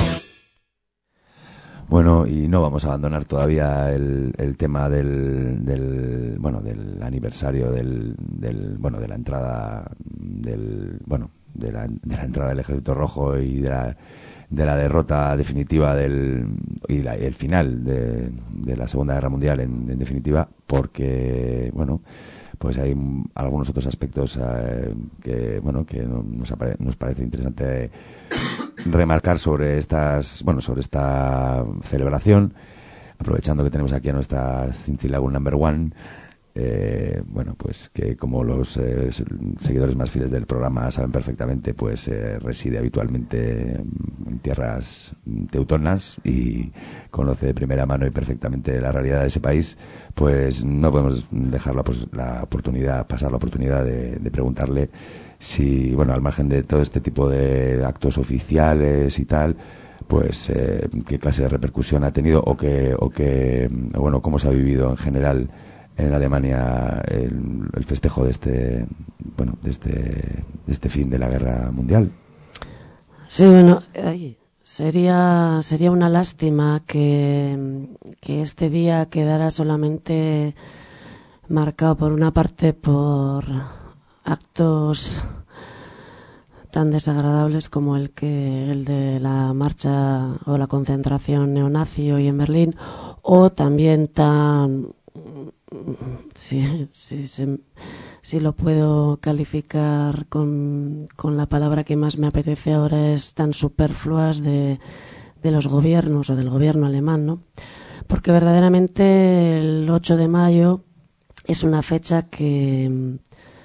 Bueno, y no vamos a abandonar todavía el, el tema del, del bueno del aniversario del, del bueno de la entrada del bueno de la, de la entrada del Ejército Rojo y de la de la derrota definitiva del y la, el final de, de la Segunda Guerra Mundial en, en definitiva, porque bueno pues hay algunos otros aspectos eh, que bueno que nos, apare, nos parece interesante remarcar sobre estas bueno sobre esta celebración, aprovechando que tenemos aquí a nuestra Cintilagun number one. Eh, bueno, pues que como los eh, seguidores más fieles del programa saben perfectamente, pues eh, reside habitualmente en tierras teutonas y conoce de primera mano y perfectamente la realidad de ese país. Pues no podemos dejar la, pues, la oportunidad, pasar la oportunidad de, de preguntarle si, bueno, al margen de todo este tipo de actos oficiales y tal, pues eh, qué clase de repercusión ha tenido o que, o que, bueno, cómo se ha vivido en general en Alemania el, el festejo de este bueno de este de este fin de la guerra mundial. Sí, bueno, ay, sería sería una lástima que, que este día quedara solamente marcado por una parte por actos tan desagradables como el que el de la marcha o la concentración neonazi hoy en Berlín, o también tan Sí, sí, sí, sí lo puedo calificar con, con la palabra que más me apetece ahora, es tan superfluas de, de los gobiernos o del gobierno alemán, ¿no? Porque verdaderamente el ocho de mayo es una fecha que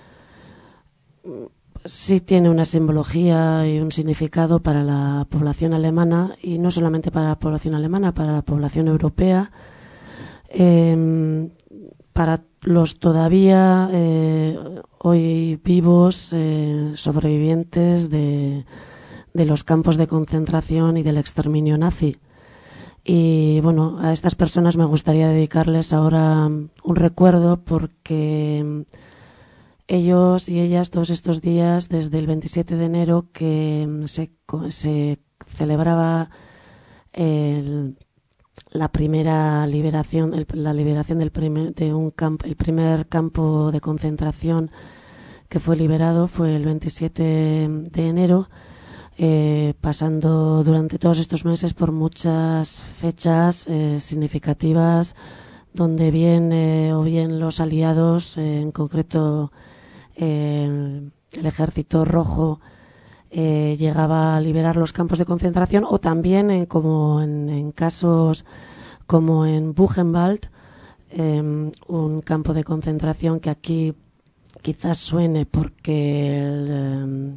sí tiene una simbología y un significado para la población alemana, y no solamente para la población alemana, para la población europea. Eh, para los todavía eh, hoy vivos eh, sobrevivientes de, de los campos de concentración y del exterminio nazi. Y bueno, a estas personas me gustaría dedicarles ahora un recuerdo, porque ellos y ellas todos estos días, desde el veintisiete de enero que se, se celebraba el la primera liberación, el, la liberación del primer, de un campo, el primer campo de concentración que fue liberado fue el veintisiete de enero, eh, pasando durante todos estos meses por muchas fechas eh, significativas, donde bien eh, o bien los aliados, eh, en concreto eh, el Ejército Rojo, Eh, llegaba a liberar los campos de concentración, o también en, como en, en casos como en Buchenwald, eh, un campo de concentración que aquí quizás suene porque el,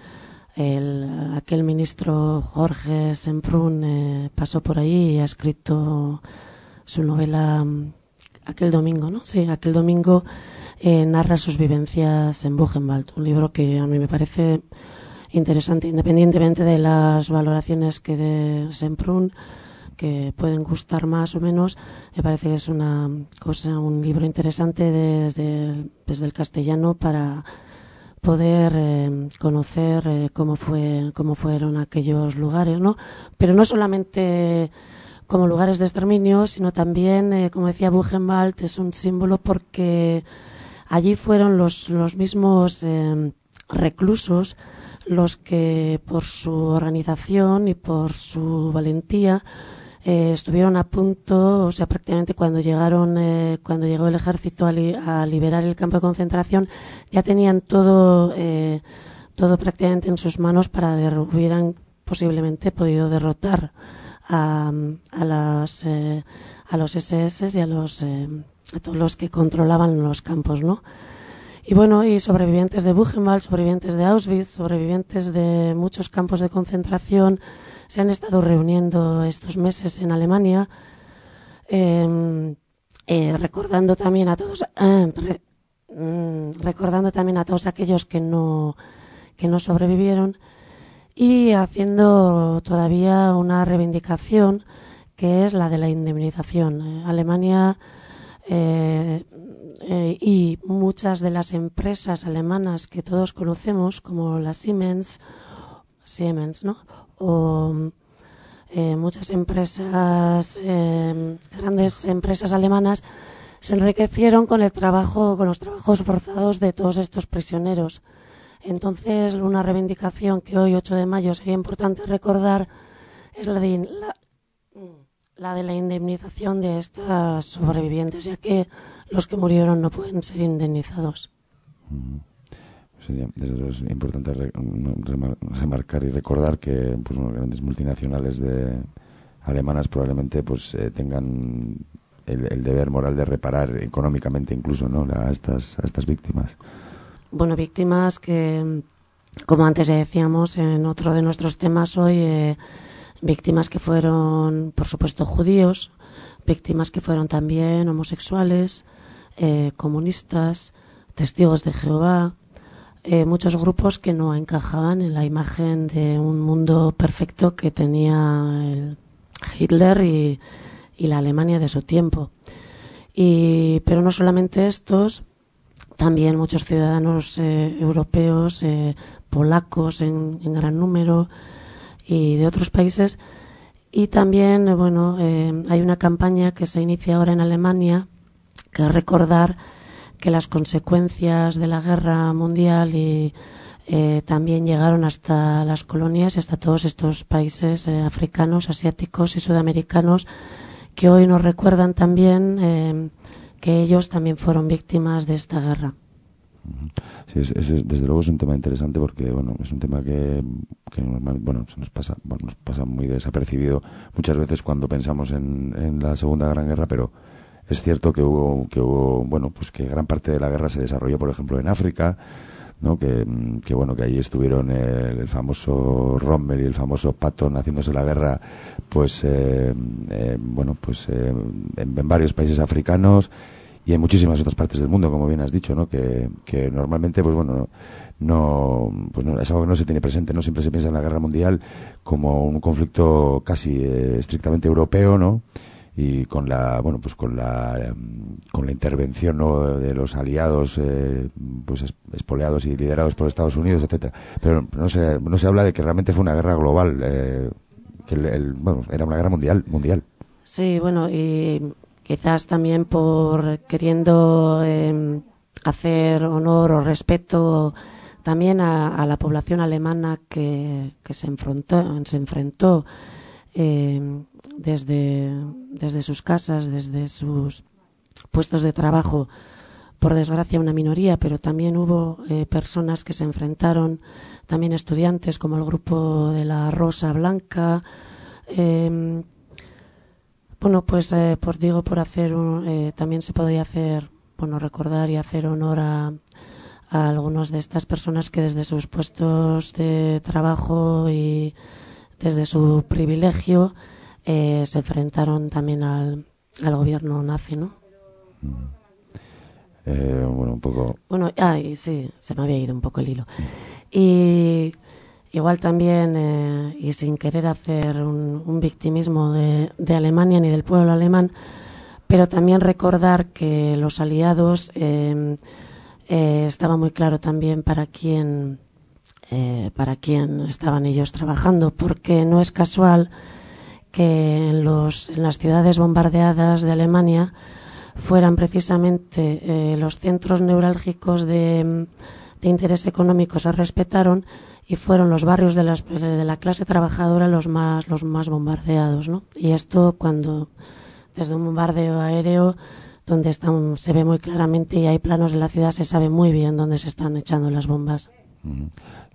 el, aquel ministro Jorge Semprún eh, pasó por allí y ha escrito su novela aquel domingo, ¿no? Sí, aquel domingo eh, narra sus vivencias en Buchenwald, un libro que a mí me parece interesante, independientemente de las valoraciones que de Semprún, que pueden gustar más o menos. Me parece que es una cosa, un libro interesante desde, desde el castellano, para poder eh, conocer eh, cómo fue, cómo fueron aquellos lugares, ¿no? Pero no solamente como lugares de exterminio, sino también, eh, como decía, Buchenwald es un símbolo porque allí fueron los, los mismos eh, reclusos los que, por su organización y por su valentía, eh, estuvieron a punto, o sea, prácticamente cuando llegaron, eh, cuando llegó el ejército a, li a liberar el campo de concentración, ya tenían todo, eh, todo prácticamente en sus manos para hubieran posiblemente podido derrotar a, a, las, eh, a los ese ese y a, los, eh, a todos los que controlaban los campos, ¿no? Y bueno, y sobrevivientes de Buchenwald, sobrevivientes de Auschwitz, sobrevivientes de muchos campos de concentración se han estado reuniendo estos meses en Alemania, eh, eh, recordando también a todos, eh, re, mm, recordando también a todos aquellos que no que no sobrevivieron y haciendo todavía una reivindicación que es la de la indemnización. Eh, Alemania eh, eh, y muchas de las empresas alemanas que todos conocemos, como la Siemens, Siemens, ¿no? O eh, muchas empresas, eh, grandes empresas alemanas, se enriquecieron con el trabajo, con los trabajos forzados de todos estos prisioneros. Entonces, una reivindicación que hoy, ocho de mayo, sería importante recordar es la de la, la de la indemnización de estas sobrevivientes, ya que los que murieron no pueden ser indemnizados. Sería desde luego es importante re, remar, remarcar y recordar que pues, bueno, grandes multinacionales de alemanas probablemente pues eh, tengan el, el deber moral de reparar económicamente incluso, ¿no?, a estas a estas víctimas. Bueno, víctimas que, como antes ya decíamos en otro de nuestros temas hoy, eh, víctimas que fueron, por supuesto, judíos, víctimas que fueron también homosexuales, eh, comunistas, testigos de Jehová, eh, muchos grupos que no encajaban en la imagen de un mundo perfecto que tenía el Hitler y, y la Alemania de su tiempo. Y, pero no solamente estos, también muchos ciudadanos eh, europeos, eh, polacos en, en gran número y de otros países. Y también, bueno, eh, hay una campaña que se inicia ahora en Alemania, que es recordar que las consecuencias de la guerra mundial y eh, también llegaron hasta las colonias y hasta todos estos países eh, africanos, asiáticos y sudamericanos, que hoy nos recuerdan también eh, que ellos también fueron víctimas de esta guerra. Sí, es, es, desde luego es un tema interesante porque bueno, es un tema que, que normal, bueno, se nos pasa, bueno, nos pasa muy desapercibido muchas veces cuando pensamos en, en la Segunda Gran Guerra, pero es cierto que hubo, que hubo, bueno, pues que gran parte de la guerra se desarrolló, por ejemplo, en África, ¿no? Que, que bueno, que ahí estuvieron el, el famoso Rommel y el famoso Patton haciéndose la guerra, pues, eh, eh, bueno, pues eh, en, en varios países africanos y en muchísimas otras partes del mundo, como bien has dicho, ¿no? Que, que normalmente, pues bueno, no, pues no, es algo que no se tiene presente, no siempre se piensa en la guerra mundial como un conflicto casi eh, estrictamente europeo, ¿no? Y con la, bueno, pues con la, con la intervención, ¿no?, de los aliados, eh, pues espoleados y liderados por Estados Unidos, etcétera. Pero no se, no se habla de que realmente fue una guerra global, eh, que el, el, bueno, era una guerra mundial, mundial. Sí, bueno, y quizás también por queriendo eh, hacer honor o respeto también a, a la población alemana que, que se enfrentó, se enfrentó eh, desde, desde sus casas, desde sus puestos de trabajo, por desgracia una minoría, pero también hubo eh, personas que se enfrentaron, también estudiantes como el grupo de la Rosa Blanca. Eh, bueno, pues eh, por digo, por hacer un, eh, también se podría hacer, bueno, recordar y hacer honor a, a algunas de estas personas que desde sus puestos de trabajo y desde su privilegio eh, se enfrentaron también al, al gobierno nazi, ¿no? Eh, bueno, un poco... Bueno, ay, sí, se me había ido un poco el hilo. Y igual también, eh, y sin querer hacer un, un victimismo de, de Alemania ni del pueblo alemán, pero también recordar que los aliados eh, eh, estaba muy claro también para quién, eh, para quién estaban ellos trabajando, porque no es casual que en, los, en las ciudades bombardeadas de Alemania fueran precisamente eh, los centros neurálgicos de, de interés económico se respetaron y fueron los barrios de, las, de la clase trabajadora los más los más bombardeados, ¿no? Y esto cuando desde un bombardeo aéreo donde están, se ve muy claramente y hay planos de la ciudad, se sabe muy bien dónde se están echando las bombas. Uh-huh.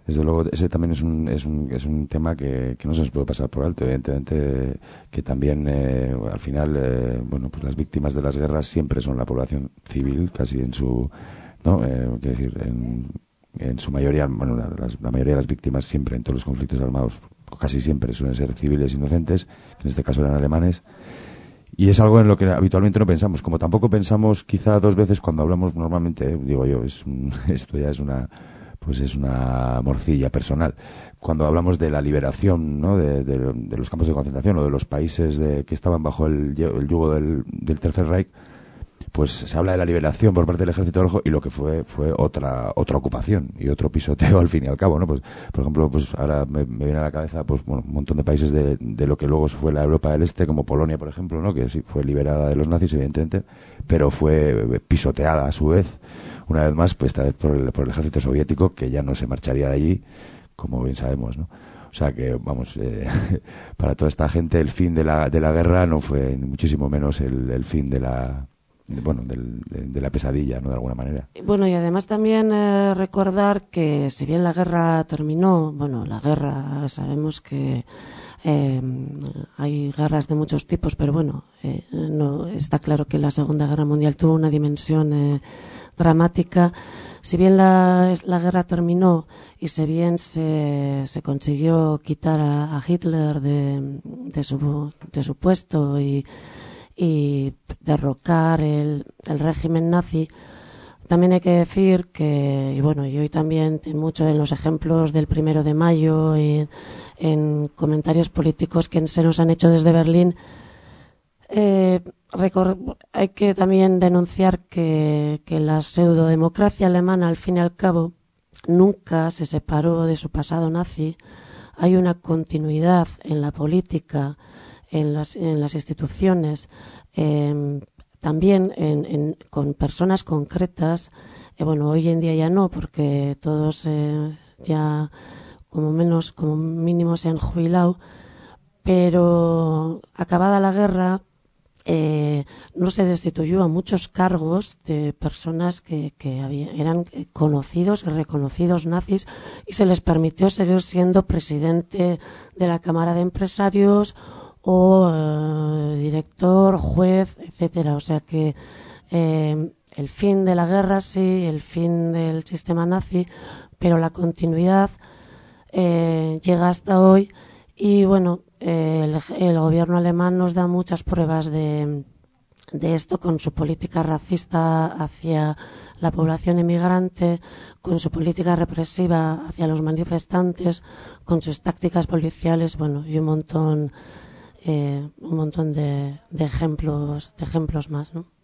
Desde luego, ese también es un, es un, es un tema que, que no se nos puede pasar por alto. Evidentemente, que también, eh, al final, eh, bueno, pues las víctimas de las guerras siempre son la población civil, casi en su, ¿no? Eh, quiero decir, en, en su mayoría, bueno, la, la mayoría de las víctimas siempre en todos los conflictos armados, casi siempre suelen ser civiles inocentes, que en este caso eran alemanes. Y es algo en lo que habitualmente no pensamos, como tampoco pensamos quizá dos veces cuando hablamos normalmente, eh, digo yo, es un, esto ya es una, pues es una morcilla personal. Cuando hablamos de la liberación, ¿no? de, de, de los campos de concentración o de los países de, que estaban bajo el, el yugo del, del Tercer Reich, pues se habla de la liberación por parte del Ejército Rojo y lo que fue fue otra otra ocupación y otro pisoteo al fin y al cabo, ¿no? Pues por ejemplo, pues ahora me, me viene a la cabeza pues bueno, un montón de países de, de lo que luego fue la Europa del Este, como Polonia, por ejemplo, ¿no? Que sí fue liberada de los nazis, evidentemente, pero fue pisoteada a su vez, una vez más, pues esta vez por el, por el Ejército Soviético, que ya no se marcharía de allí, como bien sabemos, ¿no? O sea que, vamos, eh, para toda esta gente el fin de la de la guerra no fue ni muchísimo menos el, el fin de la De, bueno, del, de, de la pesadilla, ¿no? De alguna manera. Bueno, y además también eh, recordar que si bien la guerra terminó, bueno, la guerra, sabemos que eh, hay guerras de muchos tipos, pero bueno, eh, no está claro que la Segunda Guerra Mundial tuvo una dimensión eh, dramática. Si bien la, la guerra terminó y si bien se, se consiguió quitar a, a Hitler de, de, su, de su puesto y y derrocar el, el régimen nazi, también hay que decir que, y bueno, y hoy también en muchos en los ejemplos del primero de mayo y en comentarios políticos que se nos han hecho desde Berlín, eh, recor- hay que también denunciar que, que la pseudodemocracia alemana, al fin y al cabo, nunca se separó de su pasado nazi. Hay una continuidad en la política, en las, en las instituciones, eh, también en, en, con personas concretas. Eh, bueno, hoy en día ya no, porque todos eh, ya como menos, como mínimo se han jubilado, pero acabada la guerra eh, no se destituyó a muchos cargos de personas que, que había, eran conocidos y reconocidos nazis, y se les permitió seguir siendo presidente de la Cámara de Empresarios o eh, director, juez, etcétera. O sea que eh, el fin de la guerra sí, el fin del sistema nazi, pero la continuidad eh, llega hasta hoy. Y bueno, eh, el, el gobierno alemán nos da muchas pruebas de, de esto, con su política racista hacia la población inmigrante, con su política represiva hacia los manifestantes, con sus tácticas policiales, bueno, y un montón Eh, un montón de, de ejemplos de ejemplos más, ¿no?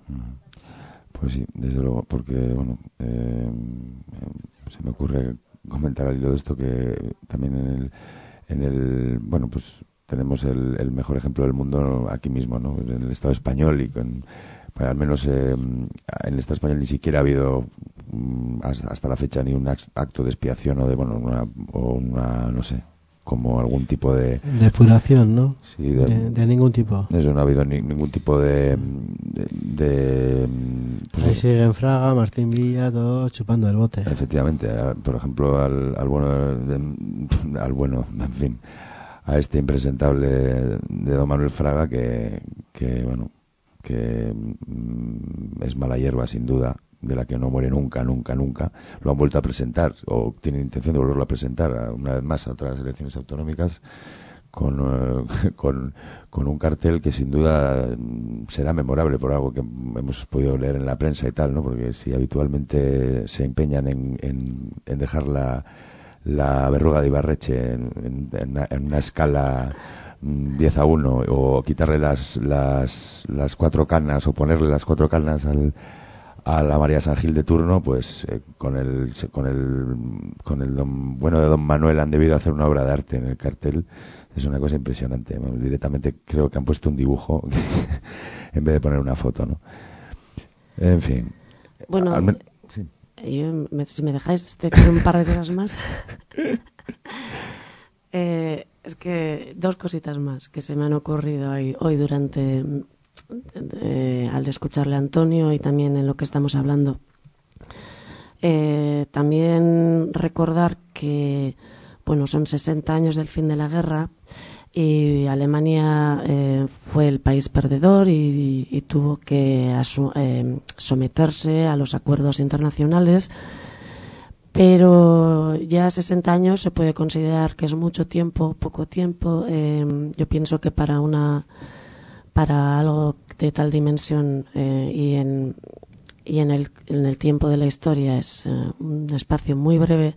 Pues sí, desde luego, porque bueno, eh, se me ocurre comentar al hilo de esto que también en el, en el bueno, pues tenemos el, el mejor ejemplo del mundo aquí mismo, ¿no? En el Estado español, y con, bueno, al menos eh, en el Estado español ni siquiera ha habido um, hasta, hasta la fecha ni un acto de expiación o de, bueno, una, o una, no sé, como algún tipo de depuración, ¿no? Sí, de, de, de ningún tipo. Eso, no ha habido ni, ningún tipo de de, de pues ahí eso. siguen Fraga, Martín Villa, todos chupando el bote. Efectivamente, a, por ejemplo, al, al bueno de, al bueno, en fin, a este impresentable de don Manuel Fraga, que que bueno, que mm, es mala hierba sin duda, de la que no muere nunca, nunca, nunca. Lo han vuelto a presentar, o tienen intención de volverlo a presentar una vez más a otras elecciones autonómicas, con, uh, con, con un cartel que sin duda será memorable por algo que hemos podido leer en la prensa y tal, ¿no? Porque si habitualmente se empeñan en, en, en dejar la, la verruga de Ibarreche en, en, en, una, en una escala diez a uno, o quitarle las, las, las cuatro canas, o ponerle las cuatro canas al a la María San Gil de turno, pues eh, con el con el con el don, bueno de don Manuel han debido hacer una obra de arte en el cartel. Es una cosa impresionante. Directamente creo que han puesto un dibujo en vez de poner una foto, ¿no? En fin. Bueno, Al men- sí. yo, me, si me dejáis decir un par de cosas más. eh, es que dos cositas más que se me han ocurrido hoy, hoy durante Eh, al escucharle a Antonio y también en lo que estamos hablando. Eh, también recordar que, bueno, son sesenta años del fin de la guerra y Alemania eh, fue el país perdedor y, y tuvo que asu- eh, someterse a los acuerdos internacionales, pero ya sesenta años se puede considerar que es mucho tiempo, poco tiempo. Eh, yo pienso que para una para algo de tal dimensión eh, y en y en el en el tiempo de la historia es eh, un espacio muy breve.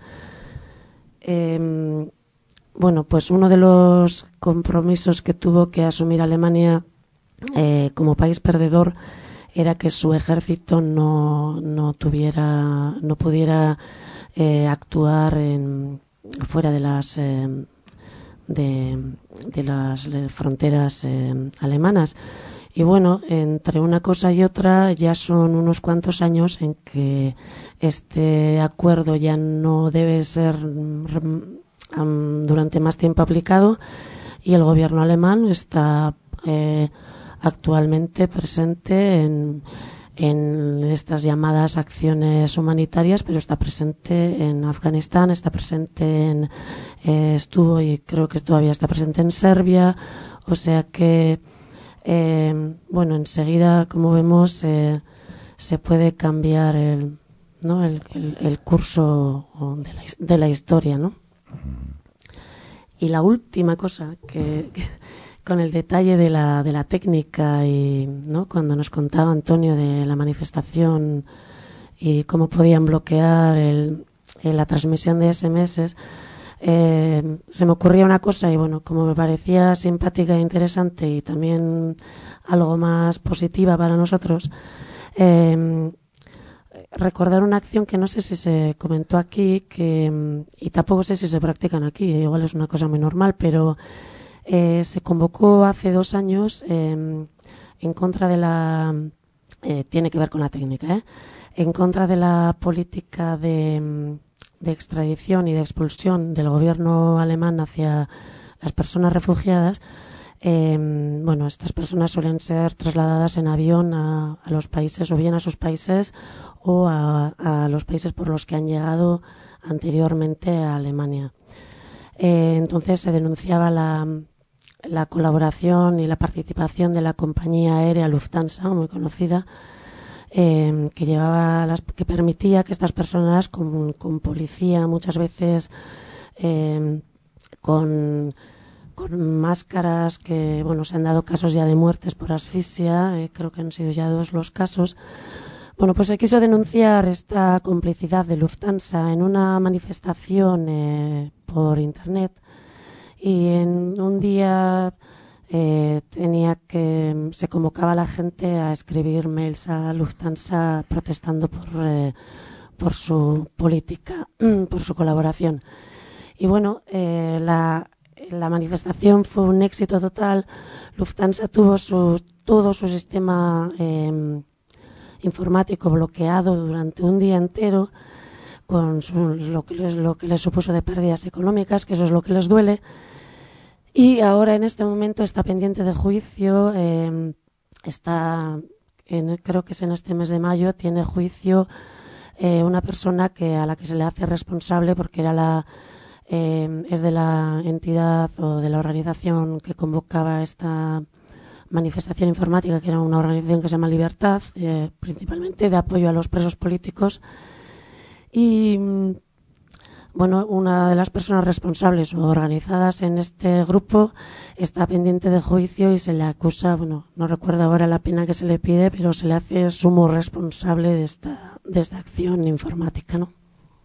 Eh, bueno, pues uno de los compromisos que tuvo que asumir Alemania eh, como país perdedor era que su ejército no no tuviera no pudiera eh, actuar en, fuera de las eh, de, de las fronteras eh, alemanas. Y bueno, entre una cosa y otra ya son unos cuantos años en que este acuerdo ya no debe ser um, durante más tiempo aplicado y el gobierno alemán está eh, actualmente presente en, en estas llamadas acciones humanitarias, pero está presente en Afganistán, está presente en eh, estuvo y creo que todavía está presente en Serbia, o sea que eh, bueno, enseguida, como vemos, eh, se puede cambiar el, ¿no? el, el, el curso de la, de la historia, ¿no? Y la última cosa que, que con el detalle de la de la técnica y no cuando nos contaba Antonio de la manifestación y cómo podían bloquear el, el, la transmisión de ese eme ese, eh, se me ocurría una cosa y bueno, como me parecía simpática e interesante y también algo más positiva para nosotros, eh, recordar una acción que no sé si se comentó aquí que y tampoco sé si se practican aquí, igual es una cosa muy normal, pero Eh, se convocó hace dos años eh, en contra de la eh, tiene que ver con la técnica ¿eh? en contra de la política de, de extradición y de expulsión del gobierno alemán hacia las personas refugiadas. Eh, bueno, estas personas suelen ser trasladadas en avión a, a los países o bien a sus países o a, a los países por los que han llegado anteriormente a Alemania. Eh, entonces se denunciaba la la colaboración y la participación de la compañía aérea Lufthansa, muy conocida, eh, que llevaba las, que permitía que estas personas con, con policía muchas veces eh, con, con máscaras que bueno se han dado casos ya de muertes por asfixia, eh, creo que han sido ya dos los casos. Bueno, pues se quiso denunciar esta complicidad de Lufthansa en una manifestación eh, por internet. Y en un día eh, tenía que se convocaba a la gente a escribir mails a Lufthansa protestando por eh, por su política, por su colaboración. Y bueno, eh, la la manifestación fue un éxito total. Lufthansa tuvo su todo su sistema eh, informático bloqueado durante un día entero, con su, lo que les lo que les supuso de pérdidas económicas, que eso es lo que les duele. Y ahora en este momento está pendiente de juicio, eh, está, en, creo que es en este mes de mayo, tiene juicio eh, una persona que a la que se le hace responsable porque era la eh, es de la entidad o de la organización que convocaba esta manifestación informática, que era una organización que se llama Libertad, eh, principalmente de apoyo a los presos políticos. Y bueno, una de las personas responsables o organizadas en este grupo está pendiente de juicio y se le acusa, bueno, no recuerdo ahora la pena que se le pide, pero se le hace sumo responsable de esta, de esta acción informática, ¿no?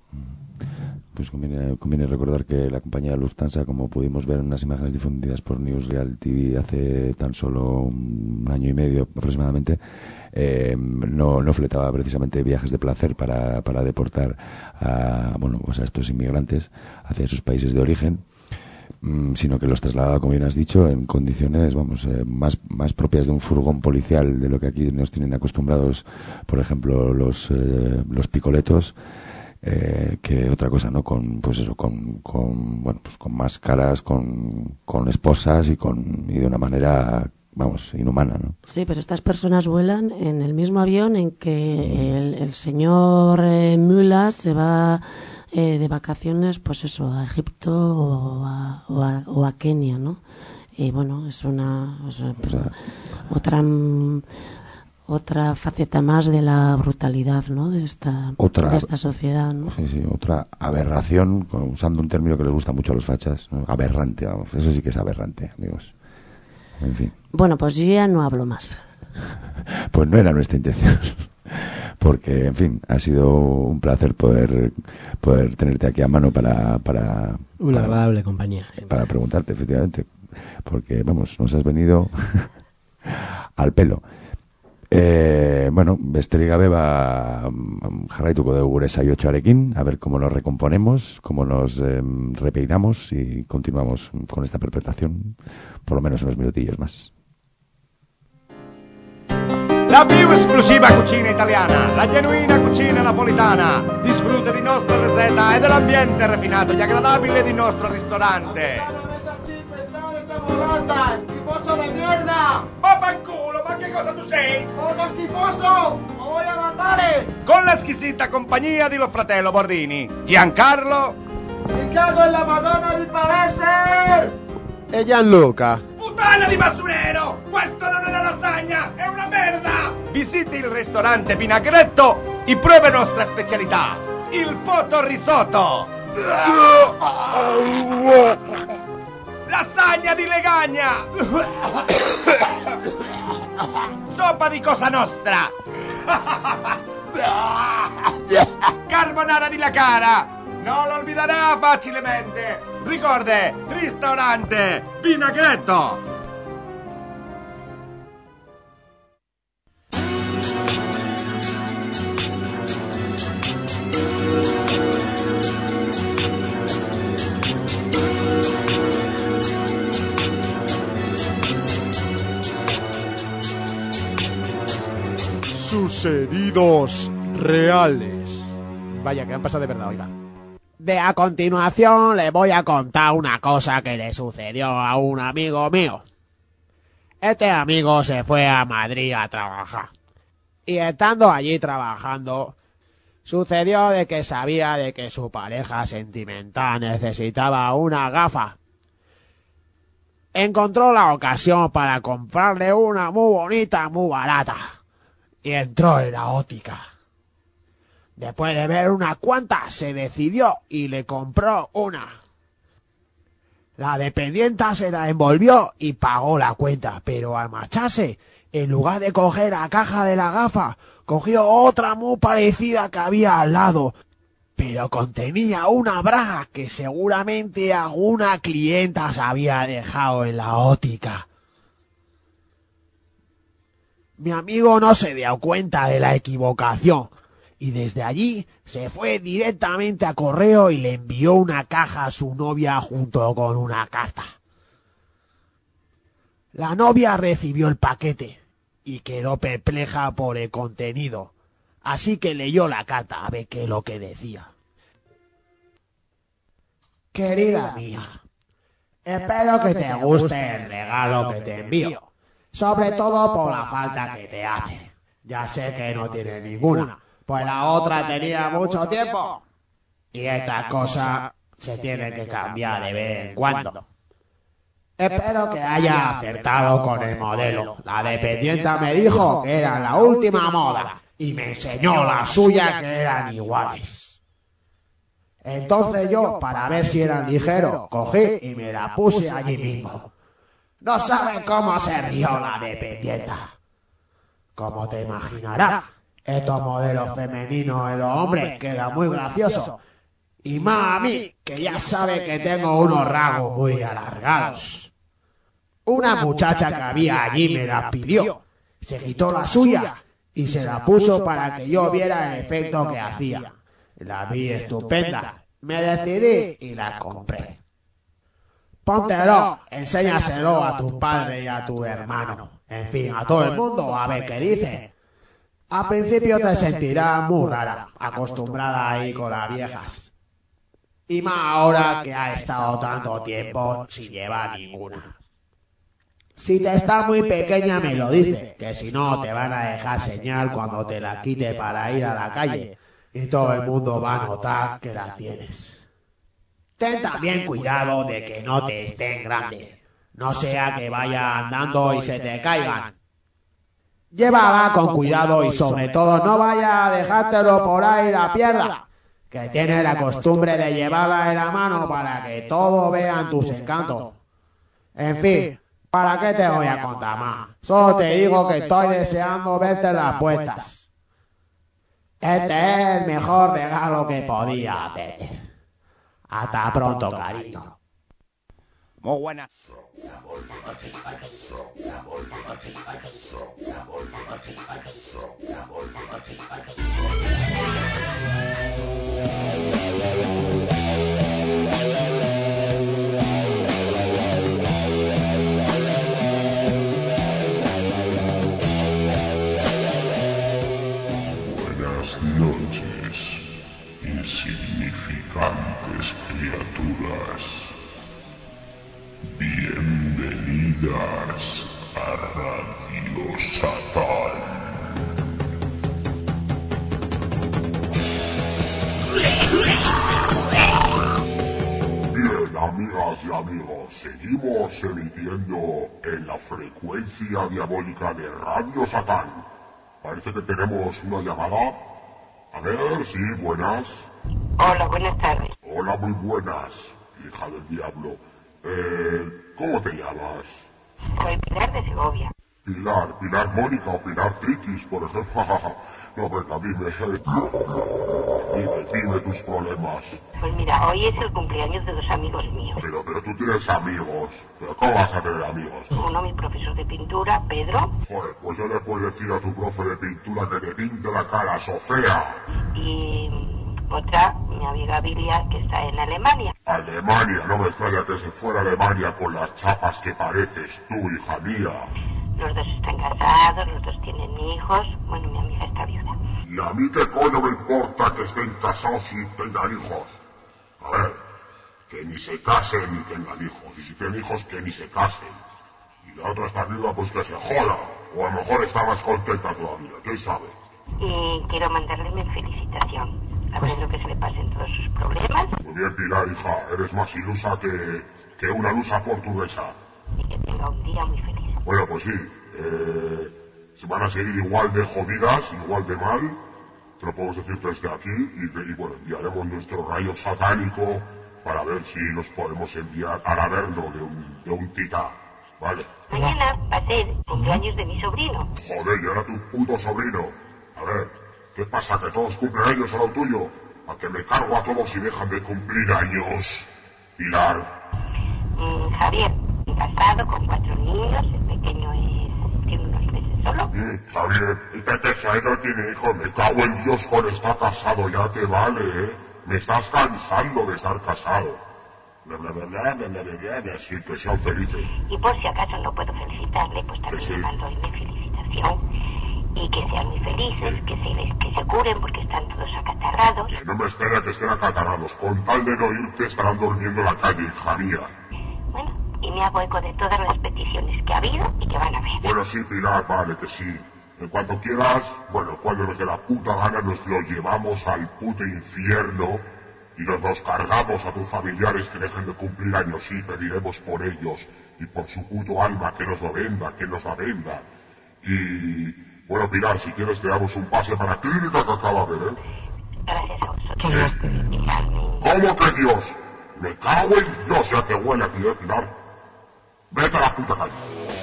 Pues conviene, conviene recordar que la compañía Lufthansa, como pudimos ver en unas imágenes difundidas por Newsreal T V hace tan solo un año y medio aproximadamente, eh, no, no fletaba precisamente viajes de placer para, para deportar a, bueno, pues a estos inmigrantes hacia sus países de origen, sino que los trasladaba, como bien has dicho, en condiciones, vamos, eh, más, más propias de un furgón policial, de lo que aquí nos tienen acostumbrados, por ejemplo, los, eh, los picoletos. Eh, que otra cosa, ¿no? Con, pues eso, con, con, bueno, pues con máscaras, con, con esposas y con, y de una manera vamos, inhumana, ¿no? Sí, pero estas personas vuelan en el mismo avión en que el, el señor eh, Mula se va eh, de vacaciones, pues eso, a Egipto o a, o a, o a Kenia, ¿no? Y bueno, es una, o sea, o sea, otra otra faceta más de la brutalidad, ¿no? De esta otra, de esta sociedad, ¿no? Sí, sí, otra aberración, usando un término que les gusta mucho a los fachas, ¿no? Aberrante, vamos, eso sí que es aberrante, amigos. En fin. Bueno, pues yo ya no hablo más. Pues no era nuestra intención. Porque, en fin, ha sido un placer poder poder tenerte aquí a mano para... para Una para, agradable compañía. Siempre. Para preguntarte, efectivamente. Porque, vamos, nos has venido al pelo. Eh, bueno, besterik gabe ba jarraituko dugu gure saioetxoarekin, a ver cómo nos recomponemos, cómo nos eh, repeinamos y continuamos con esta perpetración por lo menos unos minutillos más. La più esclusiva cucina italiana, la genuina cucina napolitana. Disfrute di nostra ricetta e dell'ambiente refinato e agradabile di nostro ristorante. ¡Stifoso de mierda! ¡Papá en culo! ¿Ma che cosa tu sei? ¡Uno stifoso! ¡Lo voy a matar! Con la squisita compagnia di lo fratello Bordini, Giancarlo Riccardo e la Madonna di Palese e Gianluca. Puttana di basurero! Questo non è una lasagna, è una merda! Visiti il ristorante Vinagretto e pruebe nostra specialità, il poto risotto! Lasagna di legagna! Sopa di cosa nostra! Carbonara di la cara! Non lo olvidará facilmente! Ricorde, ristorante Vinagretto! Sucedidos reales. Vaya, que han pasado de verdad, oiga. De a continuación le voy a contar una cosa que le sucedió a un amigo mío. Este amigo se fue a Madrid a trabajar. Y estando allí trabajando, sucedió de que sabía de que su pareja sentimental necesitaba una gafa. Encontró la ocasión para comprarle una muy bonita, muy barata. Y entró en la óptica. Después de ver unas cuantas, se decidió y le compró una. La dependienta se la envolvió y pagó la cuenta, pero al marcharse, en lugar de coger la caja de la gafa, cogió otra muy parecida que había al lado, pero contenía una braga que seguramente alguna clienta se había dejado en la óptica. Mi amigo no se dio cuenta de la equivocación y desde allí se fue directamente a correo y le envió una caja a su novia junto con una carta. La novia recibió el paquete y quedó perpleja por el contenido, así que leyó la carta a ver qué es lo que decía. Querida mía, espero que te guste el regalo que te envío. Sobre todo por la falta que te hace. Ya sé que no tiene ninguna, pues la otra tenía mucho tiempo. Y esta cosa se tiene que cambiar de vez en cuando. Espero que haya acertado con el modelo. La dependienta me dijo que era la última moda y me enseñó la suya que eran iguales. Entonces yo, para ver si eran ligeros, cogí y me la puse allí mismo. No saben cómo se rió la dependienta. Como te imaginarás, estos modelos femeninos en los hombres quedan muy graciosos. Y más a mí, que ya sabe que tengo unos rasgos muy alargados. Una muchacha que había allí me la pidió. Se quitó la suya y se la puso para que yo viera el efecto que hacía. La vi estupenda. Me decidí y la compré. Póntelo, enséñaselo a tu padre y a tu hermano, en fin, a todo el mundo, a ver qué dice. Al principio te sentirás muy rara, acostumbrada ahí con las viejas. Y más ahora que ha estado tanto tiempo sin llevar ninguna. Si te está muy pequeña me lo dice, que si no te van a dejar señal cuando te la quite para ir a la calle y todo el mundo va a notar que la tienes. Ten también cuidado de que no te estén grande, no sea que vaya andando y se te caigan. Llévala con cuidado y sobre todo no vaya a dejártelo por ahí la pierna, que tiene la costumbre de llevarla en la mano para que todos vean tus encantos. En fin, ¿para qué te voy a contar más? Solo te digo que estoy deseando verte en las puestas. Este es el mejor regalo que podía hacer. Hasta pronto, cariño. Muy buenas. Buenas noches, insignificantes criaturas. Bienvenidas a Radio Satán. Bien, amigas y amigos, seguimos emitiendo en la frecuencia diabólica de Radio Satán. Parece que tenemos una llamada. A ver, sí, buenas. Hola, buenas tardes. Hola, muy buenas, hija del diablo. Eh, ¿Cómo te llamas? Soy Pilar de Segovia. Pilar, Pilar Mónica o Pilar Triquis, por ejemplo. No, venga, dime, dime, dime tus problemas. Pues mira, hoy es el cumpleaños de dos amigos míos. Pero, pero tú tienes amigos. ¿Pero cómo vas a tener amigos? Uno, mi profesor de pintura, Pedro. Joder, pues yo le puedo decir a tu profe de pintura que te pinte la cara, Sofía. Y otra, mi amiga Vilia, que está en Alemania. Alemania, no me extraña que se fuera a Alemania con las chapas que pareces tú, hija mía. Los dos están casados, los dos tienen hijos. Bueno, mi amiga está viuda. Y a mí qué coño me importa que estén casados y tengan hijos. A ver, que ni se casen ni tengan hijos. Y si tienen hijos, que ni se casen. Y la otra está viva, pues que se joda. O a lo mejor está más contenta todavía, ¿quién sabe? Y quiero mandarle mi felicitación. A ver lo que se le pasen todos sus problemas. Muy bien, Pilar, hija, eres más ilusa que, que una lusa portuguesa. Y que tenga un día muy feliz. Bueno, pues sí, eh, se van a seguir igual de jodidas, igual de mal, te lo podemos decir desde aquí, y, y bueno, enviaremos nuestro rayo satánico para ver si los podemos enviar al averno de un, de un titán, ¿vale? Mañana va a ser cumpleaños de mi sobrino. Joder, ya era tu puto sobrino. A ver, ¿qué pasa, que todos cumplen años a lo tuyo? ¿A que me cargo a todos y dejan de cumplir años? Pilar. Mm, Javier, casado con cuatro niños, el pequeño es, tiene unos meses solo. Mm, Javier, y Pepe no tiene hijos, me cago en Dios con estar casado, ya te vale, ¿eh? Me estás cansando de estar casado. Bla, bla, bla, bla, bla, bla, bla, bla, sí, que sean felices. Y por si acaso no puedo felicitarle, pues también sí. le mando hoy mi felicitación. Y que sean muy felices, que se, que se curen porque están todos acatarrados. Que no me espera que estén acatarrados, con tal de no irte estarán durmiendo en la calle, hija mía. Bueno, y me hago eco de todas las peticiones que ha habido y que van a haber. Bueno, sí, Pilar, vale, que sí. En cuanto quieras, bueno, cuando nos dé la puta gana nos lo llevamos al puto infierno y nos los cargamos a tus familiares que dejen de cumplir años, sí, pediremos por ellos y por su puto alma que nos lo venda, que nos la venda. Y... bueno, Pilar, si quieres te damos un pase para Clínica Cacabaver, ¿eh? Gracias a vosotros. Sí. ¿Cómo que Dios? Me cago en Dios, ya te huele aquí, ¿eh, Pilar? Vete a la puta calle.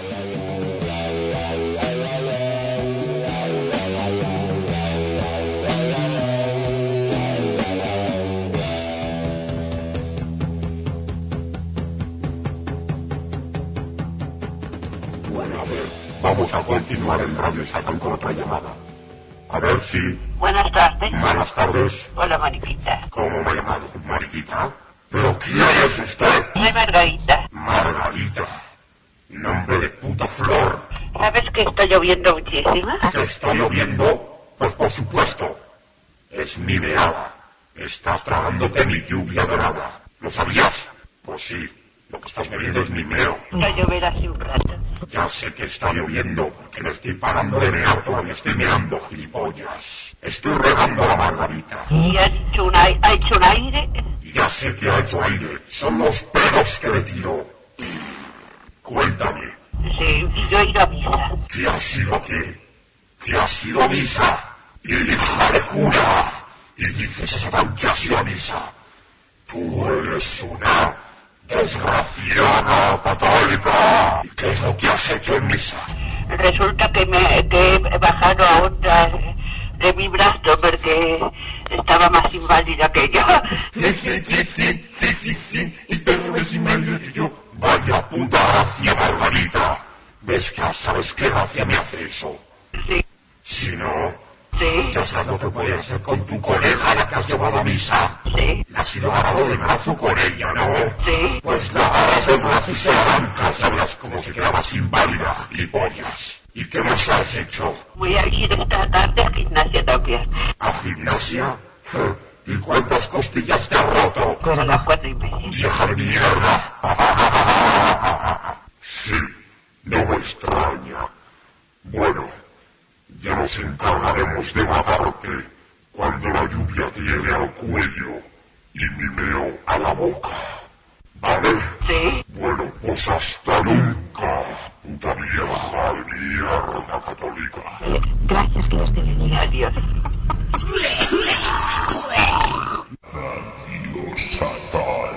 Bueno, a ver, vamos a continuar en Radio Satán con otra llamada. A ver si... Buenas tardes. Buenas tardes. Hola, Mariquita. ¿Cómo me ha llamado? ¿Mariquita? ¿Pero quién es usted? Soy Margarita. Margarita. Nombre de puta flor. ¿Sabes que está lloviendo muchísimo? ¿Que está lloviendo? Pues por supuesto. Es mi meada. Estás tragándote mi lluvia dorada. ¿Lo sabías? Pues sí. Lo que estás bebiendo es mi meo. Va a llover hace un rato. Ya sé que está lloviendo, que no estoy parando de mear, todavía estoy meando, gilipollas. Estoy regando la margarita. ¿Y ha hecho un, ai- ha hecho un aire? Ya sé que ha hecho aire, son los pelos que le tiro. Cuéntame. Sí, yo he ido a misa. ¿Qué ha sido qué? ¿Qué ha sido misa? ¡Hija de cura! Y dices eso tan que ha sido misa. Tú eres una desgraciada católica. ¿Y qué es lo que has hecho en misa? Resulta que me que he bajado a otra de mi brazo porque estaba más inválida que yo. Sí, sí, sí, sí, sí, sí, sí. Y te ves inválida que yo. Vaya puta gracia, Margarita. ¿Ves que sabes qué gracia me hace eso? Sí. Si no, sí. Ya sabes lo que puedes hacer con tu colega a la que has llevado a misa. Sí. La has ido agarrado de brazo con ella, ¿no? Sí. Pues la agarras del brazo y se la arrancas, ya verás cómo se quedabas inválida, gilipollas. ¿Y qué más has hecho? Voy a ir esta tarde a gimnasia también. ¿A gimnasia? ¿Y cuántas costillas te has roto? Con las cuatro y media. ¡Vieja de mierda! Sí, no me extraña. Bueno, ya nos encargaremos de matarte cuando la lluvia te llegue al cuello y mi meo a la boca. ¿Vale? Sí. Bueno, pues hasta nunca, puta vieja de mierda católica. Eh, gracias, que Dios te bendiga. Adiós. Adiós, Satán.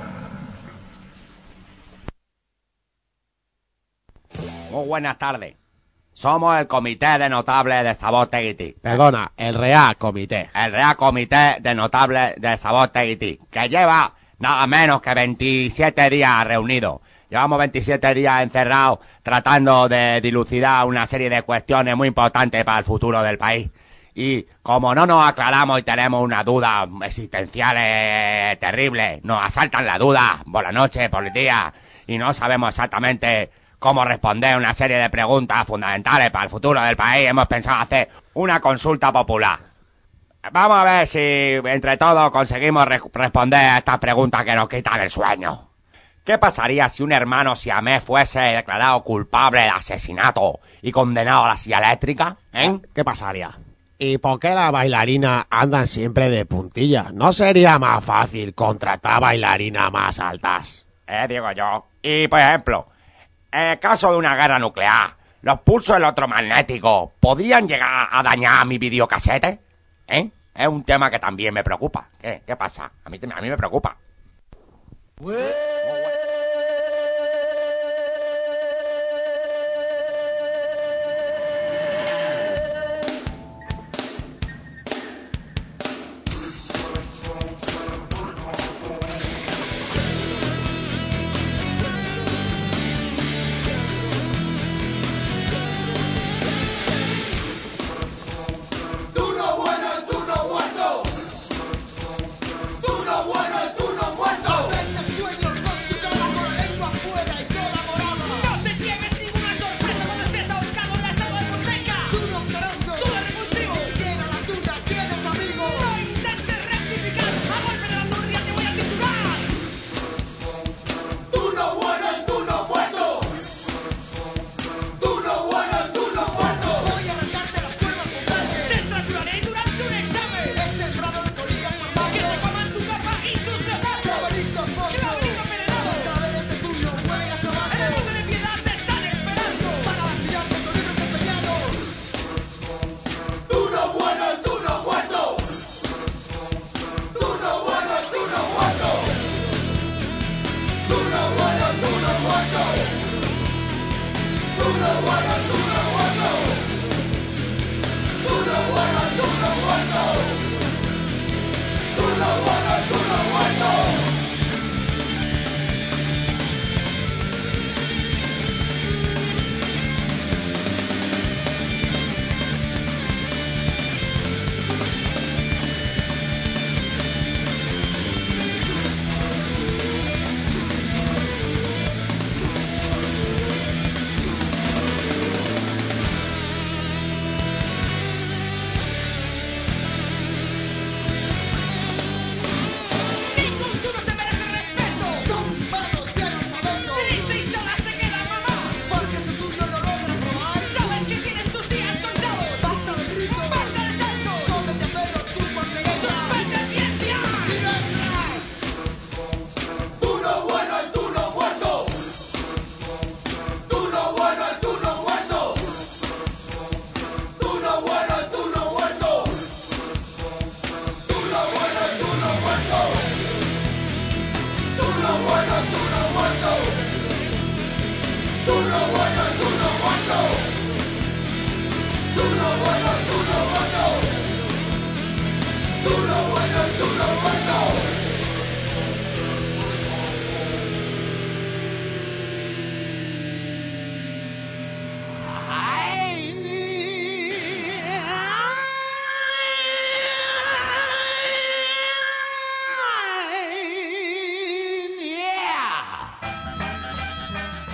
Muy buenas tardes. Somos el Comité de Notables de Sabotegui. Perdona, el Real Comité. El Real Comité de Notables de Sabotegui, que lleva nada menos que veintisiete días reunidos. Llevamos veintisiete días encerrados tratando de dilucidar una serie de cuestiones muy importantes para el futuro del país. Y como no nos aclaramos y tenemos unas dudas existenciales terribles, nos asaltan las dudas por la noche, por el día, y no sabemos exactamente cómo responder una serie de preguntas fundamentales para el futuro del país. Hemos pensado hacer una consulta popular. Vamos a ver si entre todos conseguimos re- responder a estas preguntas que nos quitan el sueño. ¿Qué pasaría si un hermano siamés fuese declarado culpable de asesinato y condenado a la silla eléctrica? ¿Eh? ¿Qué pasaría? ¿Y por qué las bailarinas andan siempre de puntillas? ¿No sería más fácil contratar bailarinas más altas? Eh, digo yo. Y, por ejemplo, en el caso de una guerra nuclear, ¿los pulsos electromagnéticos podrían llegar a dañar mi videocasete? ¿Eh? Es un tema que también me preocupa. ¿Qué, qué pasa? A mí, a mí me preocupa. Turno bueno, turno muerto. Aprende sueño.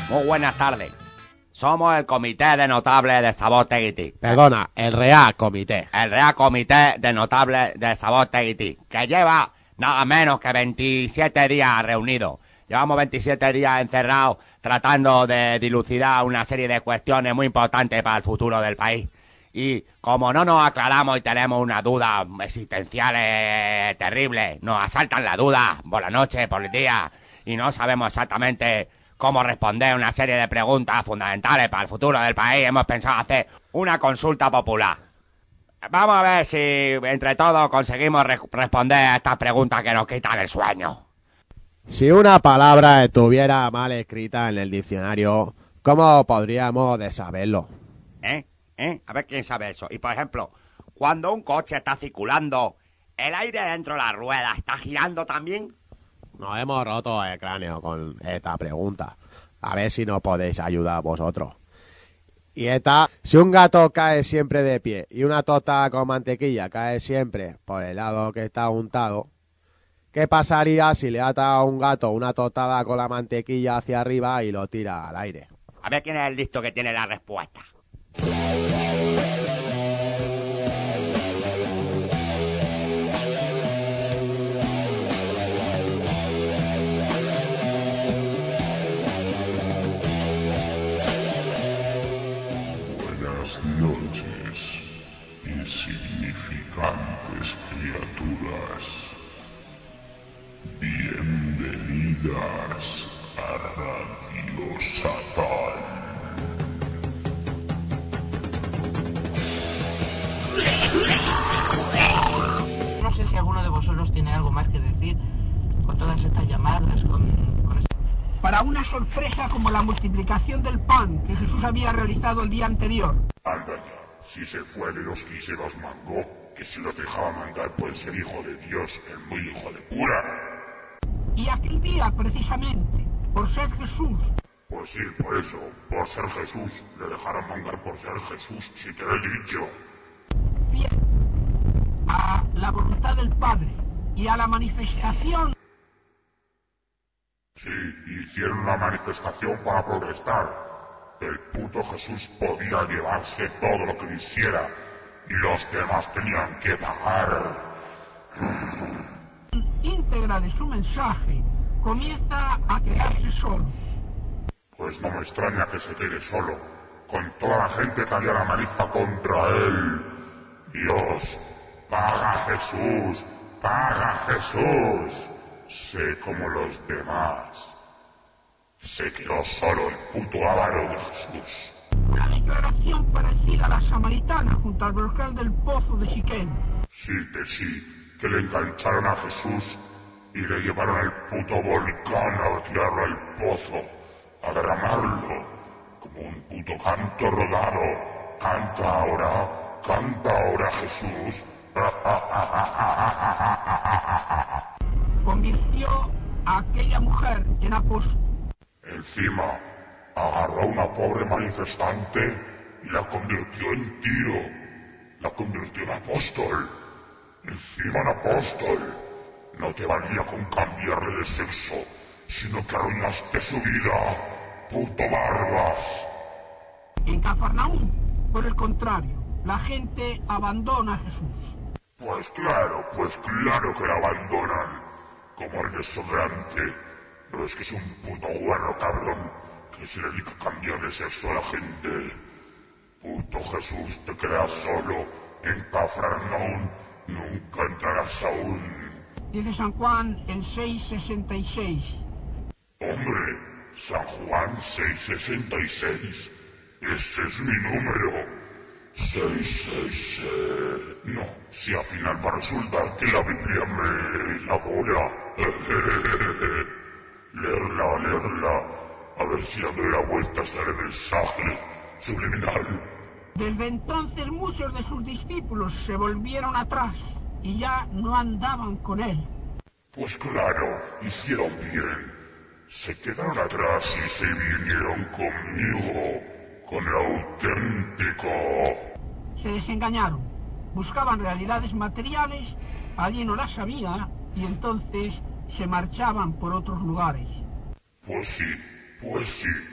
Muy buenas tardes. Somos el Comité de Notables de Sabotegui. Perdona, el Real Comité. El Real Comité de Notables de Sabotegui, que lleva nada menos que veintisiete días reunidos. Llevamos veintisiete días encerrados tratando de dilucidar una serie de cuestiones muy importantes para el futuro del país. Y como no nos aclaramos y tenemos unas dudas existenciales terribles, nos asaltan las dudas por la noche, por el día, y no sabemos exactamente cómo responder una serie de preguntas fundamentales para el futuro del país, hemos pensado hacer una consulta popular. Vamos a ver si entre todos conseguimos re- responder a estas preguntas que nos quitan el sueño. Si una palabra estuviera mal escrita en el diccionario, ¿cómo podríamos de saberlo? ¿Eh? ¿Eh? A ver quién sabe eso. Y por ejemplo, cuando un coche está circulando, ¿el aire dentro de la rueda está girando también? Nos hemos roto el cráneo con esta pregunta. A ver si nos podéis ayudar vosotros. Y esta, si un gato cae siempre de pie y una tota con mantequilla cae siempre por el lado que está untado, ¿qué pasaría si le ata a un gato una totada con la mantequilla hacia arriba y lo tira al aire? A ver quién es el listo que tiene la respuesta. Buenas noches, insignificantes criaturas. Bienvenidas a Radio Satán. No sé si alguno de vosotros tiene algo más que decir con todas estas llamadas, con, con este... Para una sorpresa como la multiplicación del pan que Jesús había realizado el día anterior. Anda ya, si se fue de los que se los mandó, que se los dejaba mandar por ser hijo de Dios, el muy hijo de pura. Y aquel día, precisamente, por ser Jesús. Pues sí, por eso, por ser Jesús, le dejaron mandar por ser Jesús, si te lo he dicho. Fiel a la voluntad del Padre y a la manifestación. Sí, hicieron una manifestación para protestar. El puto Jesús podía llevarse todo lo que quisiera y los demás tenían que pagar. Íntegra de su mensaje comienza a quedarse solo. Pues no me extraña que se quede solo, con toda la gente que había la manifa contra él. Dios, paga Jesús, paga Jesús. Sé como los demás. Se quedó solo el puto avaro de Jesús. Una declaración parecida a la samaritana junto al brocal del pozo de Siquem. Sí, que sí, que le engancharon a Jesús y le llevaron al puto volcán a tirarlo al pozo, a derramarlo, como un puto canto rodado. Canta ahora, canta ahora Jesús. Convirtió a aquella mujer en apóstol. Encima, agarró a una pobre manifestante y la convirtió en tío. La convirtió en apóstol. Encima en apóstol. No te valía con cambiarle de sexo, sino que arruinaste su vida, puto barbas. En Cafarnaúm, por el contrario, la gente abandona a Jesús. Pues claro, pues claro que la abandonan. Como el desodorante. No es que es un puto guarro cabrón que se dedica a cambiar de sexo a la gente. Puto Jesús, te quedas solo. En Cafarnaúm nunca entrarás aún. Dice San Juan el seis sesenta y seis. Hombre, San Juan seis sesenta y seis. Ese es mi número. seis seis seis. No, si al final va a resultar que la Biblia me elabora. Leerla, leerla. A ver si dándole la vuelta sale el mensaje subliminal. Desde entonces muchos de sus discípulos se volvieron atrás y ya no andaban con él. Pues claro, hicieron bien. Se quedaron atrás y se vinieron conmigo, con el auténtico. Se desengañaron, buscaban realidades materiales, allí no las había, y entonces se marchaban por otros lugares. Pues sí, pues sí,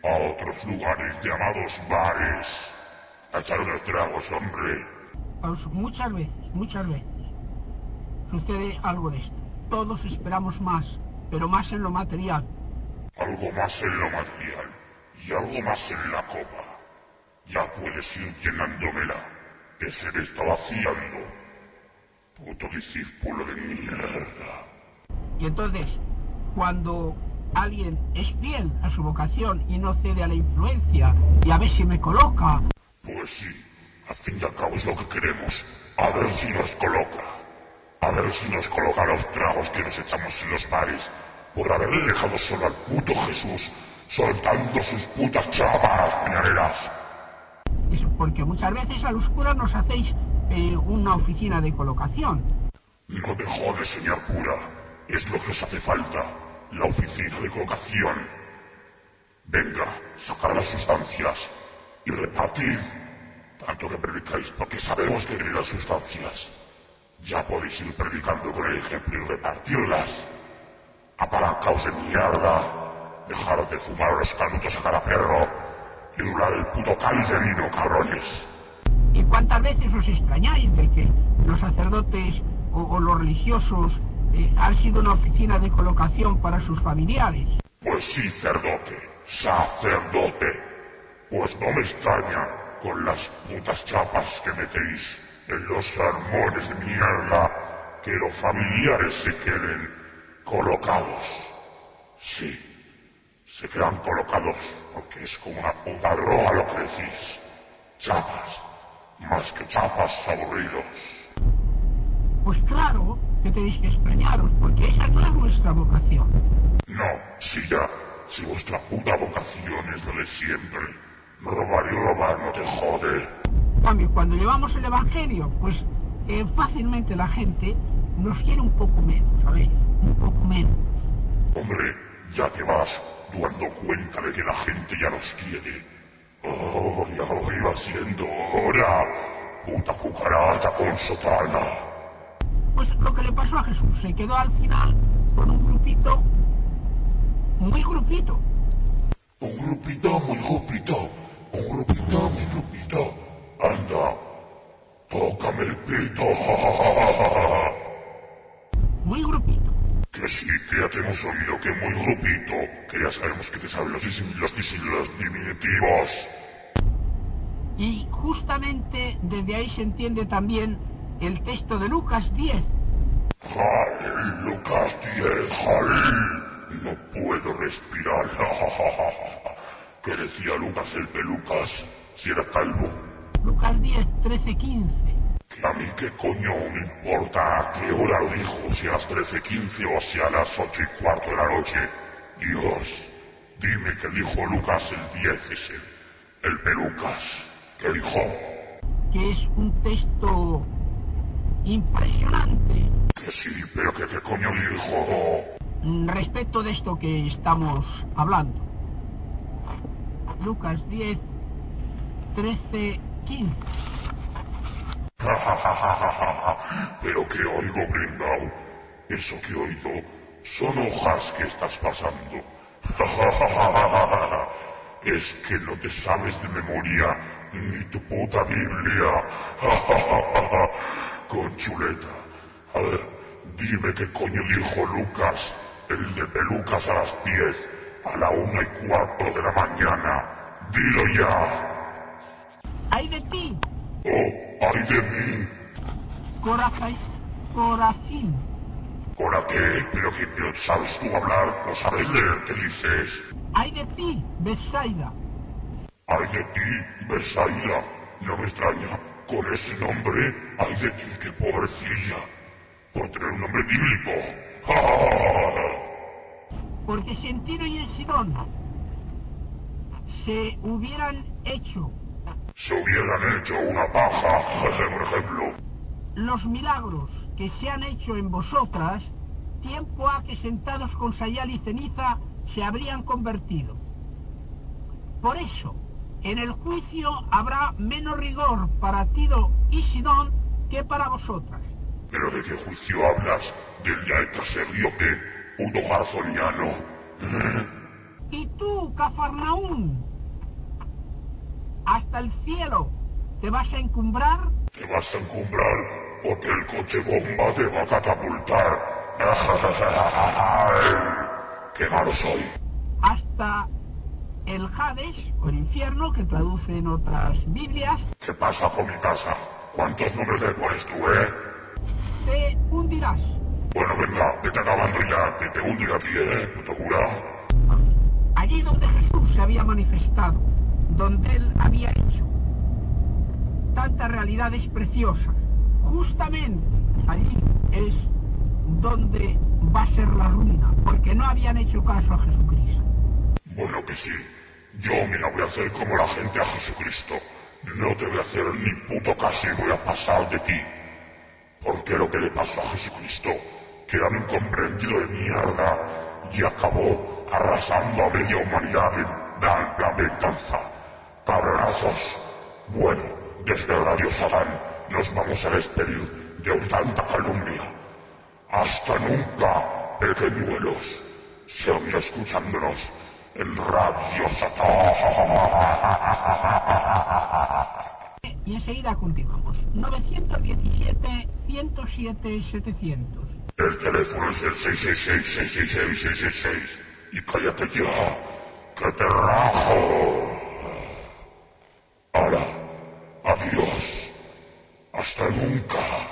a otros lugares llamados bares a echar unos tragos, hombre. Pues muchas veces, muchas veces sucede algo de esto. Todos esperamos más, pero más en lo material. Algo más en lo material y algo más en la copa. Ya puedes ir llenándomela, que se me está vaciando. Puto discípulo de mierda. Y entonces, cuando alguien es fiel a su vocación y no cede a la influencia y a ver si me coloca... Pues sí, al fin y al cabo es lo que queremos. A ver si nos coloca. A ver si nos coloca los tragos que nos echamos en los bares por haberle dejado solo al puto Jesús soltando sus putas chapas peñaneras. Es porque muchas veces a los curas nos hacéis eh, una oficina de colocación. No te jodes, señor cura. Es lo que os hace falta. La oficina de colocación. Venga, sacad las sustancias y repartid. Tanto que predicáis porque sabemos que queréis las sustancias. Ya podéis ir predicando con el ejemplo y repartirlas. Apalancaos de mierda. Dejaros de fumar los canutos a cada perro. Y rular el puto cáliz de vino, cabrones. ¿Y cuántas veces os extrañáis de que los sacerdotes o, o los religiosos eh, han sido una oficina de colocación para sus familiares? Pues sí, cerdote, sacerdote. Pues no me extraña con las putas chapas que metéis en los sermones de mierda que los familiares se queden colocados. Sí, se quedan colocados porque es como una puta droga lo que decís. Chapas, más que chapas, aburridos. Pues claro que tenéis que extrañaros, porque esa no es vuestra vocación. No, si ya, si vuestra puta vocación es lo de siempre. Robar y robar no te jode. En cambio, cuando llevamos el evangelio, pues eh, fácilmente la gente nos quiere un poco menos, ¿sabéis? Un poco menos. Hombre, ya te vas dando cuenta de que la gente ya nos quiere. Oh, ya lo iba haciendo ahora. Puta cucaracha con sotana. Pues lo que le pasó a Jesús, se quedó al final con un grupito, muy grupito. Un grupito, muy grupito. Un grupito, muy grupito. Anda, tócame el pito. Muy grupito. Que sí, que ya te hemos oído, que muy grupito. Que ya sabemos que te saben los, los, los diminutivos. Y justamente desde ahí se entiende también el texto de Lucas diez. ¡Jalil, Lucas diez, Jalil! No puedo respirar. ¿Qué decía Lucas el pelucas si era calvo? Lucas diez, trece, quince. Que a mí qué coño me importa a qué hora lo dijo, si a las trece quince o si a las ocho y cuarto de la noche. Dios, dime qué dijo Lucas el diez ese, el pelucas. ¿Qué dijo? Que es un texto impresionante. Que sí, pero que qué coño dijo. Respecto de esto que estamos hablando. Lucas diez, trece, quince. Pero que oigo, pringao. Eso que oigo son hojas que estás pasando. Es que no te sabes de memoria ni tu puta Biblia. Con chuleta. A ver, dime qué coño dijo Lucas, el de pelucas a las diez, a la una y cuarto de la mañana. Dilo ya. ¡Ay de ti! ¡Oh, ay de mí! Corazai, Corazín. ¿Cora qué? ¿Pero qué? ¿Pero sabes tú hablar? ¿No sabes leer? ¿Qué dices? ¡Ay de ti, Besaida! ¡Ay de ti, Besaida! No me extraña. Con ese nombre, ay de ti, qué pobrecilla. Por tener un nombre bíblico. Porque si en Tiro y en Sidón se hubieran hecho... Se hubieran hecho una paja, por ejemplo. Los milagros que se han hecho en vosotras, tiempo ha que sentados con sayal y ceniza se habrían convertido. Por eso, en el juicio habrá menos rigor para Tiro y Sidón que para vosotras. ¿Pero de qué juicio hablas? ¿Del ya el caserío que? ¿Puto garzoniano? Y tú, Cafarnaún, hasta el cielo, ¿te vas a encumbrar? Te vas a encumbrar porque el coche bomba te va a catapultar. ¡Qué malo soy! Hasta el Hades, o el infierno, que traduce en otras Biblias. ¿Qué pasa con mi casa? ¿Cuántos números le pones tú, eh? Te hundirás. Bueno, venga, vete acabando ya, que te hundiré aquí, eh, puto cura. Allí donde Jesús se había manifestado, donde él había hecho tantas realidades preciosas, justamente allí es donde va a ser la ruina, porque no habían hecho caso a Jesucristo. Bueno que sí, yo mira voy a hacer como la gente a Jesucristo. No te voy a hacer ni puto caso y voy a pasar de ti. Porque lo que le pasó a Jesucristo, que era un incomprendido de mierda, y acabó arrasando a media humanidad en la, la venganza. Cabronazos. Bueno, desde Radio Sadán nos vamos a despedir de tanta calumnia. Hasta nunca, pequeñuelos. Seguid escuchándonos en Radio Satán. Y enseguida continuamos. novecientos diecisiete, ciento siete, setecientos. El teléfono es el seis seis seis, seis seis seis, seis seis seis. Y cállate ya, que te rajo. Ahora, adiós. Hasta nunca.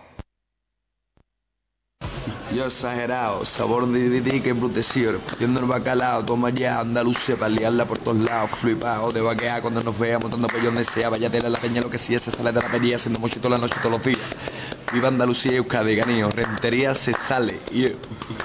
Yo exagerado, sabor de D D que embrutecido, repartiendo el bacalao, toma ya Andalucía para liarla por todos lados, flipado de vaquear cuando nos vea montando pollo donde sea, vaya tela la peña, lo que sí es, se sale de la peña, haciendo mucho toda la noche, todos los días. Viva Andalucía y Euskadi, ganío, rentería se sale, yeah.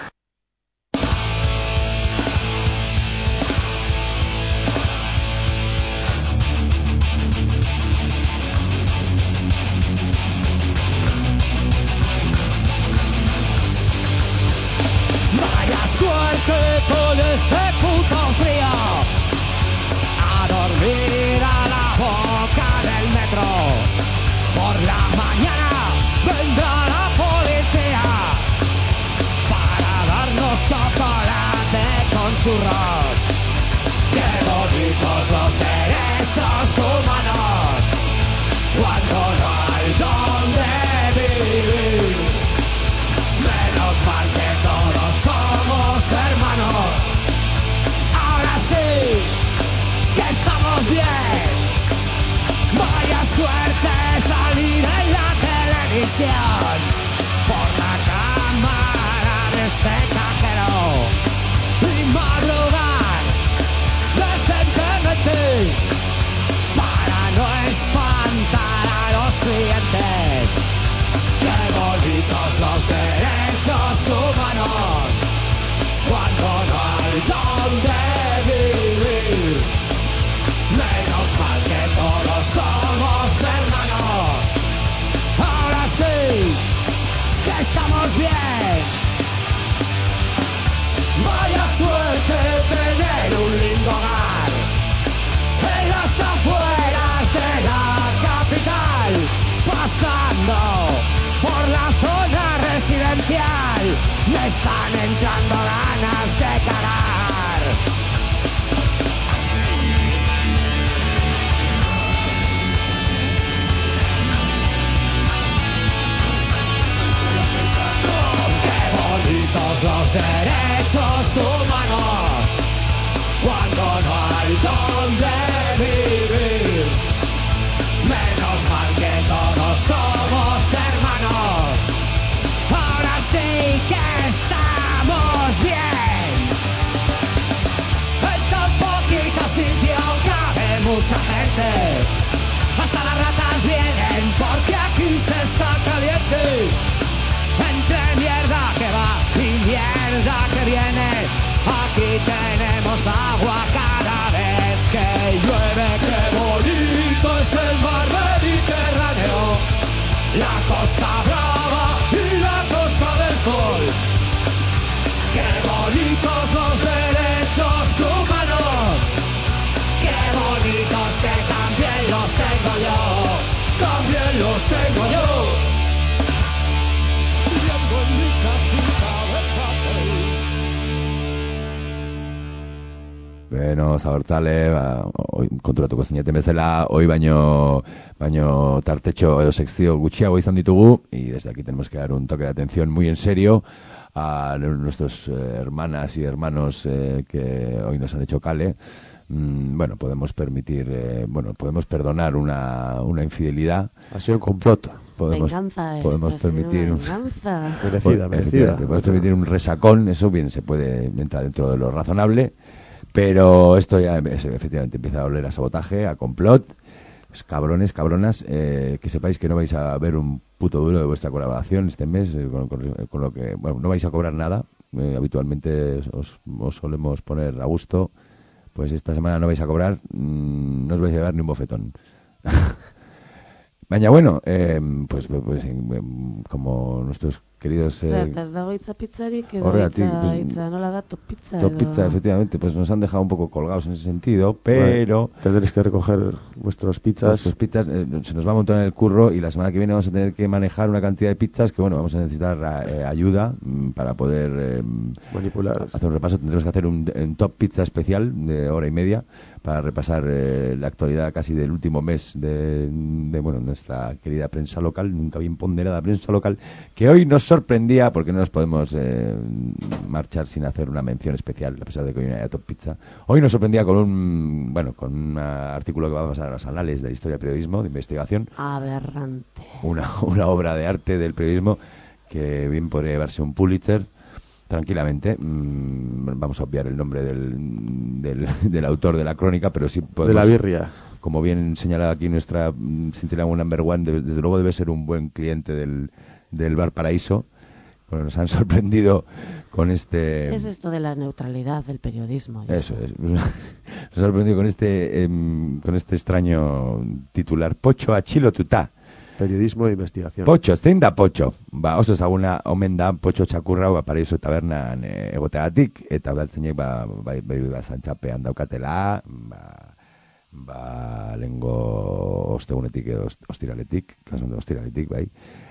Con este puto frío a dormir a la boca del metro. Por la mañana vendrá la policía para darnos chocolate con churros. Qué bonitos los derechos humanos cuando no hay donde vivir. Menos mal que todos somos hermanos. Ahora sí que estamos bien. Vaya suerte salir en la televisión por la cámara de este cajero y madrugar decentemente para no espantar a los clientes. Qué bonitos los derechos humanos cuando no hay donde vivir. Menos mal que todos somos hermanos. Ahora sí que estamos bien. Vaya suerte tener un lindo hogar en las afueras de la capital, pasando por la zona residencial. Me están entrando ganas de cagar. Qué bonitos los derechos humanos cuando no hay donde vivir. Menos mal que todos somos hermanos. Ahora sí que estamos bien. En tan poquito sitio cabe mucha gente. Hasta las ratas vienen porque aquí se está caliente. Entre mierda que va y mierda que viene, aquí tenemos agua cada vez que llueve. Qué bonito es el mar Mediterráneo, la Costa Brava y la Costa del Sol. Qué bonitos los derechos humanos, qué bonitos que también pleno zabortzale, ba, oi, konturatuko zineten bezala, hoi baino, baino tartetxo edo sekzio gutxiago izan ditugu, y desde aquí tenemos que dar un toque de atención muy en serio a nuestros eh, hermanas y hermanos eh, que hoy nos han hecho cale. Mm, bueno, podemos permitir, eh, bueno, podemos perdonar una, una infidelidad. Ha sido un complot. Podemos, venganza, podemos esto permitir ha sido venganza. Merecida, merecida. Podemos permitir un resacón, eso bien se puede entrar dentro de lo razonable, pero esto ya es, efectivamente empieza a oler a sabotaje, a complot. Es cabrones, cabronas, eh, que sepáis que no vais a ver un puto duro de vuestra colaboración este mes, eh, con, con, con lo que, bueno, no vais a cobrar nada, eh, habitualmente os, os solemos poner a gusto, pues esta semana no vais a cobrar, mmm, no os vais a llevar ni un bofetón. Baina, bueno, eh, pues, pues eh, como nuestros queridos... Eh, Zer, ez dago itza pizzarik edo horregatik, itza, pues, itza, nola da, top pizza Top edo... Pizza, efectivamente, pues nos han dejado un poco colgados en ese sentido, pero... Bueno, tendréis que recoger vuestros pizzas. Vuestros pizzas, eh, se nos va a montar en el curro y la semana que viene vamos a tener que manejar una cantidad de pizzas que, bueno, vamos a necesitar eh, ayuda mm, para poder... Eh, manipular. Hacer un repaso, tendremos que hacer un, un Top Pizza especial de hora y media para repasar eh, la actualidad casi del último mes de, de, bueno, nuestra querida prensa local, nunca bien ponderada prensa local, que hoy nos sorprendía porque no nos podemos eh, marchar sin hacer una mención especial, a pesar de que hoy no haya Top Pizza. Hoy nos sorprendía con un, bueno, con un artículo que va a pasar a los anales de la historia del periodismo, de investigación. Aberrante. Una, una obra de arte del periodismo que bien podría llevarse un Pulitzer tranquilamente. Mm, vamos a obviar el nombre del, del, del autor de la crónica, pero sí podemos, de la birria. Como bien señalado aquí nuestra Cintilano number one, de, desde luego debe ser un buen cliente del, del Bar Paraíso. Bueno, nos han sorprendido con este... Es esto de la neutralidad del periodismo. Eso es. Nos han sorprendido con este, eh, con este extraño titular. Pocho atxilo tuta. Periodismo de investigación. Pocho, zein da Pocho? Ba, oso ezaguna omen da Pocho txakurra ba, Paraiso tabernan e, egoteagatik, eta udaltzainek ba, bai, bai, ba, zantzapean daukatela, ba, ba, lengo ostegunetik edo ostiraletik, kasun da ostiraletik, bai,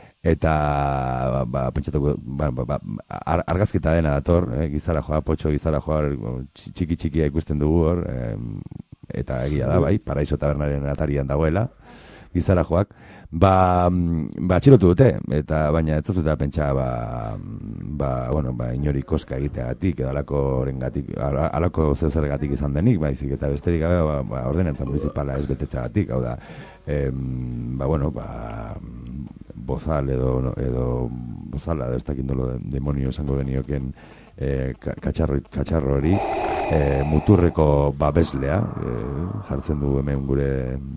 eta ba, pentsatuko, ba, ba, ba, ar, argazkita dena dator, eh, gizara joa, Potxo gizara joa, txiki txikia ikusten dugu hor, eh, eta egia da, bai, Paraiso tabernaren atarian dagoela, gizara joak, ba, ba txilotu dute, eta baina ez zuzuta pentsa, ba, ba, bueno, ba, inori koska egiteagatik, edo alako orengatik, alako zezergatik izan denik, baizik, eta besterik gabe, ba, ba ordenantza municipala ez betetzeagatik, hau da, em, ba, bueno, ba, bozal edo, edo bozala, ez dakindolo demonio esango genioken, e, katxarro, katxarro hori, e, muturreko babeslea, e, jartzen du hemen gure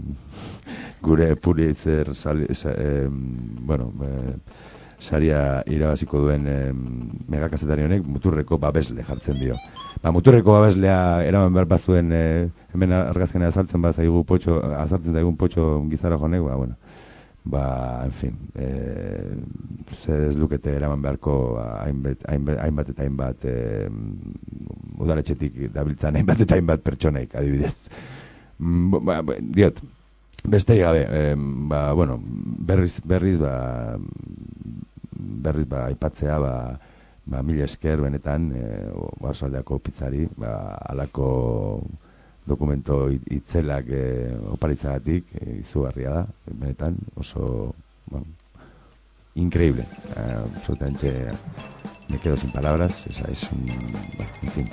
gure Pulitzer sali, sa, e, bueno, e, saria irabaziko duen e, megakazetari honek muturreko babesle jartzen dio. Ba, muturreko babeslea eraman behar bazuen e, hemen argazkena azaltzen bat zaigu potxo, azaltzen zaigun Potxo gizara joanek, ba, bueno, ba, en fin, e, zer ez lukete eraman beharko hainbat, hainbat, hainbat eta hainbat e, udaletxetik dabiltzan hainbat eta hainbat pertsonaik, adibidez. Mm, ba, ba, diot, besterik gabe, eh, ba, bueno, berriz, berriz, ba, berriz, ba, aipatzea, ba, ba, mila esker benetan, eh, Oarsoaldeako pizzari, ba, alako dokumento itzelak eh, oparitzagatik, eh, izugarria da, benetan, oso, bueno, increíble, eh, absolutamente, me quedo sin palabras, esa es un, bueno, en fin.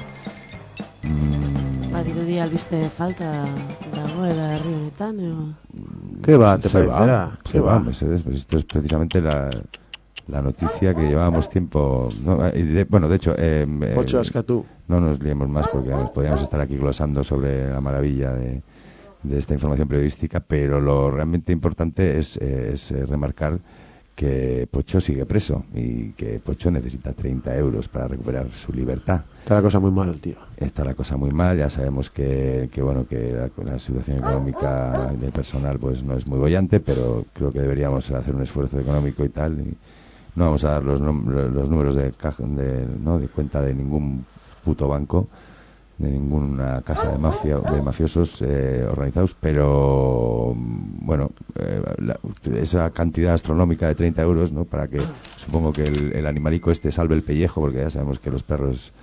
Mm. Ba, dirudi albiste falta dagoela herri honetan, eo? ¿Qué va? ¿Te parecerá? ¿Qué va? Pues es, pues esto es precisamente la, la noticia que llevábamos tiempo... No, de, bueno, de hecho... Eh, Ocho eh, ascatú. No nos liemos más porque podríamos estar aquí glosando sobre la maravilla de, de esta información periodística, pero lo realmente importante es, eh, es remarcar que Pocho sigue preso y que Pocho necesita treinta euros para recuperar su libertad. Está la cosa muy mal, tío. Está la cosa muy mal, ya sabemos que, que bueno, que la, la situación económica del personal pues no es muy bollante, pero creo que deberíamos hacer un esfuerzo económico y tal. Y no vamos a dar los, los números de, caja, de, ¿no? de cuenta de ningún puto banco, de ninguna casa de mafia, de mafiosos eh, organizados, pero bueno, eh, la, esa cantidad astronómica de treinta euros, ¿no? Para que, supongo que el, el animalico este salve el pellejo, porque ya sabemos que los perros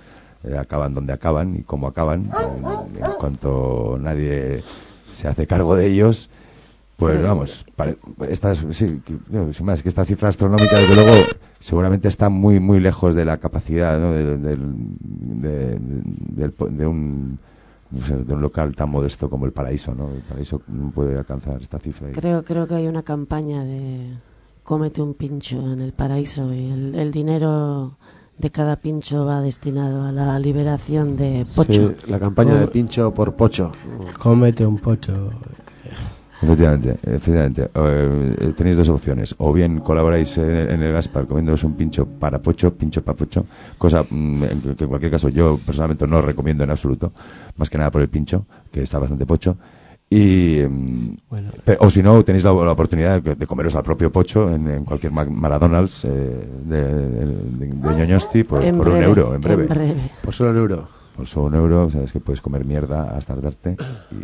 eh, acaban donde acaban y cómo acaban, en, en cuanto nadie se hace cargo de ellos. Pues vamos, pare, estas, sí, no, sin más, que esta cifra astronómica, desde luego, seguramente está muy muy lejos de la capacidad, ¿no? de, de, de, de, de, un, no sé, de un local tan modesto como el Paraíso, ¿no? El Paraíso no puede alcanzar esta cifra. Y... Creo, creo que hay una campaña de cómete un pincho en el Paraíso y el, el dinero de cada pincho va destinado a la liberación de Pocho. Sí, la campaña de pincho por Pocho. Cómete un Pocho. Efectivamente, efectivamente. Eh, tenéis dos opciones. O bien colaboráis en, en el Gaspar comiéndoos un pincho para Pocho, pincho para Pocho, cosa mm, en que en cualquier caso yo personalmente no recomiendo en absoluto, más que nada por el pincho, que está bastante pocho. Y bueno. pe, o si no, tenéis la, la oportunidad de, de comeros al propio Pocho en, en cualquier McDonald's eh, de, de, de, de Ñoñosti pues, por breve, un euro, en breve. en breve. Por solo un euro. Por solo un euro, sabes que puedes comer mierda hasta tardarte.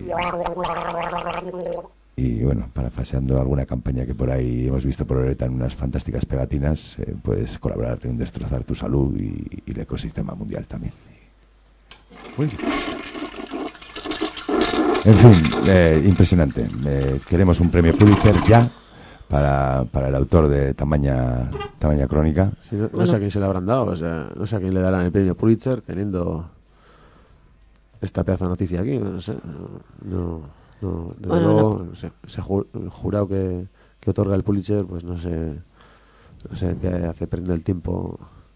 Y, y bueno, parafraseando alguna campaña que por ahí hemos visto por Loreta en unas fantásticas pegatinas, eh, puedes colaborar en destrozar tu salud y, y el ecosistema mundial también. Uy. En fin, eh, impresionante. Eh, queremos un premio Pulitzer ya para, para el autor de Tamaña Tamaña Crónica. Sí, no, no sé a quién se le habrán dado, o sea, no sé a quién le darán el premio Pulitzer teniendo esta pedazo de noticia aquí. No sé, no, no, desde bueno, luego, no. no sé, ese ju, el jurado que, que otorga el Pulitzer, pues no sé, no sé qué hace perder el tiempo.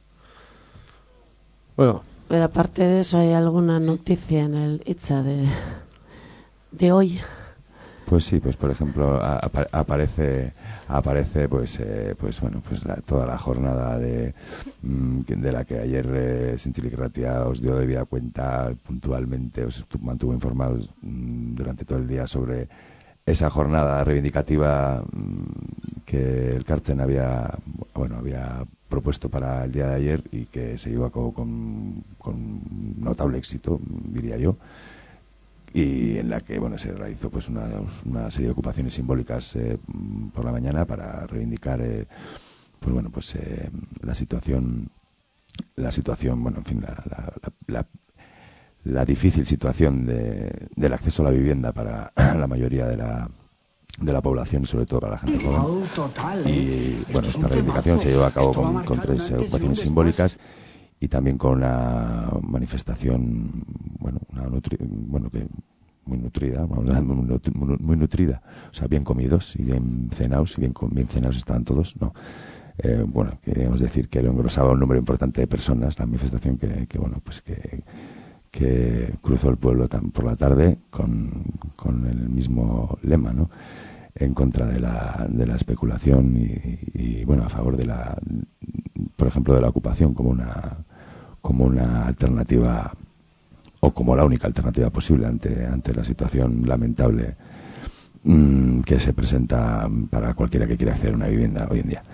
Bueno. Pero aparte de eso, ¿hay alguna noticia en el Itza de de hoy? Pues sí, pues por ejemplo ap aparece aparece pues eh, pues bueno pues la, toda la jornada de de la que ayer eh, Zintzilik Ratia os dio debida cuenta puntualmente, os mantuvo informados mmm, durante todo el día sobre esa jornada reivindicativa mmm, que el Kartzen había bueno había propuesto para el día de ayer y que se llevó a cabo con, con notable éxito, diría yo. Y en la que bueno se realizó pues una, una serie de ocupaciones simbólicas eh, por la mañana para reivindicar eh, pues bueno pues eh, la situación la situación bueno en fin la, la, la, la, la difícil situación de, del acceso a la vivienda para la mayoría de la de la población y sobre todo para la gente joven. Y bueno, esta reivindicación se llevó a cabo con, con tres ocupaciones simbólicas y también con una manifestación bueno una nutri bueno que muy nutrida muy, muy nutrida, o sea, bien comidos y bien cenados y bien bien cenados estaban todos, no eh, bueno, queríamos decir que lo engrosaba un número importante de personas la manifestación que, que bueno pues que que cruzó el pueblo tan por la tarde con, con el mismo lema, ¿no? En contra de la, de la especulación y, y bueno a favor de la por ejemplo de la ocupación como una como una alternativa o como la única alternativa posible ante ante la situación lamentable mmm, que se presenta para cualquiera que quiera acceder a una vivienda hoy en día.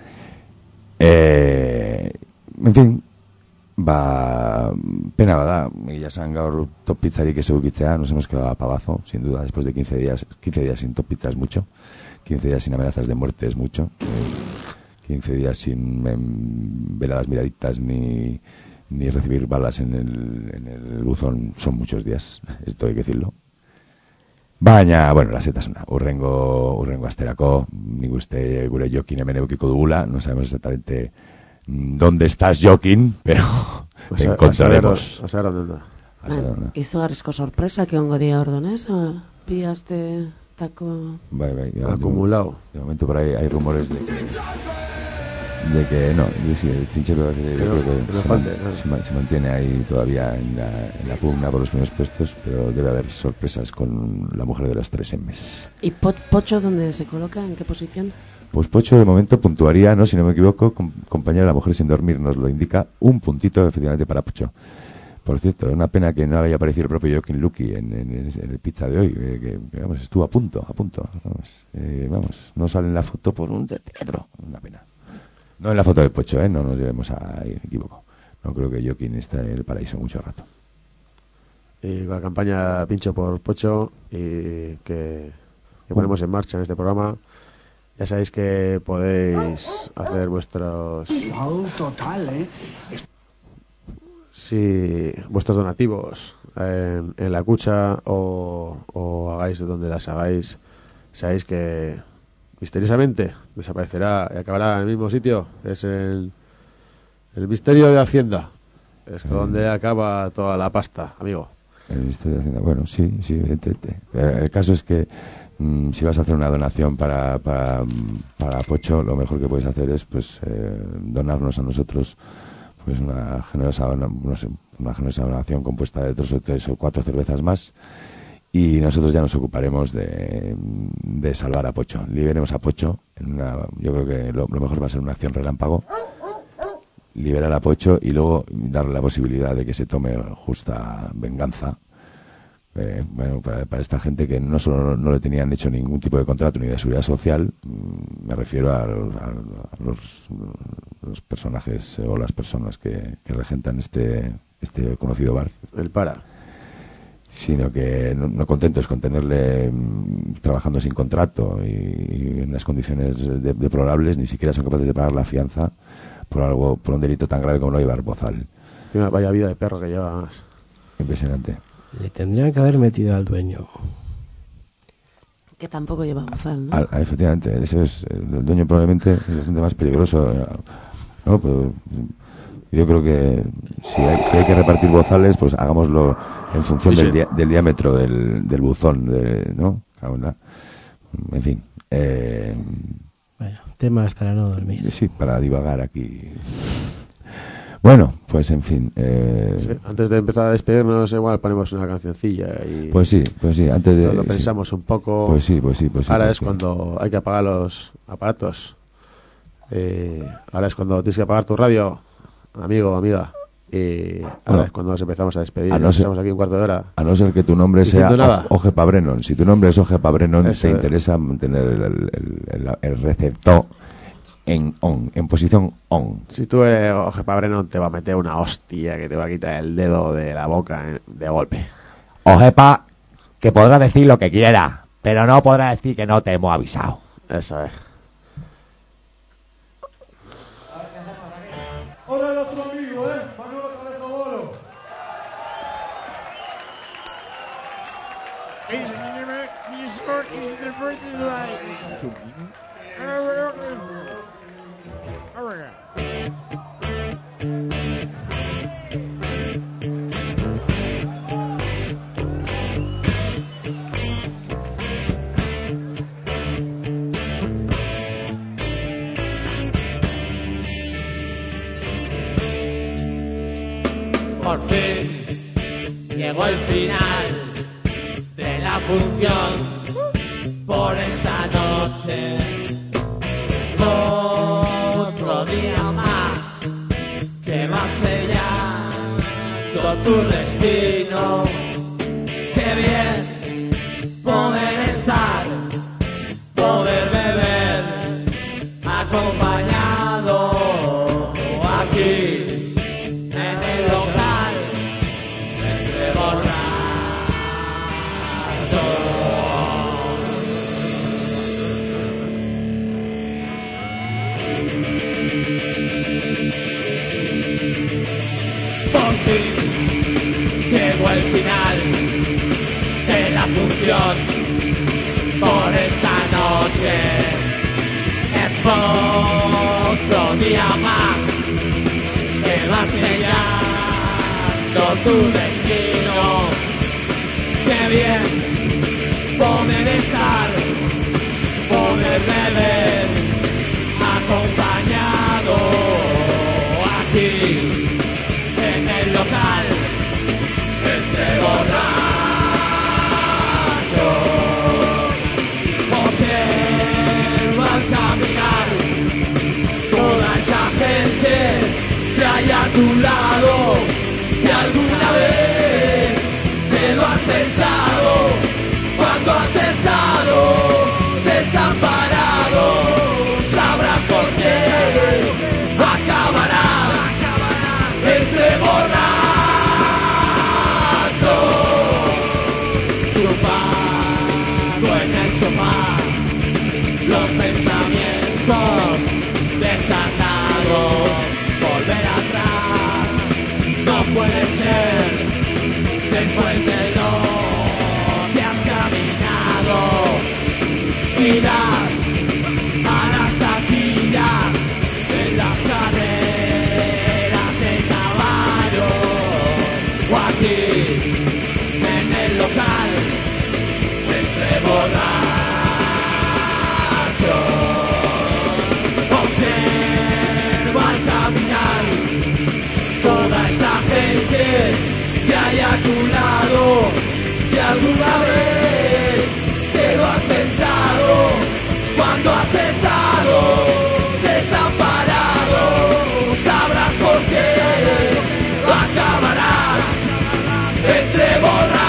Eh, en fin, va pena bada, ya san gaur top pizzari que se ukitzea, nos hemos quedado a pavazo, sin duda, después de quince días, quince días sin top pizza es mucho, quince días sin amenazas de muerte es mucho, eh, quince días sin eh, veladas miraditas ni ni recibir balas en el, en el buzón son muchos días, esto hay que decirlo. Baina, bueno, la seta es una urrengo, urrengo asterako, nik uste gure Jokin hemen eukiko dugula, no sabemos exactamente dónde estás Jokin, pero o te sea, encontraremos. A saber dónde anda. Izugarrizko sorpresa que ongo día ordonez, bi aste tako bai, bai, de, acumulado. De, de momento por ahí hay rumores de que de que no, yo sí, el Trinchero yo creo que, que se, falte, man, se, man, se mantiene ahí todavía en la, en la pugna por los primeros puestos, pero debe haber sorpresas con la mujer de las tres M's. ¿Y Pocho dónde se coloca? ¿En qué posición? Pues Pocho de momento puntuaría, no, si no me equivoco, com compañero de la mujer sin dormir nos lo indica, un puntito efectivamente para Pocho. Por cierto, es una pena que no haya aparecido el propio Joaquín Luqui en, en, en el pizza de hoy, eh, que, que vamos, estuvo a punto, a punto, vamos, eh, vamos, no sale en la foto por un centímetro, una pena. No en la foto de Pocho, ¿eh? No nos llevemos a ir, equivoco. No creo que Joaquín esté en el paraíso mucho rato. Y con la campaña Pincho por Pocho y que, que ponemos en marcha en este programa, ya sabéis que podéis hacer vuestros... Total, ¿eh? si vuestros donativos en, en la cucha o, o hagáis de donde las hagáis, sabéis que misteriosamente desaparecerá y acabará en el mismo sitio. Es el, el misterio de Hacienda. Es donde acaba toda la pasta, amigo. El misterio de Hacienda. Bueno, sí, sí, evidentemente. El caso es que mmm, si vas a hacer una donación para, para, para Pocho, lo mejor que puedes hacer es pues eh, donarnos a nosotros pues una generosa, no sé, una generosa donación compuesta de dos o tres o cuatro cervezas más, y nosotros ya nos ocuparemos de, de salvar a Pocho. Liberemos a Pocho en una, yo creo que lo, lo mejor va a ser una acción relámpago, liberar a Pocho y luego darle la posibilidad de que se tome justa venganza. Eh, bueno, para, para esta gente que no solo no, no le tenían hecho ningún tipo de contrato ni de seguridad social, me refiero a, a, a los, los personajes o las personas que, que regentan este este conocido bar, el Para, sino que no, no contentos con tenerle m, trabajando sin contrato y, y en unas condiciones de, deplorables, ni siquiera son capaces de pagar la fianza por algo, por un delito tan grave como no llevar bozal. Vaya vida de perro que lleva más. Impresionante. Le tendrían que haber metido al dueño. Que tampoco lleva bozal, ¿no? Al, efectivamente, ese es el dueño, probablemente es bastante más peligroso, ¿no? Pero yo creo que si hay, si hay que repartir bozales, pues hagámoslo en función sí, del, sí. Dia, del diámetro del, del buzón, de, ¿no? En fin. Eh, Vaya, temas para no dormir. Sí, para divagar aquí. Bueno, pues en fin. Eh... Sí, antes de empezar a despedirnos, igual ponemos una cancioncilla y. Pues sí, pues sí. Antes de. Lo pensamos sí. un poco. Pues sí, pues sí, pues sí. Ahora pues es sí. cuando hay que apagar los aparatos. Eh, ahora es cuando tienes que apagar tu radio, amigo, amiga. Y ahora bueno, es cuando nos empezamos a despedir. A no ser, estamos aquí un cuarto de hora. A no ser que tu nombre sea Ojepa Brennon. Si tu nombre es Ojepa Brennon, Eso te es. interesa tener el, el, el, el receptor en on, en posición on. Si tú eres Ojepa Brennon, te va a meter una hostia que te va a quitar el dedo de la boca de golpe. Ojepa, que podrá decir lo que quiera, pero no podrá decir que no te hemos avisado. Eso es. Ahora el otro amigo, ¿eh? Manolo Cabeza Bolo. Por fin llegó el final de la función por esta noche. Otro día más que va sellando tu destino. Qué bien poder estar, poder beber acompañado aquí. Por fin llegó el final de la función por esta noche. Es otro día más que vas sellando tu destino. Qué bien poder estar, poder beber acompañado aquí en el local entre borrachos. Observa al caminar toda esa gente que hay a tu lado. Si alguna vez te lo has pensado, cuando has estado desamparado, sabrás por qué acabarás entre borrachos, tumbado en el sofá, los pensamientos desatados, volver atrás No puede ser, después de lo que has caminado, irás a las taquillas de las carreras de caballos, o aquí en el local entre borrachos. Observa al caminar toda esa gente que hay a tu lado. Si alguna vez te lo has pensado, cuando has estado desamparado, sabrás por qué acabarás entre borrachos.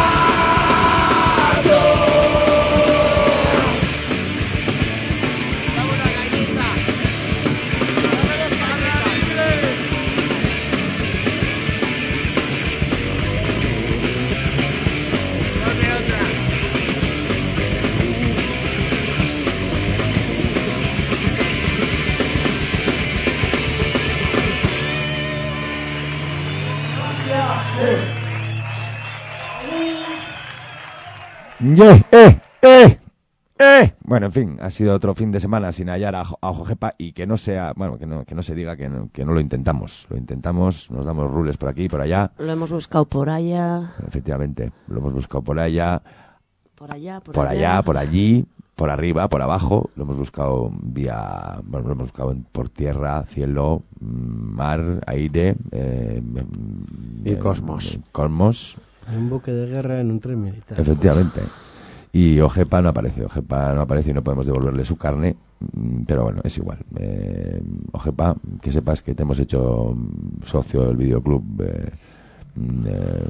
Yeah, eh, eh, eh. Bueno, en fin, ha sido otro fin de semana sin hallar a, a Jogepa y que no sea, bueno, que no, que no se diga que no, que no lo intentamos. Lo intentamos, nos damos rules por aquí y por allá. Lo hemos buscado por allá. Efectivamente, lo hemos buscado por allá. Por allá, por, por allá. allá, por allí, por arriba, por abajo. Lo hemos buscado vía, bueno, lo hemos buscado por tierra, cielo, mar, aire eh, y eh, cosmos. Eh, cosmos. Un buque de guerra en un tren militar. Efectivamente. Y Ojepa no aparece, Ojepa no aparece y no podemos devolverle su carne, pero bueno, es igual. Eh, Ojepa, que sepas que te hemos hecho socio del videoclub, eh, eh,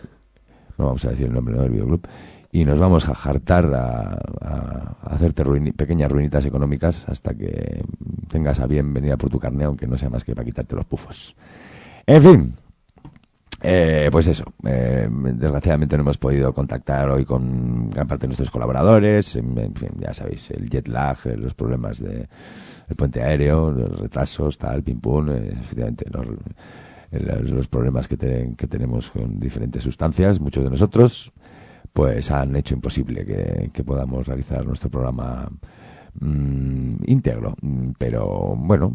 no vamos a decir el nombre, ¿no?, del videoclub, y nos vamos a jartar a, a, a hacerte ruini, pequeñas ruinitas económicas hasta que tengas a bien venir a por tu carne, aunque no sea más que para quitarte los pufos. En fin. Eh, pues eso, eh, desgraciadamente no hemos podido contactar hoy con gran parte de nuestros colaboradores, en, en fin, ya sabéis, el jet lag, los problemas de el puente aéreo, los retrasos, tal, pim pum, eh, efectivamente, los, los, los problemas que, te, que tenemos con diferentes sustancias, muchos de nosotros, pues han hecho imposible que, que podamos realizar nuestro programa mmm, íntegro, pero bueno,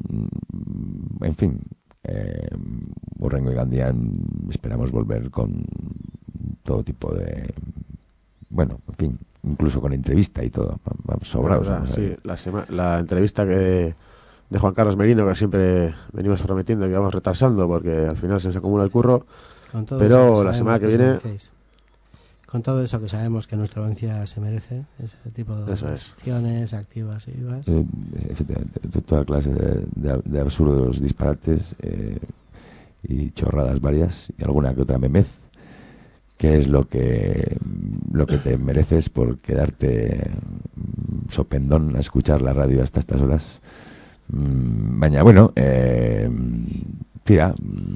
en fin. Eh, Urrengo y Gandián esperamos volver con todo tipo de, bueno, en fin, incluso con entrevista y todo, vamos sobrados. La, sí, la, sema, la entrevista que de Juan Carlos Merino, que siempre venimos prometiendo que vamos retrasando porque al final se nos acumula el curro, pero la semana que viene... Con todo eso que sabemos que nuestra audiencia se merece, ese tipo de acciones activas y vivas. Eh, efectivamente, toda clase de, de, de absurdos disparates eh, y chorradas varias, y alguna que otra memez, que es lo que lo que te mereces por quedarte sopendón a escuchar la radio hasta estas horas. Mm, baina, bueno, eh, tira,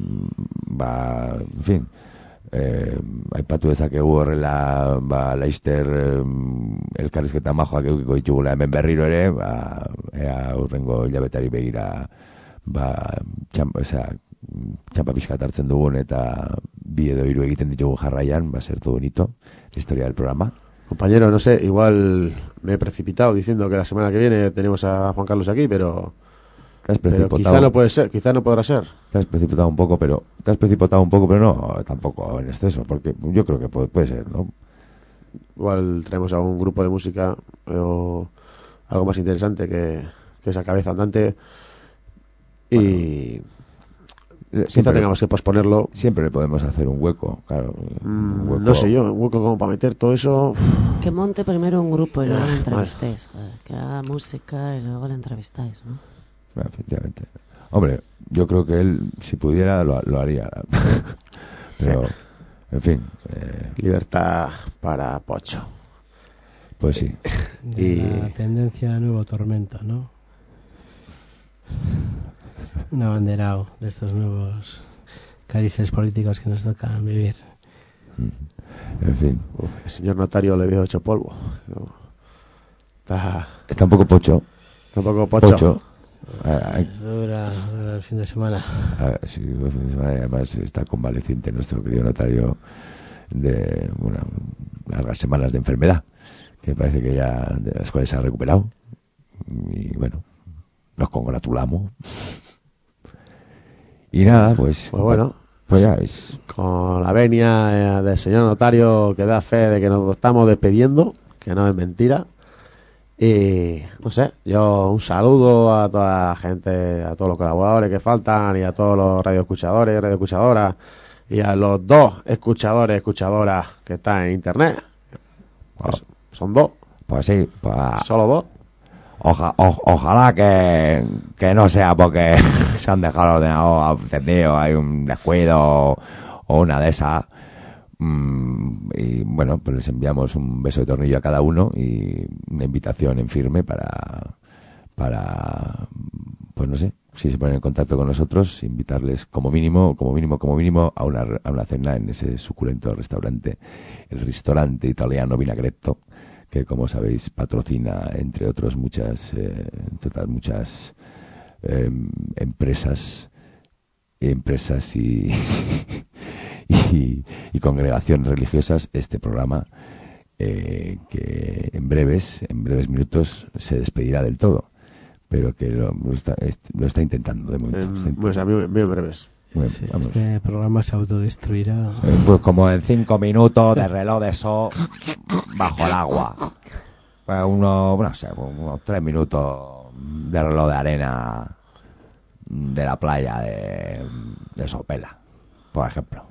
va, en fin... Eh, aipatu dezakegu horrela ba, Leister eh, elkarrizketa majoak eukiko ditugula hemen berriro ere, ba, ea urrengo hilabetari begira ba, txampa, eza, txampa pixkat hartzen dugun eta bi edo hiru egiten ditugun jarraian, va a ser todo bonito la historia del programa. Compañero, no sé, igual me he precipitado diciendo que la semana que viene tenemos a Juan Carlos aquí, pero... Pero quizá no puede ser, quizá no podrá ser. Te has precipitado un poco, pero te has precipitado un poco, pero no tampoco en exceso, porque yo creo que puede, puede ser, ¿no? Igual traemos a un grupo de música o algo más interesante que, que esa cabeza andante y bueno, quizá tengamos que posponerlo. Siempre le podemos hacer un hueco, claro. Mm, un hueco. No sé yo, un hueco como para meter todo eso. Que monte primero un grupo y luego le entrevistéis, joder, que haga música y luego le entrevistáis, ¿no? Bueno, efectivamente. Hombre, yo creo que él, si pudiera, lo, lo haría. Pero, en fin. Eh... Libertad para Pocho. Pues sí. De y la tendencia a nuevo tormento, ¿no? Un abanderado de estos nuevos carices políticos que nos tocan vivir. En fin. Uf, el señor notario le veo hecho polvo. Está, Está un poco pocho. Está un poco pocho. pocho. Ah, Es dura, dura el fin de semana. ah, sí, el fin de semana, y además está convaleciente nuestro querido notario de bueno, largas semanas de enfermedad, que parece que ya de las cuales se ha recuperado. Y bueno, nos congratulamos. Y nada, pues... Pues bueno, pues ya es... con la venia eh, del señor notario que da fe de que nos estamos despidiendo, que no es mentira. Y no sé, yo un saludo a toda la gente, a todos los colaboradores que faltan y a todos los radioescuchadores y radioescuchadoras y a los dos escuchadores escuchadoras que están en internet. Pues, son dos. Pues sí, pues... Solo dos. Oja, o, ojalá que, que no sea porque se han dejado el ordenador encendido, hay un descuido o, o una de esas. Mm, y bueno, pues les enviamos un beso de tornillo a cada uno y una invitación en firme para, para, pues no sé, si se ponen en contacto con nosotros, invitarles como mínimo, como mínimo, como mínimo a una, a una cena en ese suculento restaurante, el restaurante italiano Vinagretto, que como sabéis patrocina entre otros muchas, eh, total, muchas eh, empresas, empresas y Y, y congregaciones religiosas este programa eh, que en breves en breves minutos se despedirá del todo, pero que lo, lo, está, lo está intentando de momento. En, está intentando. Pues a mí, muy breves. Bueno, Sí, este programa se autodestruirá. Eh, pues como en cinco minutos de reloj de sol bajo el agua. Pues unos, no sé, unos tres minutos de reloj de arena de la playa de, de Sopela, por ejemplo.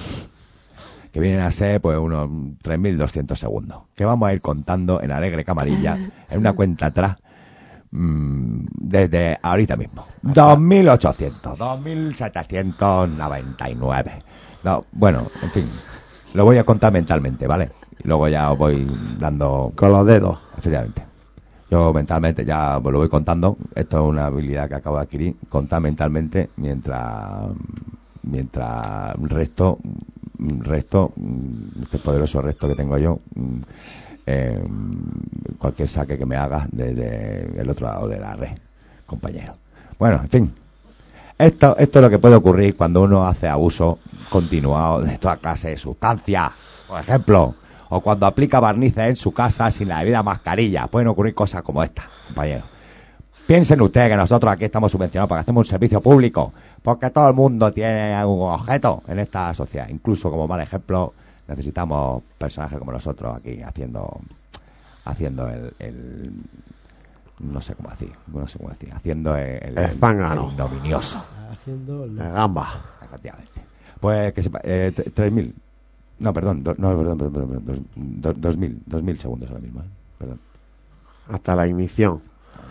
Que vienen a ser pues unos tres mil doscientos segundos. Que vamos a ir contando en alegre camarilla, en una cuenta atrás, mmm, desde ahorita mismo. dos mil ochocientos, dos mil setecientos noventa y nueve. No, bueno, en fin, lo voy a contar mentalmente, ¿vale? Y luego ya os voy dando... Con los dedos. Efectivamente. Yo mentalmente ya os lo voy contando. Esto es una habilidad que acabo de adquirir. Contar mentalmente mientras... mientras resto resto este poderoso resto que tengo yo eh, cualquier saque que me haga desde el otro lado de la red, compañero. Bueno, en fin, esto esto es lo que puede ocurrir cuando uno hace abuso continuado de toda clase de sustancias, por ejemplo, o cuando aplica barnices en su casa sin la debida mascarilla. Pueden ocurrir cosas como esta, compañero. Piensen ustedes que nosotros aquí estamos subvencionados para que hacemos un servicio público, porque todo el mundo tiene algún objeto en esta sociedad. Incluso, como mal ejemplo, necesitamos personajes como nosotros aquí haciendo haciendo el, el no sé cómo decir, no sé cómo decir, haciendo el, el, el zángano, el ignominioso, haciendo la gamba. Efectivamente. Pues que sepa, eh, tres mil, no, perdón, do, no, perdón, perdón, perdón, dos, do, dos mil, dos mil segundos ahora mismo, ¿eh? Perdón. Hasta la ignición.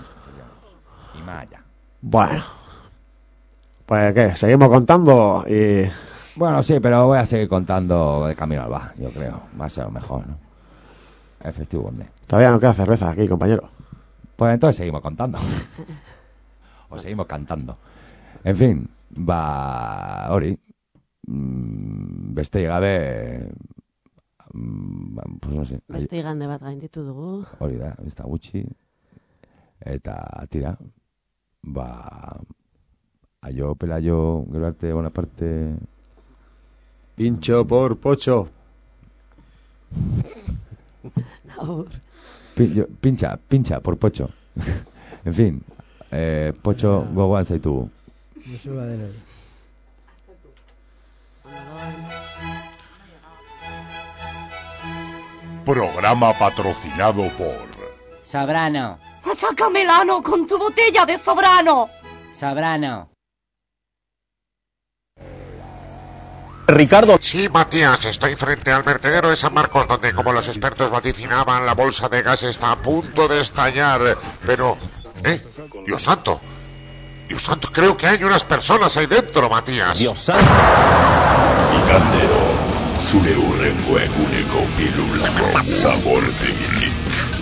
Y más allá. Bueno, pues qué, seguimos contando y... Bueno, sí, pero voy a seguir contando de camino al bar, yo creo. Va a ser lo mejor, ¿no? El festivo donde. Todavía no queda cerveza aquí, compañero. Pues entonces seguimos contando. O seguimos cantando. En fin, va hori. Beste gabe, pues no sé. Beste igande bat gainditu dugu. Hori da, ez da gutxi. Eta tira, ba, aio, pelaio, gero arte, bona parte. Pincho por pocho. Pin, pincha, pincha por pocho. En fin, eh, pocho gogoan zaitugu. Mucho va de hoy. Programa patrocinado por Sobrano. Sácame el ano con tu botella de Sobrano. Sobrano. Ricardo. Sí, Matías, estoy frente al vertedero de San Marcos, donde, como los expertos vaticinaban, la bolsa de gas está a punto de estallar. Pero, ¿eh? Dios santo. Dios santo, creo que hay unas personas ahí dentro, Matías. Dios santo. Igandero, zure hurrengo eguneko pilulako zabortegirik.